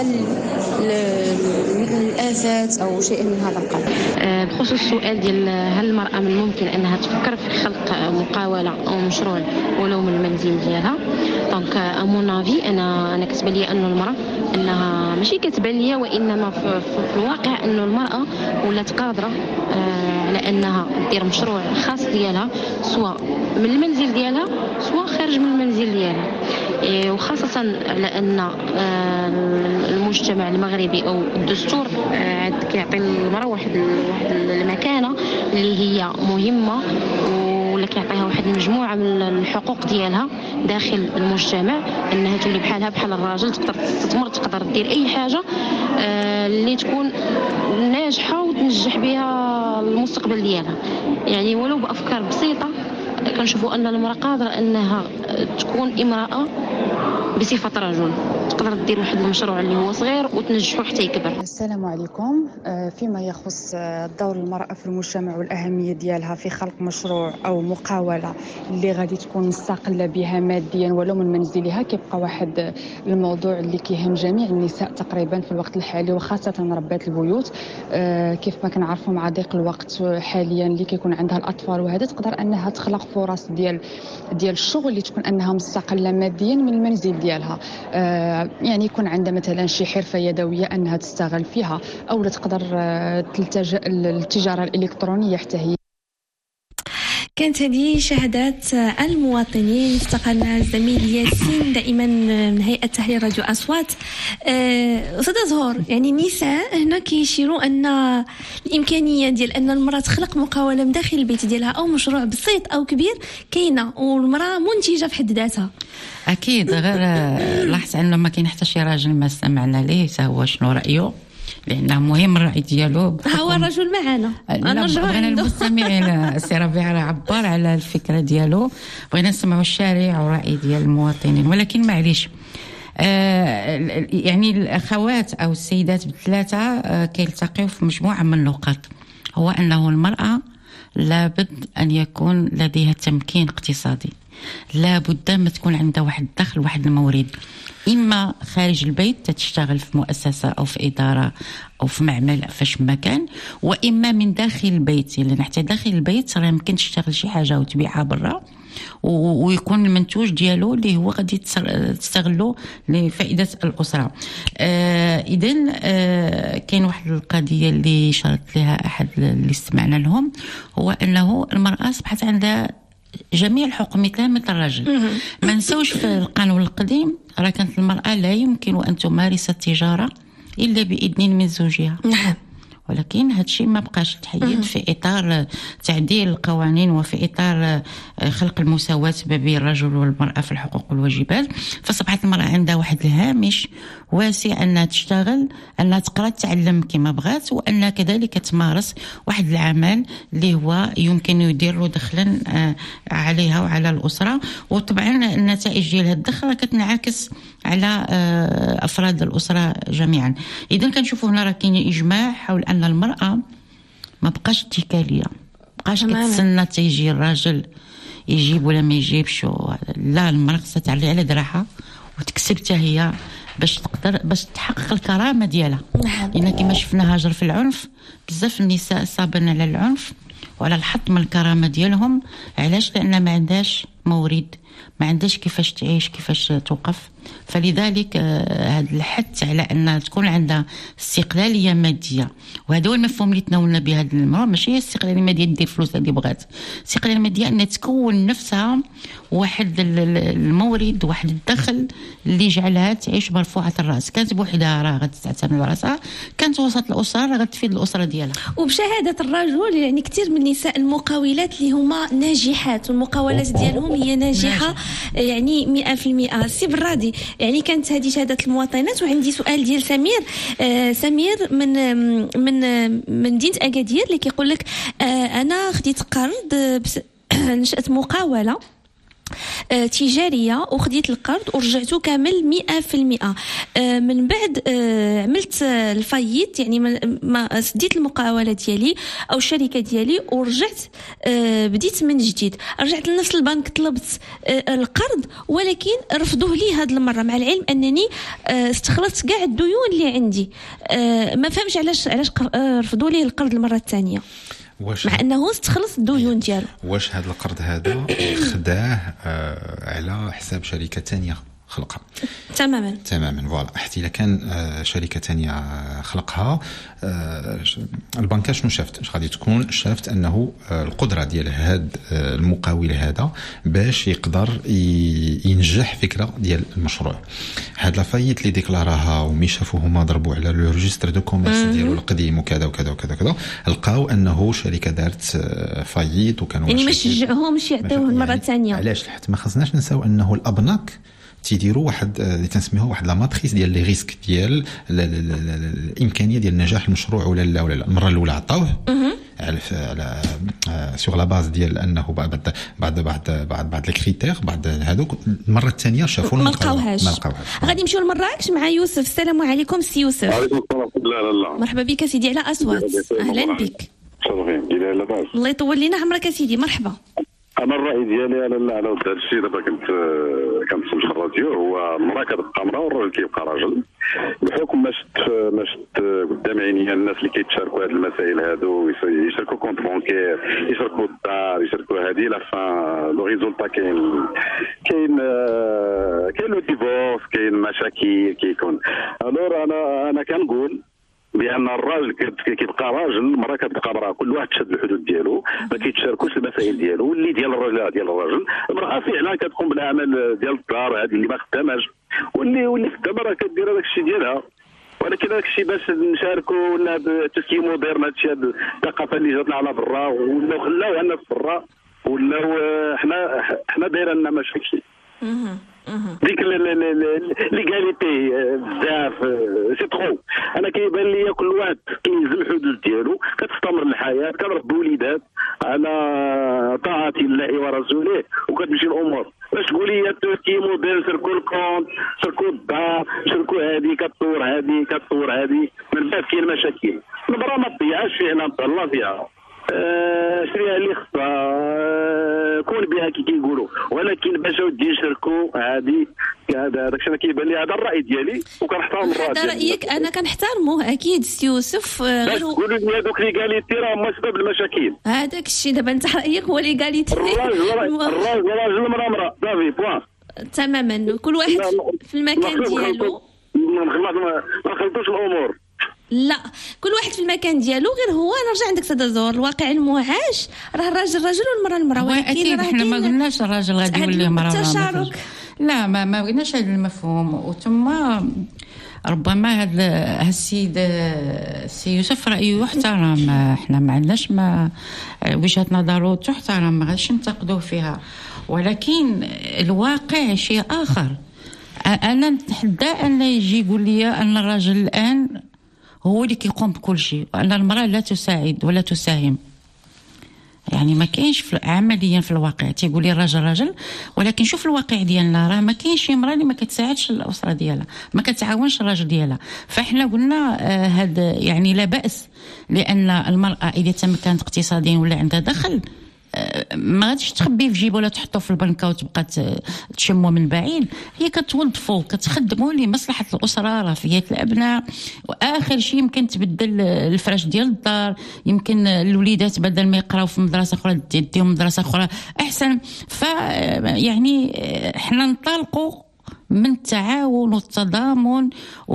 [SPEAKER 16] للآفات أو شيء من هذا القبيل.
[SPEAKER 17] بخصوص السؤال ديال هل المرأة من الممكن أنها تفكر في خلق مقاولة أو مشروع ولو من المنزل ديالها، دونك أمون افي أنا أنا كتبان لي أنه المرأة أنها ماشي كتبان لي، وإنما في, في الواقع أنه المرأة ولات قادرة على أنها دير مشروع خاص ديالها، سواء من المنزل ديالها سواء خارج من المنزل ديالها، وخاصة على أن المجتمع المغربي أو الدستور كيعطي المرأة واحد واحد المكانة اللي هي مهمة ولا كيعطيها واحد المجموعه من الحقوق ديالها داخل المجتمع، انها تولي بحالها بحال الراجل، تقدر تستثمر، تقدر دير اي حاجه آه اللي تكون ناجحه وتنجح بها المستقبل ديالها، يعني ولو بافكار بسيطه. كنشوفوا ان المراه قادره انها تكون امراه بصفه رجل، تقدر دير واحد المشروع اللي هو صغير وتنجحه حتى يكبر.
[SPEAKER 18] السلام عليكم. فيما يخص دور المرأة في المجتمع والأهمية ديالها في خلق مشروع أو مقاولة اللي غادي تكون مستقلة بها ماديا ولو من منزلها، كيبقى واحد الموضوع اللي كيهم جميع النساء تقريبا في الوقت الحالي، وخاصة ربات البيوت. كيف ما كنعرفوا مع ضيق الوقت حاليا اللي كيكون عندها الأطفال وهذا، تقدر أنها تخلق فرص ديال ديال الشغل اللي تكون أنها مستقلة ماديا من المنزل ديالها. يعني يكون عندها مثلا شي حرفة يدوية أنها تستغل فيها، أو تقدر تلتجأ للتجارة الإلكترونية حتى هي.
[SPEAKER 1] كانت هذه شهادات المواطنين استقلنا الزميل ياسين دائما من هيئة تحرير راديو أصوات. أستاذة زهور، يعني النساء هنا كيشيروا أن الإمكانية ديال أن المرأة تخلق مقاولة من داخل البيت ديالها أو مشروع بسيط أو كبير كاينة، والمرأة منتجة في حد ذاتها.
[SPEAKER 3] أكيد، غير لاحظت أنه ما كاين حتى شي راجل ما استمعنا ليه هو شنو رأيه، لأنه مهم الرأي ديالو.
[SPEAKER 1] هو الرجل معنا،
[SPEAKER 3] نرجعوا بغينا المستمعين السي ربيع عبر على الفكرة ديالو، بغينا نسمعوا الشارع ورأي ديال المواطنين. ولكن معليش آه يعني الأخوات أو السيدات بثلاثة آه كيلتقيوا في مجموعة من النقاط، هو أنه المرأة لابد أن يكون لديها تمكين اقتصادي، لابد ما تكون عندها واحد الدخل، واحد المورد، إما خارج البيت تشتغل في مؤسسة أو في إدارة أو في معمل فاش ما كان، وإما من داخل البيت، لأن حتى داخل البيت راه يمكن تشتغل شي حاجة وتبيعها برا ويكون المنتوج ديالو اللي هو غادي تستغلو لفائدة الأسرة. آه إذن آه كاين واحد القضية اللي شرط لها أحد اللي استمعنا لهم، هو أنه المرأة أصبحت عندها جميع الحقوق مثلها مثل الرجل. ما نسوش في القانون القديم راه كانت المرأة لا يمكن أن تمارس التجارة إلا بإذن من زوجها. نعم. ولكن هذا الشيء ما بقاش تحيد في إطار تعديل القوانين وفي إطار خلق المساواة بين الرجل والمرأة في الحقوق والواجبات، فصبحت المرأة عندها واحد الهامش واسع أنها تشتغل، أنها تقرأ تتعلم كما بغات، وأنها كذلك تمارس واحد العمل اللي هو يمكن يدير له دخلا عليها وعلى الأسرة. وطبعا النتائج ديال هذا الدخل كتنعكس على أفراد الأسرة جميعا. إذن كنشوفوا هنا راه كاين إجماع حول أن المرأة ما بقاش اتكالية، بقاش كتسنى تيجي الراجل يجيب ولا ما يجيبش، لا، المرأة خصها تعلي على دراعها وتكسب حتى هي باش تقدر باش تحقق الكرامة ديالها. لأن كما شفنا هاجر في العنف، بزاف النساء صابن على العنف وعلى الحط من الكرامة ديالهم. علاش؟ لأن ما عندهاش مورد، ما عندهاش كيفاش تعيش، كيفاش توقف. فلذلك هذا الحث على أن تكون عندها استقلالية مادية، وهذا هو المفهوم اللي تناولنا به هذه المرة. ماشي هي استقلالية مادية دير فلوس اللي بغات، استقلالية مادية أن تكون نفسها واحد المورد، واحد الدخل اللي يجعلها تعيش مرفوعة الرأس. كانت بوحدها راه غادي تعتمد على راسها، كانت وسط الأسرة راه غتفيد الأسرة ديالها.
[SPEAKER 1] وبشهادة الرجل يعني كثير من النساء المقاولات اللي هما ناجحات، والمقاولات ديالهم هي ناجحة يعني مئة في المئة. سي بالرادي، يعني كانت هذه شهادة المواطنات. وعندي سؤال ديال سمير. آه سمير من من من مدينة أكادير اللي كيقول لك آه أنا خديت قرض نشأت مقاولة آه تجارية وخديت القرض ورجعته كامل مئة في المئة. آه من بعد آه عملت آه الفايت، يعني ما سديت المقاولة ديالي أو الشركة ديالي ورجعت آه بديت من جديد. رجعت لنفس البنك طلبت آه القرض، ولكن رفضوه لي هذه المرة، مع العلم أنني آه استخلصت كاع الديون اللي عندي. آه ما فهمش علاش علاش آه رفضوا لي القرض المرة الثانية مع انه استخلص الديون ديالو.
[SPEAKER 5] واش هذا القرض هذا خداه آه على حساب شركه ثانيه خلقها.
[SPEAKER 1] تماما
[SPEAKER 5] تماما فوالا. حتى الا كان شركه ثانيه خلقها، البنكه شنو شافت؟ اش غادي تكون؟ شافت انه القدره ديال هاد المقاول هذا باش يقدر ينجح فكره ديال المشروع. هاد لافايت اللي ديكلاراها ومي شافوا هما ضربوا على لو ريجستر دو كوميرس ديالو القديم وكذا وكذا وكذا وكذا، لقاو انه شركه دارت فايت وكانوا
[SPEAKER 1] يعني ما شجعوهمش يعطيوه المره الثانيه.
[SPEAKER 5] يعني علاش؟ حيت ما خصناش نساو انه الابناك تيديروا واحد اللي تنسميوه واحد لا ماتريس ديال لي ريسك ديال الامكانيه ديال نجاح المشروع ولا لا ولا لا. المره الاولى عطاوه على على سور لا باز ديال انه بعد بعد بعد بعد بعد لي كريتير بعد هذوك. المره الثانيه شافوا
[SPEAKER 1] ما لقاوهاش.
[SPEAKER 5] ما لقاوهاش.
[SPEAKER 1] غادي نمشيو لمراكش مع يوسف. السلام عليكم سي يوسف.
[SPEAKER 19] وعليكم السلام. لا لا لا
[SPEAKER 1] مرحبا بك سيدي على اصوات. اهلا بك.
[SPEAKER 19] شرفين الى لاباس.
[SPEAKER 1] الله يطول لنا عمرك سيدي. مرحبا.
[SPEAKER 19] انا الراي ديالي على على هذا الشيء دابا كنت كنسمع الراديو، هو المراه كتبقى امراه والراجل كيبقى راجل. الحكم ما شفت ما شفت قدام عينيا الناس اللي كيتشاركوا هذه المسائل هادو، يشاركوا كونت بونكير، يشاركوا الدار، يشاركوا هذه لا فان لو ريزولتا كاين كاين كاين لو ديفورس، كاين مشاكل كيكون. الور انا انا كنقول بان الراجل كيبقى راجل، المراه كتبقى مراه، كل واحد تشد الحدود ديالو، ما كيتشاركوش المسائل ديالو. واللي ديال الراجل ديال الراجل، المراه فعلا كتقوم بالاعمال ديال الدار هذه اللي ما خداماش، واللي واللي خدامه راه كدير هذاك الشيء ديالها. ولكن هذاك الشيء باش نشاركوا ولا بتسكي موديرن، هذا الشيء الثقافه اللي جاتنا على برا ولا خلاوها الناس برا، ولاو حنا حنا دايره لنا مشاكل. ديك ليغاليتي بزاف سي ترو. انا كيبان لي كل واحد كيلزم الحدود ديالو، كتستمر الحياه، كنربي وليدات على طاعه الله ورسوله وكتمشي الامور. باش تقولي يا تركي موديل سركو الكونت سركو الدار سركو هذه كتطور هذه كتطور هذه، من بعد كاين مشاكل. المراه ما تضيعش فعلا، تهلا فيها، شريها اللي خصها، كون بها كي كيقولوا. ولكن باش ودي يشاركوا هذه هذا داكشي اللي كيبان لي. هذا الراي ديالي وكنحترم الراي
[SPEAKER 1] هذا رايك، انا كنحترمه اكيد سي يوسف.
[SPEAKER 19] غير قولوا لي هذوك ليغاليتي راه هما سبب المشاكل.
[SPEAKER 1] هذاك الشيء دابا انت رايك هو ليغاليتي.
[SPEAKER 19] الراجل الراجل راجل المراه مراه صافي بوان.
[SPEAKER 1] تماما. كل واحد في المكان ديالو.
[SPEAKER 19] ما خلطوش الامور.
[SPEAKER 1] لا، كل واحد في المكان ديالو. غير هو نرجع عندك تدور الواقع المعاش، راه الراجل راجل والمراه المراه.
[SPEAKER 3] ولكن احنا ما قلناش الراجل غادي يولي مراه.
[SPEAKER 1] التشارك
[SPEAKER 3] لا، ما ما قلناش هذا المفهوم. وثم ربما هذا السيد السي يوسف رايه يحترم، احنا ما عندناش ما وجهه نظره تحترم، ما غاديش ننتقدوه فيها. ولكن الواقع شيء اخر. انا نتحدى ان يجي يقول لي ان الراجل الان هو اللي كيقوم بكل شيء، وأن المرأة لا تساعد ولا تساهم. يعني ما كاينش عمليا في الواقع. تيقول لي الراجل راجل، ولكن شوف الواقع ديالنا راه ما كاينش شي امرأة اللي ما كتساعدش الأسرة ديالها، ما كتعاونش الراجل ديالها. فاحنا قلنا آه هذا يعني لا بأس، لأن المرأة إذا تمكنت اقتصاديا ولا عندها دخل ما غاديش تخبيه في جيبه ولا تحطه في البنكه وتبقى تشمه من بعيد. هي كتوظفو كتخدمو لمصلحه الاسره، رفاهيه الابناء، واخر شيء يمكن تبدل الفراش ديال الدار، يمكن الوليدات بدل ما يقراو في مدرسه اخرى تديهم مدرسه اخرى احسن. ف يعني احنا ننطلقوا من التعاون والتضامن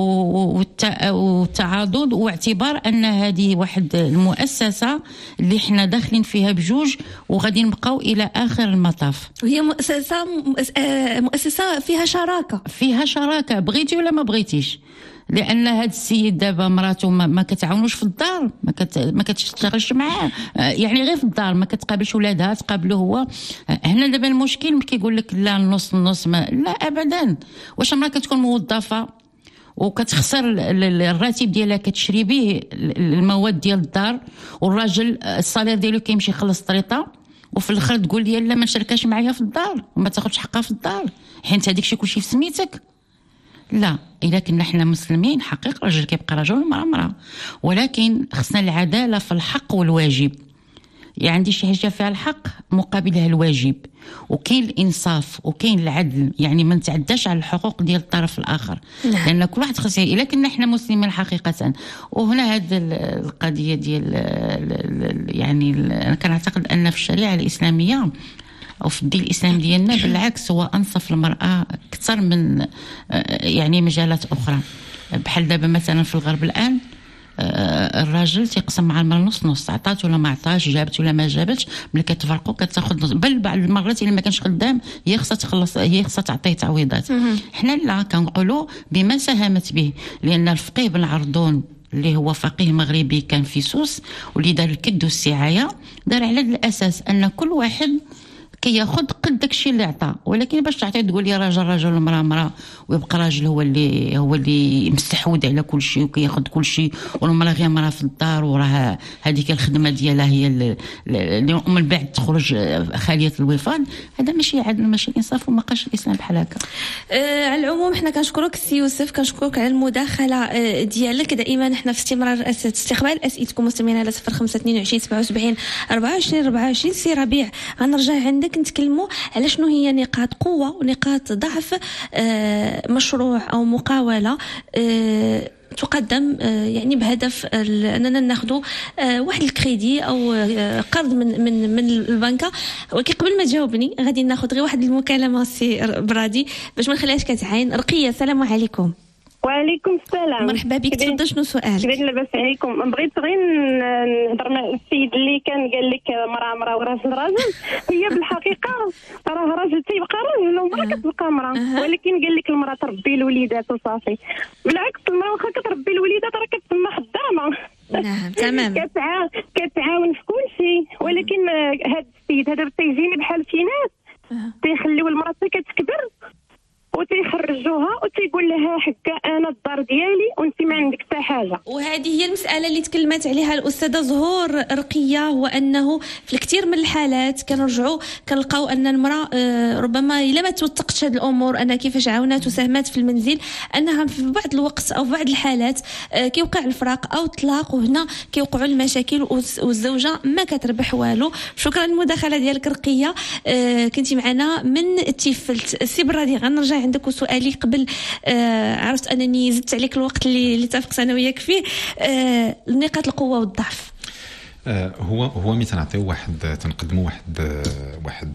[SPEAKER 3] والتعاضد، واعتبار ان هذه واحد المؤسسه اللي احنا داخلين فيها بجوج وغادي نبقاو الى اخر المطاف.
[SPEAKER 1] وهي مؤسسه مؤسسه فيها شراكه
[SPEAKER 3] فيها شراكه بغيتي ولا ما بغيتيش. لان هذا السيد دابا مراته ما, ما كتعاونوش في الدار، ما كت ما كتشتغلش معاه، يعني غير في الدار ما كتقابلش ولادها، تقابله هو. هنا دابا المشكل ملي كيقول لك لا النص النص ما لا ابدا. واش المراه كتكون موظفه وكتخسر الراتب ديالها كتشري به المواد ديال الدار، والراجل الصالير ديالو كيمشي يخلص طريطه، وفي الاخر تقول لي لا ما نشاركاش معايا في الدار وما تاخذش حقها في الدار، حيت هذيك شي كلشي في سميتك. لا، إذا كنا احنا مسلمين حقيقة الرجل كيبقى رجل والمرأة مرأة، ولكن خصنا العدالة في الحق والواجب. يعني عندي شي حاجة فيها الحق مقابلها الواجب، وكاين الإنصاف وكاين العدل، يعني ما نتعداش على الحقوق ديال الطرف الآخر. نعم. لأن كل واحد خص، إلا كنا احنا مسلمين حقيقة. وهنا هذه القضية ديال يعني أنا كنعتقد أن في الشريعة الإسلامية او في الدين الاسلامي ديالنا بالعكس هو انصف المراه اكثر من يعني مجالات اخرى. بحال دابا مثلا في الغرب الان الراجل تيقسم مع المراه نص نص، عطات ولا ما عطاش، جابت ولا ما جابتش، ملي كتفرقوا كتاخذ نص. بل بعض المرات الا ما كانش خدام هي خصها تخلص، هي خصها تعطيه تعويضات. حنا لا كنقولوا بما ساهمت به، لان الفقيه بن عرضون اللي هو فقيه مغربي كان في سوس واللي دار الكد والسعايه، دار على الاساس ان كل واحد كياخذ قد داكشي اللي عطاه، ولكن باش تعطي تقول لي راجل راجل ومراه مراه ويبقى راجل هو اللي هو اللي مستحوذ على كل شيء وكياخذ كل شيء، والمراه غير مراه في الدار وراه هذيك الخدمه ديالها هي اللي من بعد تخرج خاليه الوفاض. هذا ماشي عدل، ماشي انصاف، وما قاش الاسلام بحال هكا.
[SPEAKER 1] أه على العموم حنا كنشكروك سي يوسف، كنشكروك على المداخله ديالك. دائما حنا في استمرار استقبال اسئلتكم مستمعين على صفر خمسة اثنين وعشرين سبعة وسبعين أربعة وعشرين أربعة وعشرين. سي ربيع غنرجع عندك نتكلموا على شنو هي نقاط قوه ونقاط ضعف مشروع او مقاوله تقدم يعني بهدف اننا ناخذوا واحد الكريدي او قرض من من من البنكه. ولكن قبل ما تجاوبني غادي ناخذ غير واحد المكالمه سي برادي باش ما نخليهاش كتعاين. رقيه السلام عليكم.
[SPEAKER 20] وعليكم السلام.
[SPEAKER 1] مرحبا بك، تفضل شنو سؤالك؟
[SPEAKER 20] كيفاش لاباس عليكم؟ بغيت غير نهضر مع السيد اللي كان قال لك مراه مراه وراجل راجل. هي بالحقيقه راه راجل تيبقى راجل ومراه كتبقى مراه، ولكن قال لك المراه تربي الوليدات وصافي. بالعكس المراه واخا كتربي الوليدات راه كتسمى خدامه.
[SPEAKER 1] نعم تمام.
[SPEAKER 20] كتعاون كتعاون في كل شيء، ولكن هذا السيد هذا تيجيني بحال شي ناس تيخليو المراه كتكبر وتيخرجوها وتيقول لها حكا انا الدار ديالي وانت ما عندك حتى حاجه.
[SPEAKER 1] وهذه هي المساله اللي تكلمت عليها الاستاذه زهور رقيه، هو انه في الكثير من الحالات كنرجعوا كنلقاو ان المراه ربما الا ما توثقتش هذه الامور انها كيفاش عاونات وساهمات في المنزل، انها في بعض الوقت او في بعض الحالات كيوقع الفراق او الطلاق، وهنا كيوقعوا المشاكل والزوجه ما كتربح والو. شكرا للمداخله ديالك رقيه. كنتي معنا من تيفلت. سي برادي غنرجع عندك سؤالي قبل آه عرفت انني زدت عليك الوقت اللي اللي اتفقت انا وياك فيه. آه نقاط القوه والضعف.
[SPEAKER 5] آه هو هو مي تنعطيو واحد تنقدموا واحد واحد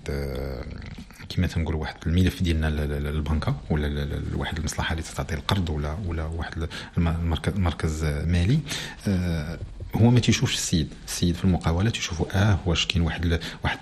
[SPEAKER 5] كما تنقولوا واحد الملف ديالنا للبنكه ولا لواحد المصلحه اللي تعطي القرض ولا ولا واحد المركز مالي. آه هو ما تيشوفش السيد السيد في المقاوله تيشوفوا اه واش كاين واحد واحد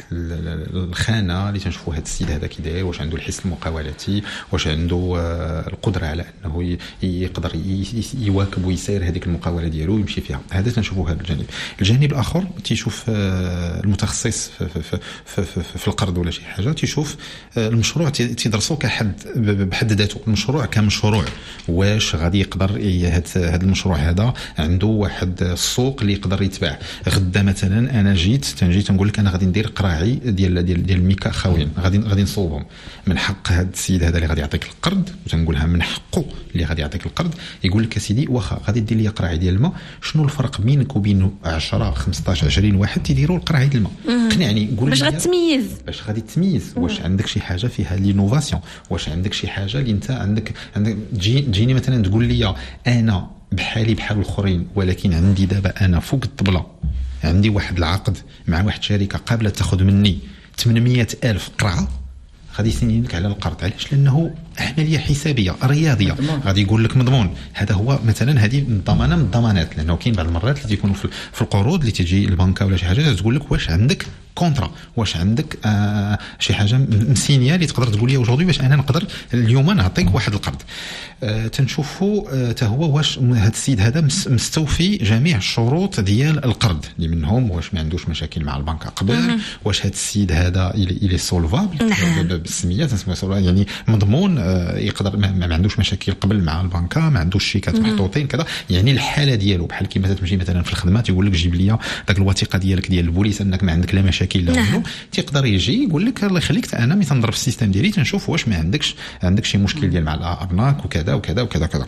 [SPEAKER 5] الخانه اللي تنشوفوا هذا السيد هذا كي داير، واش عنده الحس المقاولاتي، واش عنده آه القدره على انه يقدر يواكب ويسير هذيك المقاوله ديالو ويمشي فيها. هذا تنشوفوا هذا الجانب. الجانب الاخر تيشوف آه المتخصص في, في, في, في, في القرض ولا شي حاجه، تيشوف آه المشروع تيدرسوا كحد بحد ذاته. المشروع كمشروع واش غادي يقدر هذا المشروع هذا عنده واحد السوق اللي يقدر يتباع. غدا مثلا انا جيت تنجي تنقول لك انا غادي ندير قراعي ديال ديال ديال الميكا خاويين، غادي غادي نصوبهم. من حق هذا السيد هذا اللي غادي يعطيك القرض، وتنقولها من حقه اللي غادي يعطيك القرض، يقول لك اسيدي واخا غادي دير لي قراعي ديال الماء، شنو الفرق بينك وبين عشرة خمسطاش عشرين واحد تيديروا القراعي ديال الماء؟ قنعني قول
[SPEAKER 1] باش غتميز،
[SPEAKER 5] باش غادي تميز واش عندك شي حاجه فيها لينوفاسيون، واش عندك شي حاجه اللي انت عندك عندك تجي تجيني مثلا تقول لي انا بحالي بحال الاخرين، ولكن عندي دابا انا فوق الطبله عندي واحد العقد مع واحد شركه قابله تاخذ مني ثمانمية ألف قرعه، غادي يسني لك على القرض. علاش؟ لانه عمليه حسابيه رياضيه، غادي يقول لك مضمون. هذا هو مثلا هذه ضمانه من الضمانات، لانه كاين بعض المرات اللي تيكونوا في القروض اللي تجي البنكه ولا شي حاجه تقول لك واش عندك كونترا، واش عندك آه شي حاجه مسينيه اللي تقدر تقول لي اوجوردي باش انا نقدر اليوم نعطيك واحد القرض. آه تنشوفوا تا آه هو واش هذا السيد هذا مستوفي جميع الشروط ديال القرض اللي منهم، واش ما عندوش مشاكل مع البنكه قبل، واش هذا السيد هذا الى سولفابل بالسميه تسمى يعني مضمون، آه يقدر ما, ما عندوش مشاكل قبل مع البنكه، ما عندوش شيكات محطوطين كذا، يعني الحاله ديالو بحال كيما تمشي مثلا في الخدمه تيقول لك جيب لي داك الوثيقه ديالك ديال البوليس انك ما عندك لا مشاكل لا والو، تيقدر يجي يقول لك الله يخليك انا ملي تنضرب في السيستم ديالي تنشوف واش ما عندكش عندك شي مشكل ديال مع ابناك وكذا وكذا وكذا كذا.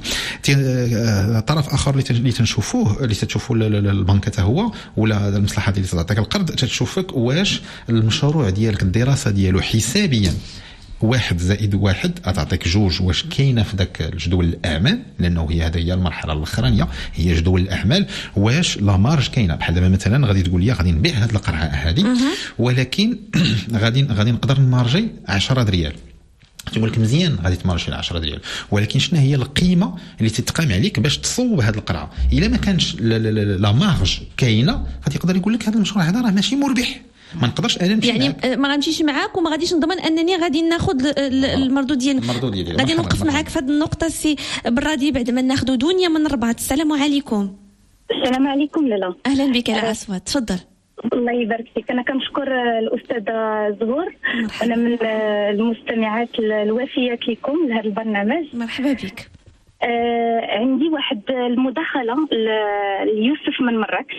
[SPEAKER 5] طرف اخر اللي تنشوفوه اللي تشوفوا البنكه حتى هو ولا المصلحه اللي تعطيك القرض تشوفك واش المشروع ديالك الدراسه ديالو حسابيا واحد زائد واحد غتعطيك جوج. واش كاينه في ذاك الجدول الاعمال، لانه هي هذه هي المرحله الاخرانيه هي جدول الاعمال. واش لا مارج كاينه؟ بحال دابا مثلا غادي تقول لي غادي نبيع هذه القرعه هذه ولكن غادي غادي نقدر نمارجي عشرة ريال. تقول لك مزيان غادي تمارجي عشرة ريال، ولكن شنو هي القيمه اللي تتقام عليك باش تصوب هذه القرعه؟ الا ما كانش لا مارج كاينه غادي يقدر يقول لك هذا المشروع هذا راه ماشي مربح، ما نقدرش انا نمشي
[SPEAKER 1] يعني
[SPEAKER 5] معاك.
[SPEAKER 1] ما غنمشيش معاك وما غاديش نضمن انني غادي ناخذ المردود ديال
[SPEAKER 5] المردود ديالي.
[SPEAKER 1] غادي نوقف معاك في هذه النقطه سي برادي بعد ما ناخذوا دنيا من الرباط. السلام عليكم.
[SPEAKER 21] السلام عليكم لاله.
[SPEAKER 1] اهلا بك على اصوات، تفضل.
[SPEAKER 21] الله يبارك فيك. انا كنشكر الاستاذه زهور، انا من المستمعات الوفيات لكم لهذا البرنامج.
[SPEAKER 1] مرحبا بك.
[SPEAKER 21] آه عندي واحد المداخله ليوسف من مراكش.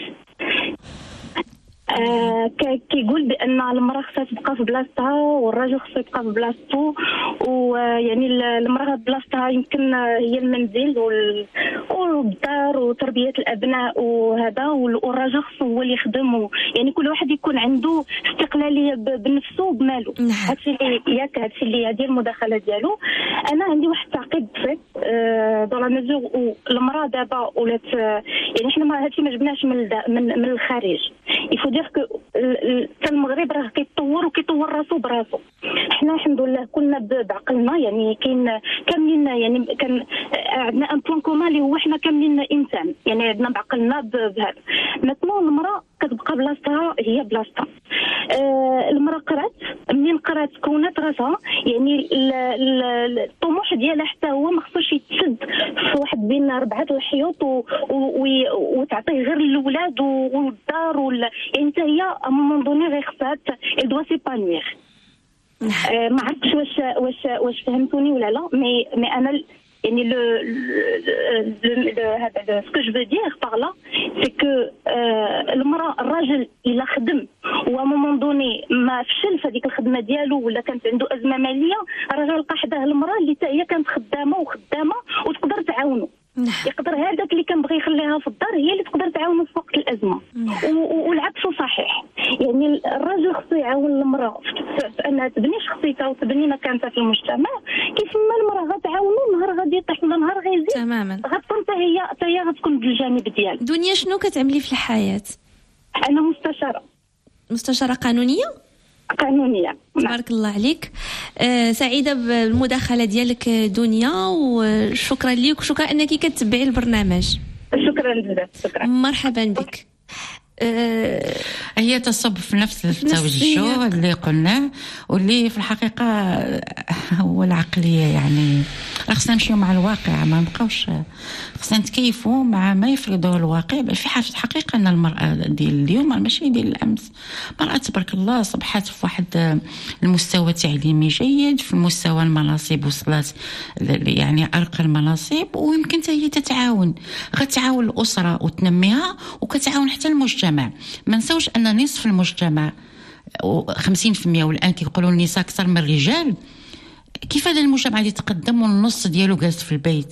[SPEAKER 21] آه كيقول بان المراه خصها تبقى في بلاصتها والراجل خصو يبقى في بلاصتو، ويعني المراه بلاصتها يمكن هي المنزل والدار وتربيه الابناء وهذا، والراجل خصو هو اللي يخدم، يعني كل واحد يكون عنده استقلاليه بنفسه وبماله. هادشي اللي ياك هادشي اللي هذه المداخله ديالو. انا عندي واحد التعقيب بسيط دون لا ميزور المراه دابا ولات، يعني حنا ما هادشي ما جبناش من من, من الخارج. يفو دير كو المغرب راه كيتطور وكيطور راسو براسو. حنا الحمد لله كلنا بعقلنا، يعني كاين كاملين، يعني كان عندنا ان بوين كومان اللي هو حنا كاملين انسان، يعني عندنا بعقلنا بهذا. مثلا المراه كتبقى بلاصتها هي بلاصتها. آه المراه قرات، منين قرات كونات راسها، يعني الطموح ديالها حتى هو ما خصوش يتسد في واحد بين اربعه الحيوط وتعطيه غير الاولاد والدار ولا، يعني حتى هي ا مومون دوني غير خصها ال دوا سيبانير. آه ما عرفتش واش واش واش فهمتوني ولا لا، مي مي انا يعني لو هذا سكو جو فو دير باغ لا سي كو المراه الراجل الا خدم و مومون دوني ما فشل في هذيك الخدمه ديالو ولا كانت عنده ازمه ماليه، الراجل لقى حداه المراه اللي حتى هي كانت خدامه وخدامه وتقدر تعاونو. يقدر هذاك اللي كان بغى يخليها في الدار هي اللي تقدر تعاونه في وقت الازمه، والعكس صحيح. يعني الراجل خصو يعاون المراه في انها تبني شخصيتها وتبني مكانتها في المجتمع، كيف ما المراه غتعاونو نهار غادي يطيح ولا نهار غيزيد
[SPEAKER 1] تماما،
[SPEAKER 21] غتكون حتى هي حتى هي غتكون بالجانب ديالها.
[SPEAKER 1] دنيا شنو كتعملي في الحياه؟
[SPEAKER 21] انا مستشاره
[SPEAKER 1] مستشاره قانونيه
[SPEAKER 21] قانونيه.
[SPEAKER 1] تبارك الله عليك. آه سعيده بالمداخله ديالك دنيا، وشكرا لك وشكرا انك كتبعي البرنامج.
[SPEAKER 21] شكرا بزاف. شكرا.
[SPEAKER 1] مرحبا بك.
[SPEAKER 3] أه هي تصب في نفس التوجه اللي قلناه، واللي في الحقيقه هو العقليه، يعني خصنا نمشيو مع الواقع، ما نبقاوش خصنا نتكيفوا مع ما يفرضه الواقع. في حاجه حقيقه ان المراه ديال اليوم ماشي ديال الامس، مرأة تبارك الله صبحت في واحد المستوى تعليمي جيد، في مستوى المناصب وصلت يعني ارقى المناصب، ويمكن هي تتعاون، غتعاون الاسره وتنميها وكتعاون حتى المجتمع. ما نساوش ان نصف المجتمع خمسين بالمئة والان كيقولوا النساء اكثر من الرجال. كيف هذا المجتمع غادي يتقدم والنص ديالو جالس في البيت؟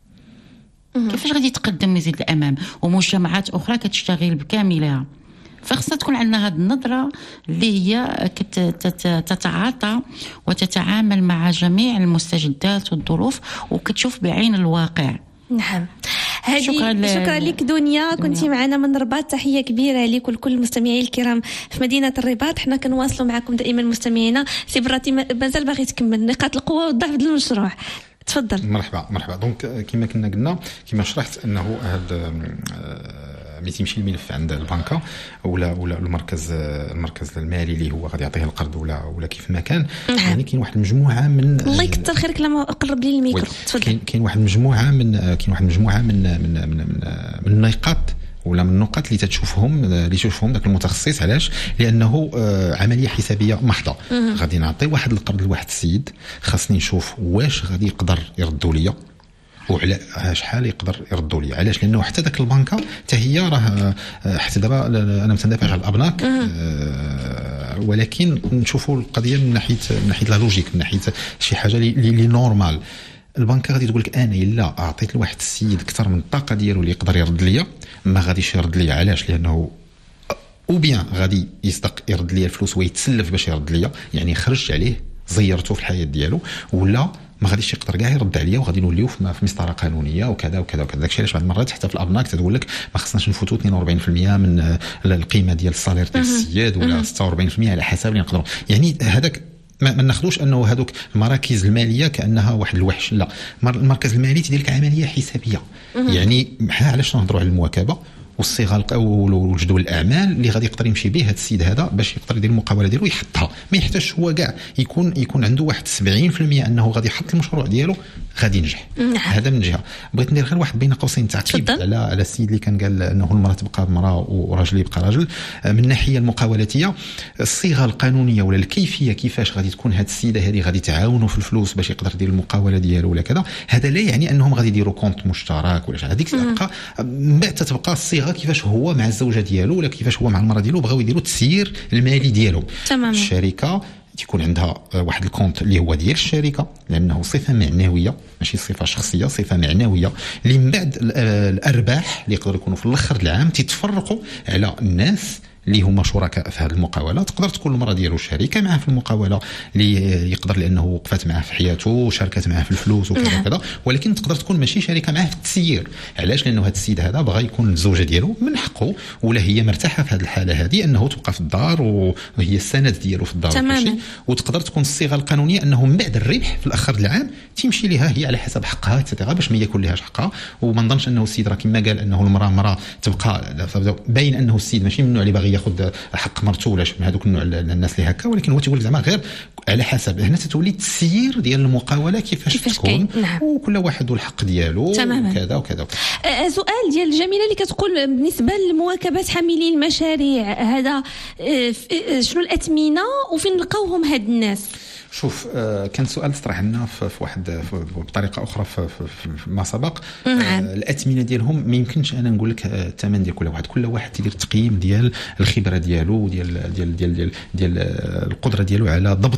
[SPEAKER 3] كيفاش غادي يتقدم ويزيد الامام؟ ومجتمعات اخرى كتشتغل بكاملها. فخصنا تكون عندنا هذه النظره اللي هي تتعاطى وتتعامل مع جميع المستجدات والظروف وكتشوف بعين الواقع.
[SPEAKER 1] نعم. هذه شكرا, شكرا لك دنيا، كنتي معنا من الرباط. تحيه كبيره لك ولكل المستمعين الكرام في مدينه الرباط. حنا كنواصلوا معكم دائما مستمعينا. سي براتي مازال باغي تكمل نقاط القوه والضعف ديال المشروع، تفضل.
[SPEAKER 5] مرحبا مرحبا. دونك كما كنا قلنا، كما شرحت انه هذا ملي تيمشي الملف عند البنكه ولا ولا المركز المركز المالي اللي هو غادي يعطيه القرض ولا ولا كيف ما كان، يعني كاين واحد المجموعه من
[SPEAKER 1] الله يكثر خيرك لما قرب لي الميكرو، تفضل.
[SPEAKER 5] كاين كاين واحد المجموعه من كاين واحد المجموعه من من من, من, من النقاط ولا من النقاط اللي تتشوفهم اللي تشوفهم داك المتخصص. علاش؟ لانه عمليه حسابيه محضه. غادي نعطي واحد القرض لواحد السيد، خاصني نشوف واش غادي يقدر يردوا ليا وعلى شحال يقدر يردوا لي. علاش؟ لانه حتى داك البنكه حتى هي راه حتى دابا انا متندفع على الابناك، أه ولكن نشوفوا القضيه من ناحيه من ناحيه لا لوجيك، من ناحيه شي حاجه اللي نورمال. البنكه غادي تقول لك انا الا اعطيت لواحد السيد اكثر من الطاقه ديالو اللي يقدر يرد ليا ما غاديش يرد ليا. علاش؟ لانه او بيان غادي يصدق يرد ليا الفلوس ويتسلف باش يرد ليا، يعني خرجت عليه زيرته في الحياه ديالو ولا ما غاديش يقدر كاع يرد عليا وغادي نوليو في مسطره قانونيه وكذا وكذا وكذا. داكشي علاش بعض المرات حتى في الابناك تقول لك ما خصناش نفوتوا اثنين وأربعين بالمئة من القيمه ديال الصالير ديال السياد ولا ستة وأربعين بالمئة على حسب اللي نقدروا. يعني هذاك ما, ما ناخذوش انه هذوك المراكز الماليه كانها واحد الوحش، لا، المركز المالي تدير لك عمليه حسابيه. يعني علاش نهضروا على المواكبه والصيغه والجدول الاعمال اللي غادي يقدر يمشي به هذا السيد هذا باش يقدر يدير المقاوله ديالو يحطها. ما يحتاجش هو كاع يكون يكون عنده واحد سبعين بالمئة انه غادي يحط المشروع ديالو غادي ينجح. هذا من جهه. بغيت ندير غير واحد بين قوسين تعقيب على على السيد اللي كان قال انه المراه تبقى مراه وراجل يبقى راجل. من الناحيه المقاولاتيه الصيغه القانونيه ولا الكيفيه كيفاش غادي تكون هذه السيده هذه غادي تعاونوا في الفلوس باش يقدر يدير المقاوله ديالو ولا كذا، هذا لا يعني انهم غادي يديروا كونت مشترك ولا شي. هذيك تبقى من بعد تتبقى الصيغه كيفاش هو مع الزوجه ديالو ولا كيفاش هو مع المراه ديالو بغاو يديروا التسيير المالي ديالو. تمام. الشركه تكون عندها واحد الكونت اللي هو ديال الشركه لانه صفه معنويه ماشي صفه شخصيه، صفه معنويه اللي من بعد الارباح اللي يقدروا يكونوا في الاخر العام تتفرقوا على الناس اللي هما شركاء في هذه المقاوله. تقدر تكون المراه ديالو شريكه معاه في المقاوله اللي يقدر لانه وقفت معاه في حياته وشاركت معاه في الفلوس وكذا نعم. كذا، ولكن تقدر تكون ماشي شريكه معاه في التسيير. علاش؟ لانه هذا السيد هذا بغى يكون الزوجه ديالو من حقه ولا هي مرتاحه في هذه الحاله هذه انه تبقى في الدار وهي السند ديالو في الدار تماما. وتقدر تكون الصيغه القانونيه انه من بعد الربح في الاخر العام تمشي لها هي على حسب حقها تتغا باش ما يكون لهاش حقها. وما نظنش انه السيد راه كما قال انه المراه مراه تبقى باين انه السيد ماشي من النوع اللي باغي ياخذ حق مرته ولا من هذوك النوع الناس اللي هكا، ولكن هو تيقول زعما غير على حسب. هنا تتولي التسيير ديال المقاوله كيفاش, كيفاش تكون نعم. وكل واحد والحق ديالو وكذا وكذا.
[SPEAKER 1] أه سؤال ديال جميله اللي كتقول بالنسبه لمواكبه حاملين المشاريع هذا أه شنو الاثمنه وفين نلقاوهم هاد الناس؟
[SPEAKER 5] شوف آه كان سؤال طرح لنا في, في واحد في بطريقه اخرى في, في, في ما سبق. نعم. آه الاثمنه ديالهم ما يمكنش انا نقول لك الثمن ديال كل واحد. كل واحد تيدير تقييم ديال الخبره ديالو ديال ديال ديال ديال, ديال القدره ديالو على ضبط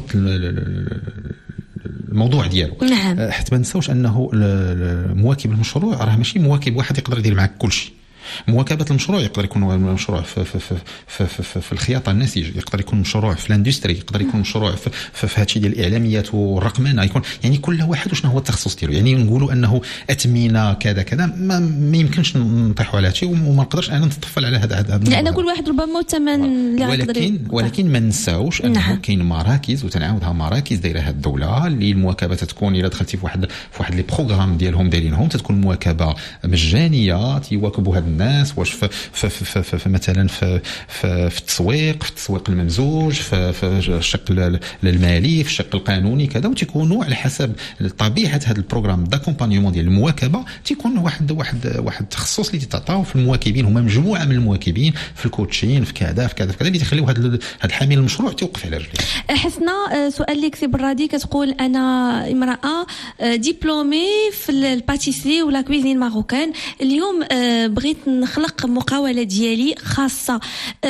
[SPEAKER 5] الموضوع ديالو. نعم. حيت ما نساوش انه مواكب المشروع راه ماشي مواكب واحد يقدر يدير معك كل شيء. مواكبه المشروع يقدر يكون مشروع في في في في, في, في الخياطه النسيج، يقدر يكون مشروع في الاندستري، يقدر يكون مشروع في, في, في هادشي ديال الاعلاميات والرقمنه، يكون يعني كل واحد وشنو هو التخصص ديالو. يعني نقولوا انه اثمنه كذا كذا ما, ما يمكنش نطيحوا على هادشي وما نقدرش انا نتطفل على هذا هذا
[SPEAKER 1] لان كل واحد ربما الثمن اللي
[SPEAKER 5] ولكن ولكن ما نساوش انه نعم. كاين مراكز وتنعاودها مراكز دايره الدوله اللي المواكبه تتكون الا دخلتي في واحد في واحد لي بروغرام ديالهم دايرينهم تتكون مواكبه مجانيه تيواكبوا هاد الناس واش في, في, في, في, في مثلا في, في, في التسويق في التسويق الممزوج في, في الشق المالي في الشق القانوني كذا، وتكونوا على حسب طبيعه هذا البروغرام داكومبانيومون ديال المواكبه تيكون واحد واحد واحد التخصص اللي تتعطاو في المواكبين. هما مجموعه من المواكبين في الكوتشين في كذا في كذا في كذا اللي تخليو هذا هذا الحامل المشروع توقف على رجليه.
[SPEAKER 1] حسنا سؤال اللي كتب الرادي كتقول انا امراه دبلومي في الباتيسري ولا كويزين ماروكان، اليوم بغيت نخلق مقاولة ديالي خاصة،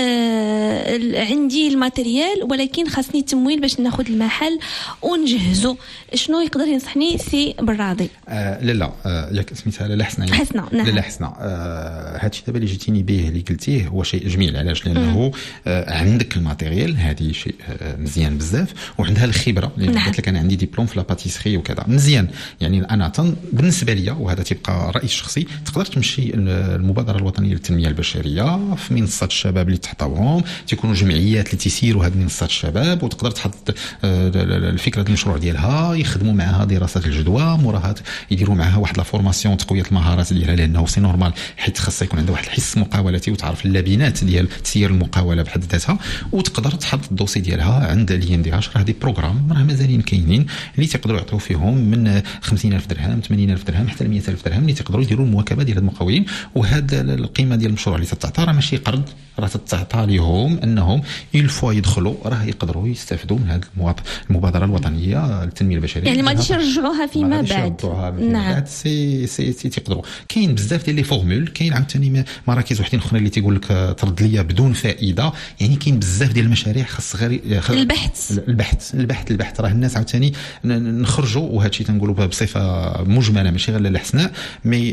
[SPEAKER 1] آه عندي الماتريال ولكن خاصني تمويل باش ناخذ المحل ونجهزه، شنو يقدر ينصحني سي بالراضي؟
[SPEAKER 5] آه لا لا آه ياك سميتها لا حسنا
[SPEAKER 1] حسنا نعم.
[SPEAKER 5] لا حسنا آه هادشي دابا اللي جيتيني به اللي قلتيه هو شيء جميل. علاش؟ لانه آه عندك الماتريال هذه شيء آه مزيان بزاف، وعندها الخبره اللي نعم. قلت لك انا عندي دبلوم في لاباتيسري وكذا مزيان. يعني انا بالنسبه لي وهذا تبقى رايي الشخصي تقدر تمشي المبادره الوطنيه للتنميه البشريه في منصات الشباب اللي تحطوهم تيكونوا جمعيات اللي تيسيروا هذه منصات الشباب، وتقدر تحط الفكره المشروع ديالها يخدموا معها دراسات الجدوى موراها يديروا معها واحد لا فورماسيون تقويه المهارات ديالها، لانه سي نورمال حيت خاص يكون عندها واحد الحس مقاولتي وتعرف اللبنات ديال تسيير المقاوله بحد ذاتها، وتقدر تحط الدوسي ديالها عند لين دي اش. راه دي بروغرام راه مازالين كاينين اللي تقدروا يعطيو فيهم من خمسين ألف درهم ثمانين ألف درهم حتى مئة ألف درهم اللي تقدروا يديروا المواكبه ديال المقاولين. وهذا القيمه ديال المشروع اللي تتعطى راه ماشي قرض، راه تتعطى لهم انهم الفوا يدخلوا راه يقدروا يستافدوا من هذه المبادره الوطنيه للتنميه البشريه.
[SPEAKER 1] يعني ما غاديش يرجعوها فيما بعد.
[SPEAKER 5] نعم بعد سي سي سي تقدروا. كاين بزاف ديال لي فورمول، كاين عاوتاني مراكز وحدين اخرين اللي تيقول لك ترد ليا بدون فائده. يعني كاين بزاف ديال المشاريع خاص غير
[SPEAKER 1] البحث
[SPEAKER 5] البحث البحث البحث راه الناس عاوتاني نخرجوا، وهذا الشيء تنقولوا بصفه مجمله ماشي غير للحسناء، مي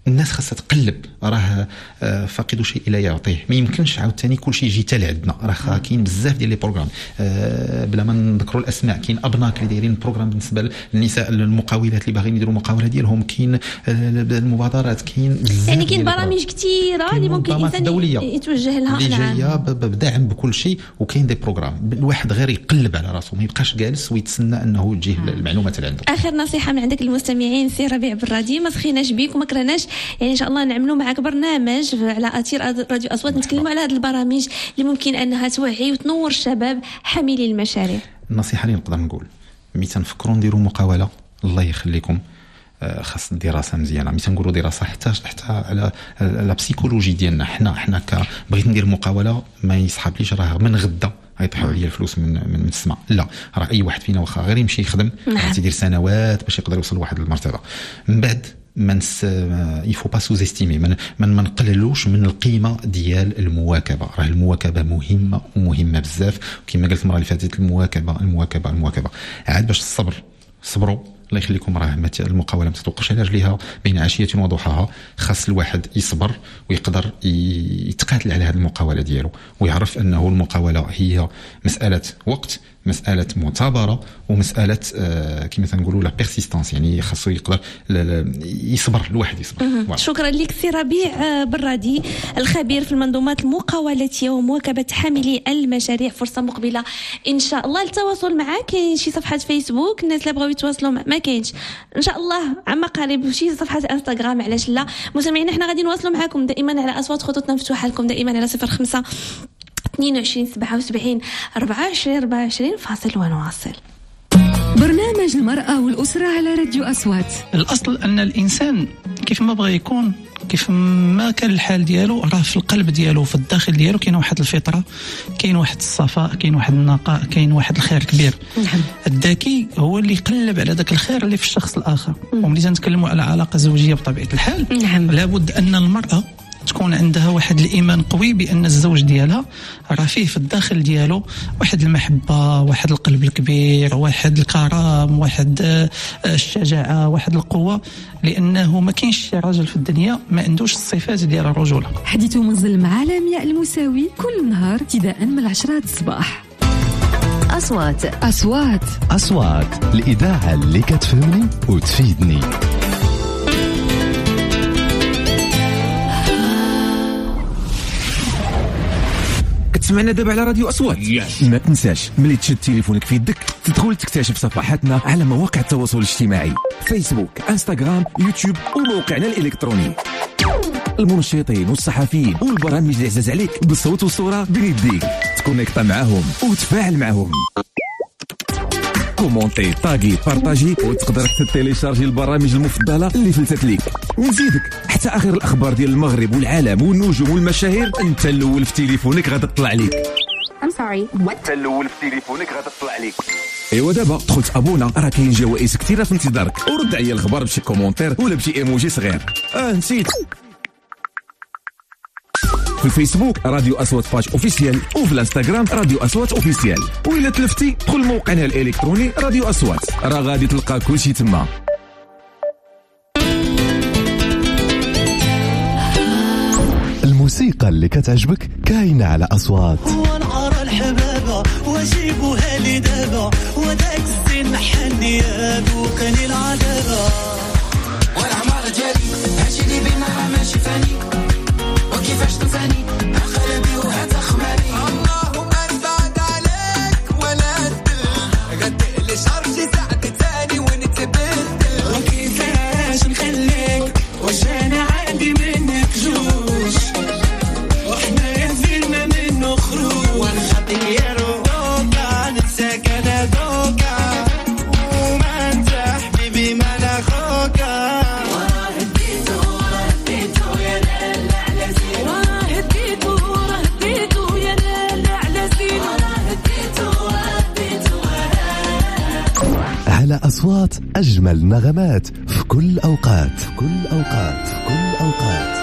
[SPEAKER 5] الناس خاصها تقلب، راه فاقد شيء لا يعطيه. ما يمكنش عاوتاني كل شيء يجي حتى لعندنا، راه كاين بزاف ديال لي بروغرام بلا ما نذكروا الاسماء. كاين ابناك اللي دايرين بروغرام بالنسبه للنساء المقاولات اللي باغيين يديروا المقاوله ديالهم، كاين المبادرات، كاين بزاف
[SPEAKER 1] يعني كاين برامج كثيره اللي ممكن الانسان يتوجه لها
[SPEAKER 5] اللي جايه بدعم بكل شيء. وكاين دي بروغرام الواحد غير يقلب على راسه، ما يبقاش جالس ويتسنى انه تجيه المعلومات اللي عنده.
[SPEAKER 1] اخر نصيحه من عندك للمستمعين سي ربيع بالراديو، ما سخيناش بيك وما كرهناش، يعني ان شاء الله نعملوا معك برنامج على اثير راديو اصوات نتكلموا على هذه البرامج اللي ممكن انها توعي وتنور الشباب حاملي المشاريع.
[SPEAKER 5] النصيحه اللي نقدر نقول ملي تنفكروا نديروا مقاوله، الله يخليكم خاص دراسه مزيانه. ملي تنقولوا دراسه حتى حتى على لا بسيكولوجي ديالنا، حنا حنا بغيت ندير مقاوله ما يسحبليش راه من غدا غيطيحوا عليا الفلوس من من السماء، لا، راه اي واحد فينا واخا غير يمشي يخدم تيدير سنوات باش يقدر يوصل لواحد المرتبه. من بعد ما نس يفو با سوز استيمي، ما ما نقللوش من القيمه ديال المواكبه. راه المواكبه مهمه ومهمه بزاف، وكما قلت المره اللي فاتت المواكبه المواكبه المواكبه عاد باش الصبر. صبروا الله يخليكم، راه المقاوله ما تتوقفش على رجليها بين عشيه وضحاها. خاص الواحد يصبر ويقدر يتقاتل على هذه المقاوله ديالو، ويعرف انه المقاوله هي مساله وقت، مساله مثابره، ومساله آه كما تنقولوا لا بيرسيستانس، يعني خاصو يقدر يصبر، الواحد يصبر.
[SPEAKER 1] شكرا لك سي ربيع بالرادي، الخبير في المنظومات المقاولاتيه ومواكبه حاملي المشاريع. فرصه مقبله ان شاء الله للتواصل معك، كاين شي صفحه فيسبوك الناس اللي بغاو يتواصلوا ما كاينش، ان شاء الله عما قريب شي صفحه انستغرام، علاش لا. مستمعينا احنا غادي نواصلوا معكم دائما على اصوات، خطوطنا مفتوحه لكم دائما على صفر خمسة اثنين وعشرين سبعة وسبعين أربعة وعشرين أربعة وعشرين. فاصل ونواصل.
[SPEAKER 9] برنامج المرأة والأسرة على راديو أصوات.
[SPEAKER 2] الأصل أن الإنسان كيف ما بغى يكون، كيف ما كان الحال ديالو، راه في القلب ديالو في الداخل ديالو كاين واحد الفطرة، كاين واحد الصفاء، كاين واحد النقاء، كاين واحد الخير كبير.
[SPEAKER 1] نعم.
[SPEAKER 2] الذكي هو اللي يقلب على ذاك الخير اللي في الشخص الآخر. وملي تنتكلموا على علاقة زوجية بطبيعة الحال،
[SPEAKER 1] نعم.
[SPEAKER 2] لابد أن المرأة تكون عندها واحد الإيمان قوي بأن الزوج ديالها راه فيه في الداخل ديالو واحد المحبة، واحد القلب الكبير، واحد الكرم، واحد الشجاعة، واحد القوة، لأنه ما كاينش شي راجل في الدنيا ما عندوش الصفات ديال الرجولة.
[SPEAKER 9] حديث منزل مع لمياء المساوي كل نهار ابتداء من العشرة الصباح.
[SPEAKER 8] أصوات
[SPEAKER 9] أصوات
[SPEAKER 6] أصوات الإذاعة اللي كتفهمني وتفيدني.
[SPEAKER 11] كتسمعنا دابا على راديو أصوات. ما تنساش ملي تشد تليفونك في يدك تدخل تكتشف صفحاتنا على مواقع التواصل الاجتماعي، فيسبوك، انستغرام، يوتيوب وموقعنا الإلكتروني. المنشطين والصحفيين والبرامج اللي عزاز عليك بالصوت والصورة بين يديك، تكونيكطا معاهم وتفاعل معاهم. كومونتي، طاغي، بارطاجي، وتقدر تيليشارجي البرامج المفضله اللي فلتت ليك. ونزيدك حتى اخر الاخبار ديال المغرب والعالم والنجوم والمشاهير انت الاول في تليفونك غادا تطلع ليك.
[SPEAKER 12] I'm sorry what؟
[SPEAKER 11] انت الاول في تليفونك غادا تطلع ليك. ايوا دابا دخلت ابونا، راه كاين جوائز كثيره في انتظارك، ورد عليا الخبر بشي كومونتير ولا بشي ايموجي صغير. اه نسيت، في الفيسبوك راديو أصوات باج أوفيسيال، وفي الانستغرام راديو أصوات أوفيسيال، وإلا تلفتي دخل موقعنا الإلكتروني راديو أصوات، راه غادي تلقى كل شيء تما.
[SPEAKER 6] الموسيقى اللي كتعجبك كاينة على أصوات.
[SPEAKER 13] ونعر الحبابة وجيبوها لي دابا، وداك الزين محني ذوقني العذابة. والعمارة ديالي هادشي اللي بينا راه ماشي فاني، وكيفاش تنساني قلبي وهتخمري. اللهم نبعد عليك ولا تدل، غدق لي شرشي ساعتي تاني ونتبدل. وكيفاش نخليك وجانا عندي منك جوش، وحنا ينزلنا منه خروج. والخطير دوكا ننساك انا دوكا، وما انت حبيبي ما انا خوكا.
[SPEAKER 6] على أصوات أجمل نغمات في كل أوقات، في كل أوقات، في كل أوقات.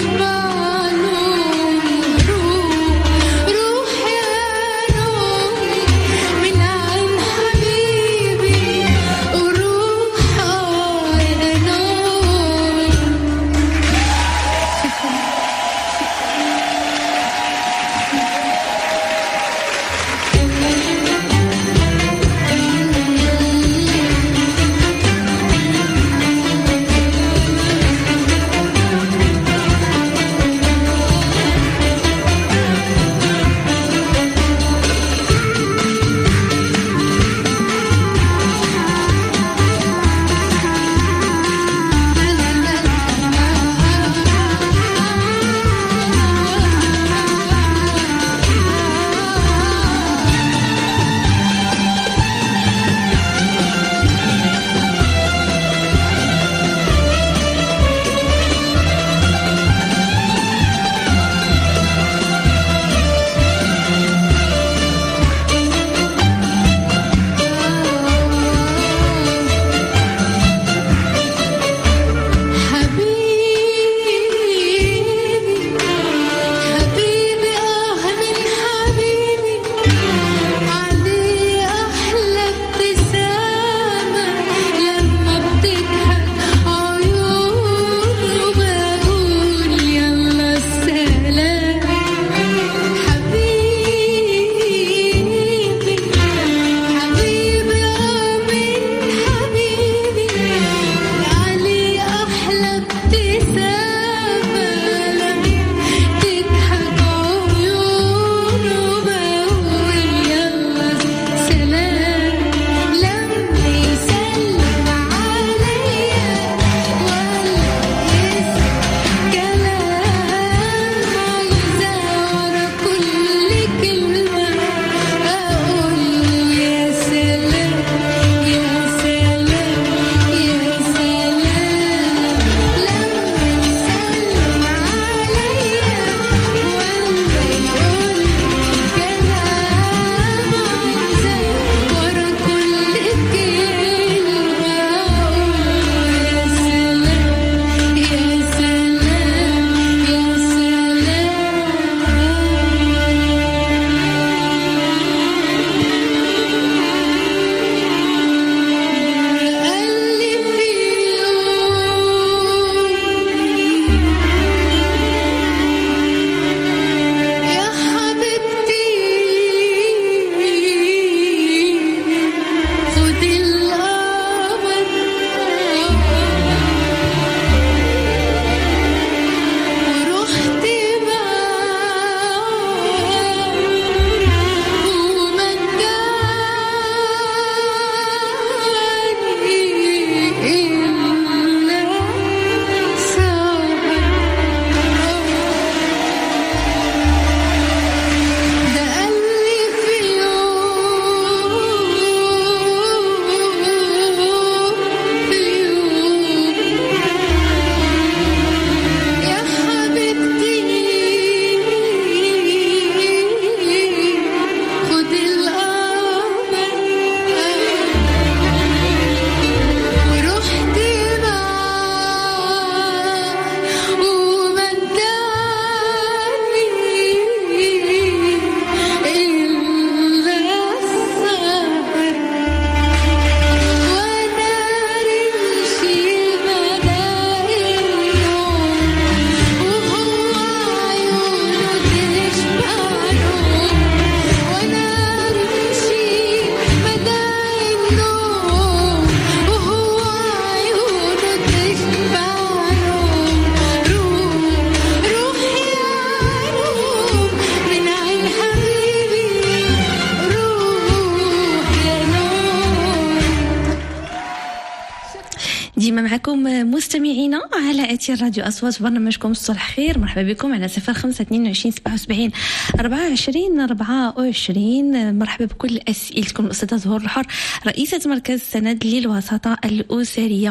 [SPEAKER 1] ديما معكم مستمعينا على أثير راديو أصوات برنامجكم الصلح خير. مرحبا بكم على صفر خمسة اثنين وعشرين سبعة وسبعين أربعة وعشرين أربعة وعشرين. مرحبا بكل أسئلتكم. الأستاذة زهور الحر رئيسة مركز سند للوساطة الأسرية.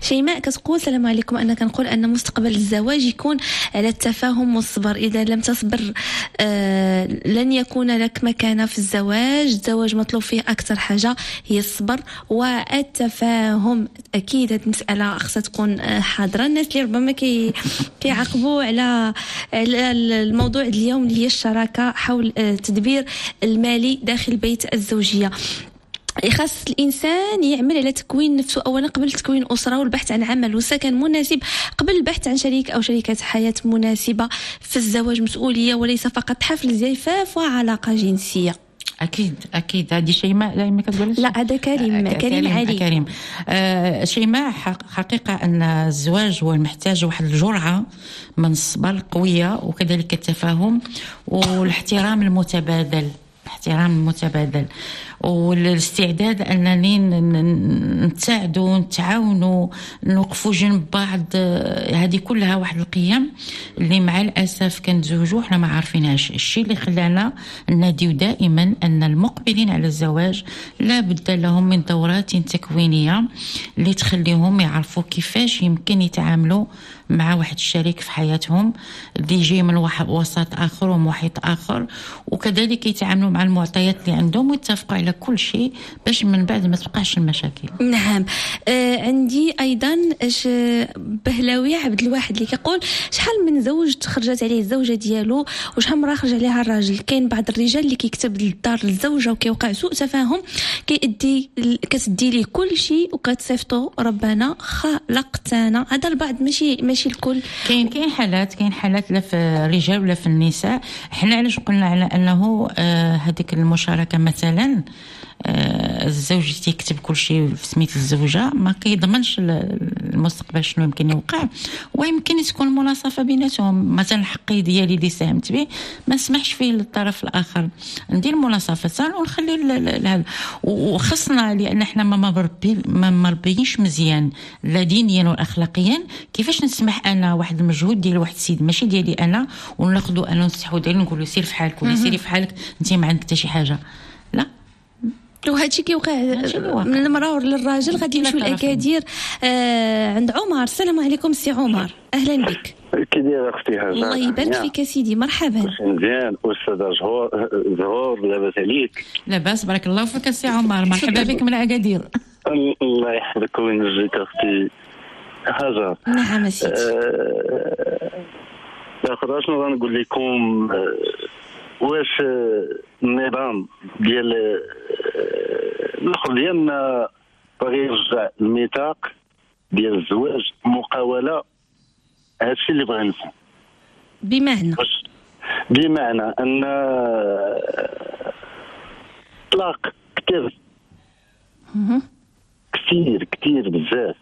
[SPEAKER 1] شيماء كتقول السلام عليكم، انا كنقول ان مستقبل الزواج يكون على التفاهم والصبر، اذا لم تصبر آه لن يكون لك مكانه في الزواج. الزواج مطلوب فيه اكثر حاجه هي الصبر والتفاهم. اكيد هذه المساله خصها تكون حاضره. الناس اللي ربما كي كيعاقبوا على الموضوع اليوم اللي هي الشراكه حول التدبير المالي داخل بيت الزوجيه. يخص الإنسان يعمل على تكوين نفسه أولا قبل تكوين أسرة، والبحث عن عمل وسكن مناسب قبل البحث عن شريك أو شريكة حياة مناسبة. في الزواج مسؤولية وليس فقط حفل زفاف وعلاقة جنسية.
[SPEAKER 3] اكيد اكيد. هذه شيماء لا ما كتقولش؟
[SPEAKER 1] لا هذا كريم. كريم, كريم علي.
[SPEAKER 3] كريم آه شيماء حقيقه ان الزواج هو محتاج واحد الجرعه من الصبر قويه، وكذلك التفاهم والاحترام المتبادل. الاحترام المتبادل والاستعداد أنني نتساعدوا نتعاونوا نوقفوا جنب بعض. هذه كلها واحد القيم اللي مع الأسف كنتزوجوا احنا ما عارفينهاش. الشيء اللي خلانا نناديو دائما أن المقبلين على الزواج لا بد لهم من دورات تكوينية اللي تخليهم يعرفوا كيفاش يمكن يتعاملوا مع واحد الشريك في حياتهم اللي جاي من واحد وسط آخر ومحيط آخر، وكذلك يتعاملوا مع المعطيات اللي عندهم ويتفقوا على كل شيء باش من بعد ما تبقاش المشاكل.
[SPEAKER 1] نعم. آه عندي ايضا بهلاوي عبد الواحد اللي كيقول شحال من زوج تخرجت عليه الزوجه ديالو وشحال مره خرج عليها الراجل. كاين بعض الرجال اللي كيكتب للدار للزوجه وكيوقع سوء تفاهم، كيدي كتدي ليه كل شيء وكتصيفطو ربنا خلقتنا. هذا البعض ماشي ماشي الكل.
[SPEAKER 3] كاين كاين حالات كاين حالات لا في الرجال ولا في النساء. احنا علاش قلنا على انه هذيك آه المشاركه مثلا آه الزوج تيكتب كل شيء في سميت الزوجه، ما كيضمنش المستقبل شنو يمكن يوقع، ويمكن تكون مناصفه بيناتهم. مثلا الحقي ديالي اللي ساهمت به ما نسمحش فيه للطرف الاخر، ندير مناصفه ونخلي هذا. وخصنا لان احنا ما مربي ما مربيينش مزيان لا دينيا واخلاقيا. كيفاش نسمح انا واحد المجهود ديال واحد السيد ماشي ديالي انا وناخذو انا نسحو ديالي نقول له سير في حالك ولا سيري في حالك انت ما عندك حتى شي حاجه؟ لا.
[SPEAKER 1] وهادشي كيوقع من المراه للراجل. غادي نمشيو للاكادير. آه عند عمر. السلام عليكم سي عمر، اهلا بك.
[SPEAKER 4] كي دايره اختي هاجر؟
[SPEAKER 1] الله يبارك فيك سيدي، مرحبا.
[SPEAKER 4] مزيان. استاذه زهور زهور لاباس عليك؟
[SPEAKER 3] لاباس بارك الله فيك سي عمر، مرحبا بك من اكادير.
[SPEAKER 4] الله يحفظك وينجيك اختي هاجر.
[SPEAKER 1] نعم سيدي.
[SPEAKER 4] اخر شنو غنقول لكم، واش النظام ديال الاخر ديالنا باغي يرجع الميثاق ديال الزواج مقاوله؟ هادشي اللي بغا نفهم.
[SPEAKER 1] بمعنى
[SPEAKER 4] بمعنى ان طلاق كثير كثير كثير بزاف،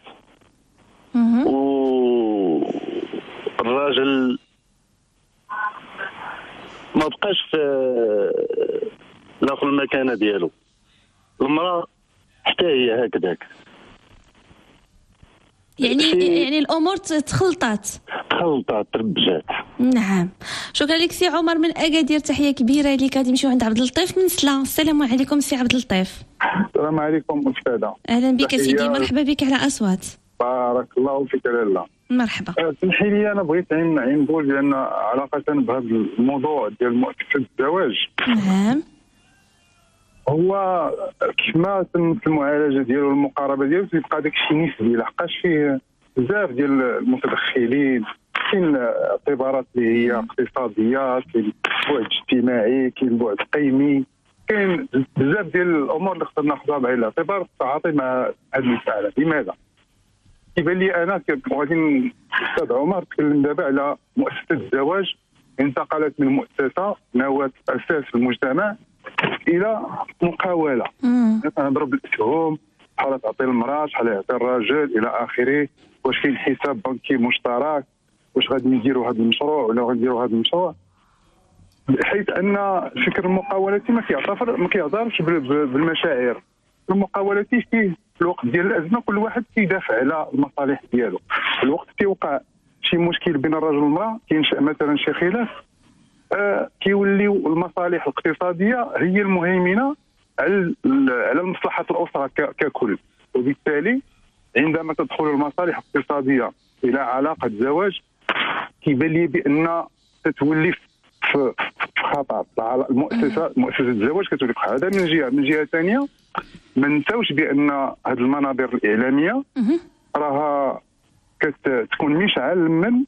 [SPEAKER 4] والراجل ما بقاش في لا في المكانه ديالو، المراه حتى هي هكذاك.
[SPEAKER 1] يعني يعني الامور تخلطات
[SPEAKER 4] تخلطات تربجات.
[SPEAKER 1] نعم. شكرا لك سي عمر من اكادير، تحيه كبيره لك. غادي نمشيو عند عبد اللطيف من سلا. السلام عليكم سي عبد اللطيف.
[SPEAKER 22] السلام عليكم استاذه.
[SPEAKER 1] اهلا بك سيدي، مرحبا بك على اصوات.
[SPEAKER 22] بارك الله فيك لاله.
[SPEAKER 1] مرحبا.
[SPEAKER 22] اسمحي لي انا بغيت عين نقول لان علاقه بهذا الموضوع ديال مؤسسه الزواج.
[SPEAKER 1] نعم.
[SPEAKER 22] هو كما تم المعالجه ديالو والمقاربه ديالو تيبقى داك الشيء نسبي، لحقاش فيه بزاف ديال المتدخلين. كاين اعتبارات اللي هي اقتصاديه، كاين بعد اجتماعي، كاين بعد قيمي، كاين بزاف ديال الامور اللي خصنا ناخذها بعين الاعتبار في التعاطي مع هذه المساله. لماذا؟ كيبان لي انا غادي الاستاذ عمر تكلم دابا على مؤسسه الزواج، انتقلت من مؤسسه نواه اساس المجتمع الى مقاوله. نضرب بالاسهم، شحال تعطي المراه، شحال يعطي الراجل الى اخره. واش كاين حساب بنكي مشترك؟ واش غادي نديروا هذا المشروع ولا غنديروا هذا المشروع؟ حيث ان الفكر المقاولاتي ما كيعترف ما كيعترفش بالمشاعر. المقاولاتي فيه في الوقت ديال الازمه كل واحد كيدافع على المصالح ديالو. في الوقت كيوقع شي مشكل بين الرجل والمراه، كينشا مثلا شي خلاف، آه كيوليو المصالح الاقتصاديه هي المهيمنه على على مصلحه الاسره ككل، وبالتالي عندما تدخل المصالح الاقتصاديه الى علاقه زواج كيبان لي بان تتولي في خطر المؤسسه مؤسسه الزواج كتولي في خطر. هذا من جهه. من جهه ثانيه ما نساوش بان هذه المنابر الاعلاميه راها كتكون مشعل من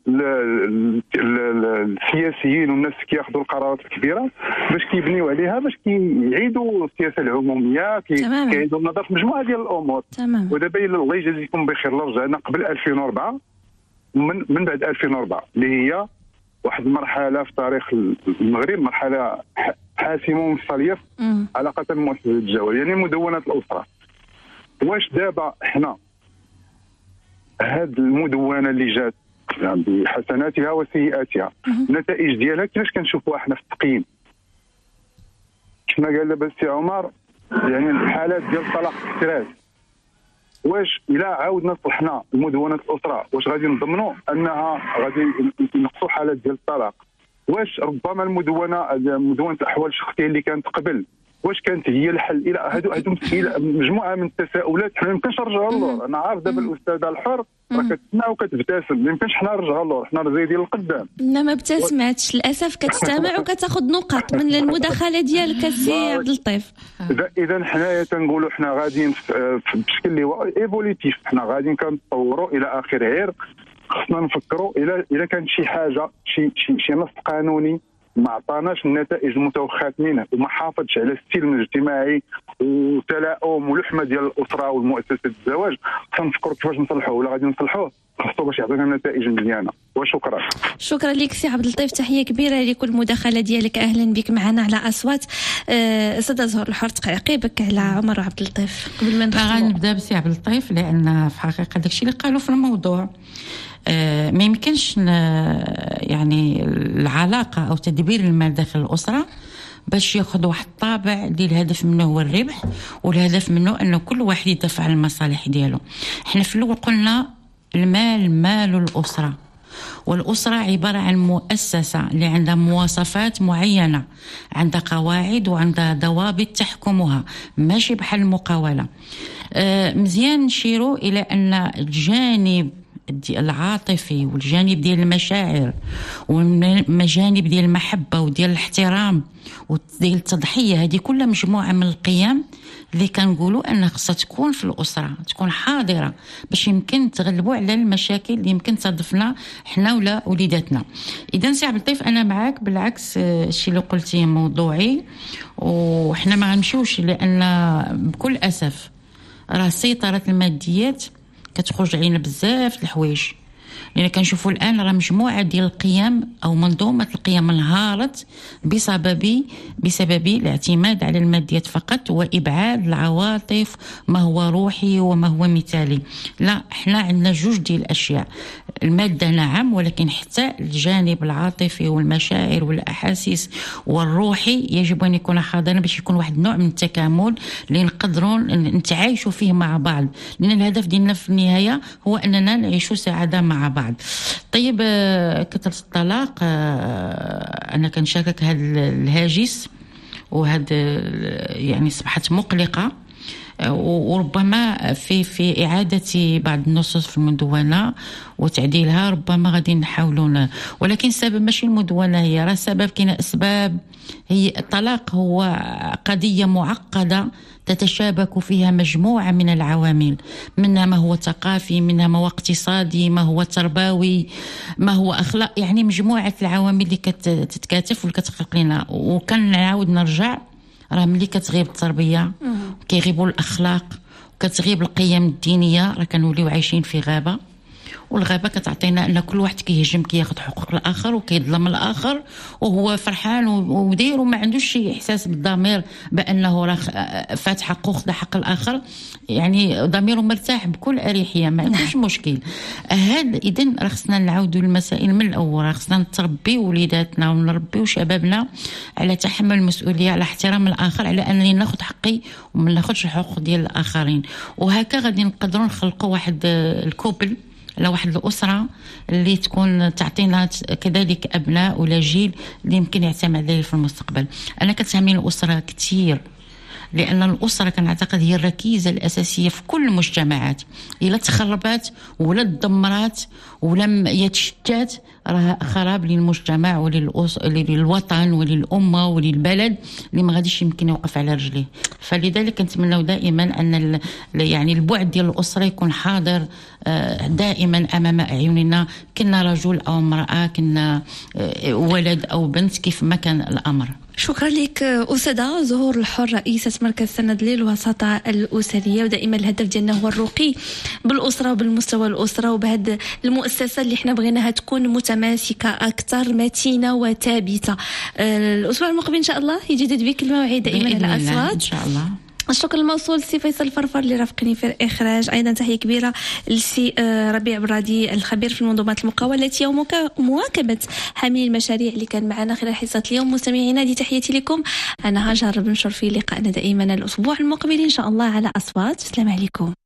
[SPEAKER 22] السياسيين والناس كياخذوا القرارات الكبيره باش كيبنيو عليها، باش كيعيدوا السياسه العموميه، كيعيدوا النظر في مجموعه ديال الامور. ودابا الله يجازيكم بخير، لو رجعنا قبل ألفين وأربعة من من بعد ألفين وأربعة اللي هي واحد المرحله في تاريخ المغرب، مرحله حاسمه ومفصليه علاقه بمؤسسه الزواج، يعني مدونات الاسره. واش دابا حنا هاد المدونه اللي جات يعني بحسناتها وسيئاتها النتائج ديالها كيفاش كنشوفوها حنا في التقييم؟ كما قال دابا السي عمر، يعني الحالات ديال الطلاق الكثرات، واش الا عاودنا صلحنا المدونات الاسره واش غادي نضمنوا انها غادي نقصوا حالات ديال الطلاق؟ واش ربما المدونه مدونه الاحوال الشخصيه اللي كانت قبل واش كانت هي الحل؟ الى هادو هادو مجموعه من التساؤلات حنا ما يمكنش نرجعوا للور. انا عارف دابا الاستاذه الحر راه كتسمع وكتبتسم، ما يمكنش حنا نرجعوا للور، حنا زايدين للقدام.
[SPEAKER 1] لا ما ابتسماتش للاسف، كتستمع وكتاخذ نقاط من المداخله ديالك السي عبد اللطيف.
[SPEAKER 22] اذا حنايا تنقولوا حنا غاديين بشكل اللي هو ايفوليتيف، حنا غاديين كنتطوروا الى اخره. غير خصنا نفكروا الى الى كانت شي حاجه شي شي, شي نص قانوني ما عطاناش النتائج المتوخات منه وما حافظش على السلم الاجتماعي وتلاؤم ولحمه ديال الاسره والمؤسسه الزواج، كنفكروا كيفاش نصلحوه ولا غادي نصلحوه، خصو باش يعطينا نتائج مزيانه. وشكرا.
[SPEAKER 1] شكرا لك سي عبد اللطيف، تحيه كبيره لكل مداخله ديالك، اهلا بك معنا على اصوات. استاذه زهور الحر تعقيبك على عمر عبد اللطيف قبل ما ندخل.
[SPEAKER 3] غنبدا بسي عبد اللطيف لان في حقيقه داكشي اللي قالوا في الموضوع آه ما يمكنش يعني العلاقه او تدبير المال داخل الاسره باش ياخذ واحد الطابع اللي الهدف منه هو الربح والهدف منه انه كل واحد يدافع على المصالح ديالو. احنا في الاول قلنا المال مال الاسره، والأسرة عبارة عن مؤسسة اللي عندها مواصفات معينة، عندها قواعد وعندها ضوابط تحكمها، ماشي بحال المقاولة. آه مزيان نشيروا إلى أن الجانب العاطفي والجانب ديال المشاعر والجانب ديال المحبة وديال الاحترام وديال التضحية، هذه كلها مجموعة من القيم اللي كنقولوا أن خصها تكون في الأسرة، تكون حاضرة باش يمكن تغلبوا على المشاكل اللي يمكن تصادفنا حنا ولا وليداتنا. إذا سي عبد اللطيف أنا معاك، بالعكس الشيء اللي قلتيه موضوعي، وحنا ما غنمشيوش لأن بكل أسف راه سيطرة الماديات كتخرج علينا بزاف الحوايج، لأن كنشوفوا الآن راه مجموعة ديال القيم أو منظومة القيم انهارت بسبب بسبب الاعتماد على الماديات فقط وإبعاد العواطف ما هو روحي وما هو مثالي. لا، احنا عندنا جوج ديال الأشياء، المادة نعم، ولكن حتى الجانب العاطفي والمشاعر والأحاسيس والروحي يجب أن يكون حاضرا باش يكون واحد النوع من التكامل اللي نقدروا نتعايشوا فيه مع بعض، لأن الهدف ديالنا في النهاية هو أننا نعيشوا سعادة مع بعض. طيب كثرة الطلاق، أنا كنشارك هذا الهاجس وهذا يعني أصبحت مقلقة، وربما في في إعادة بعض النصوص في المدونة وتعديلها ربما غادي نحاولون، ولكن السبب ماشي المدونة هي، راه السبب كاين أسباب. هي الطلاق هو قضية معقدة تتشابك فيها مجموعة من العوامل، منها ما هو ثقافي، منها ما هو اقتصادي، ما هو تربوي، ما هو أخلاق، يعني مجموعة العوامل اللي كتتكاتف واللي كتخلق لنا. وكنعاود نرجع، راه ملي كتغيب التربية كيغيبوا الأخلاق وكتغيب القيم الدينية، راه كنوليو عايشين في غابة، والغابة كتعطينا أن كل واحد كيهجم كياخذ حقوق الآخر وكيظلم الآخر وهو فرحان ودير وما عندوش شي إحساس بالضمير بأنه راه فات حقه وخذ حق الآخر، يعني ضميره مرتاح بكل أريحية، ما عندوش مشكل. هذا إذن راه خصنا نعاودوا المسائل من الأول، راه خصنا نتربي وليداتنا ونربيو شبابنا على تحمل المسؤولية، على احترام الآخر، على أنني ناخذ حقي وما ناخذش الحقوق ديال الآخرين. وهكا غادي نقدروا نخلقوا واحد الكوبل، على واحد الأسرة اللي تكون تعطينا كذلك أبناء ولا جيل اللي يمكن يعتمد عليه في المستقبل. أنا كتهمني الأسرة كتير، لأن الأسرة كنعتقد هي الركيزة الأساسية في كل المجتمعات. إلا تخربات ولا تدمرات ولا يتشتات راه خراب للمجتمع وللوطن وللأمة وللبلد اللي ما غاديش يمكن يوقف على رجليه. فلذلك كنتمناو دائما أن يعني البعد ديال الأسرة يكون حاضر دائما أمام أعيننا، كنا رجل أو امرأة، كنا ولد أو بنت، كيف ما كان الأمر.
[SPEAKER 1] شكرا لك أستاذة زهور الحر، رئيسة مركز سند للوساطة الأسرية. ودائما الهدف ديالنا هو الرقي بالأسرة وبالمستوى الأسرة وبهذه المؤسسة اللي احنا بغيناها تكون متماسكة أكثر، متينة وثابتة. الأسبوع المقبل إن شاء الله يجدد بك الموعد دائما على الأصوات
[SPEAKER 3] إن شاء الله.
[SPEAKER 1] الشكر الموصول لسي فيصل الفرفر اللي رافقني في الإخراج. أيضا تحية كبيرة لسي ربيع برادي الخبير في المنظومات المقاولة ومواكبة حاملي المشاريع اللي كان معنا خلال حصة اليوم. مستمعينا دي تحياتي لكم، أنا هاجر بنشر في لقائنا دائما الأسبوع المقبل إن شاء الله على أصوات. السلام عليكم.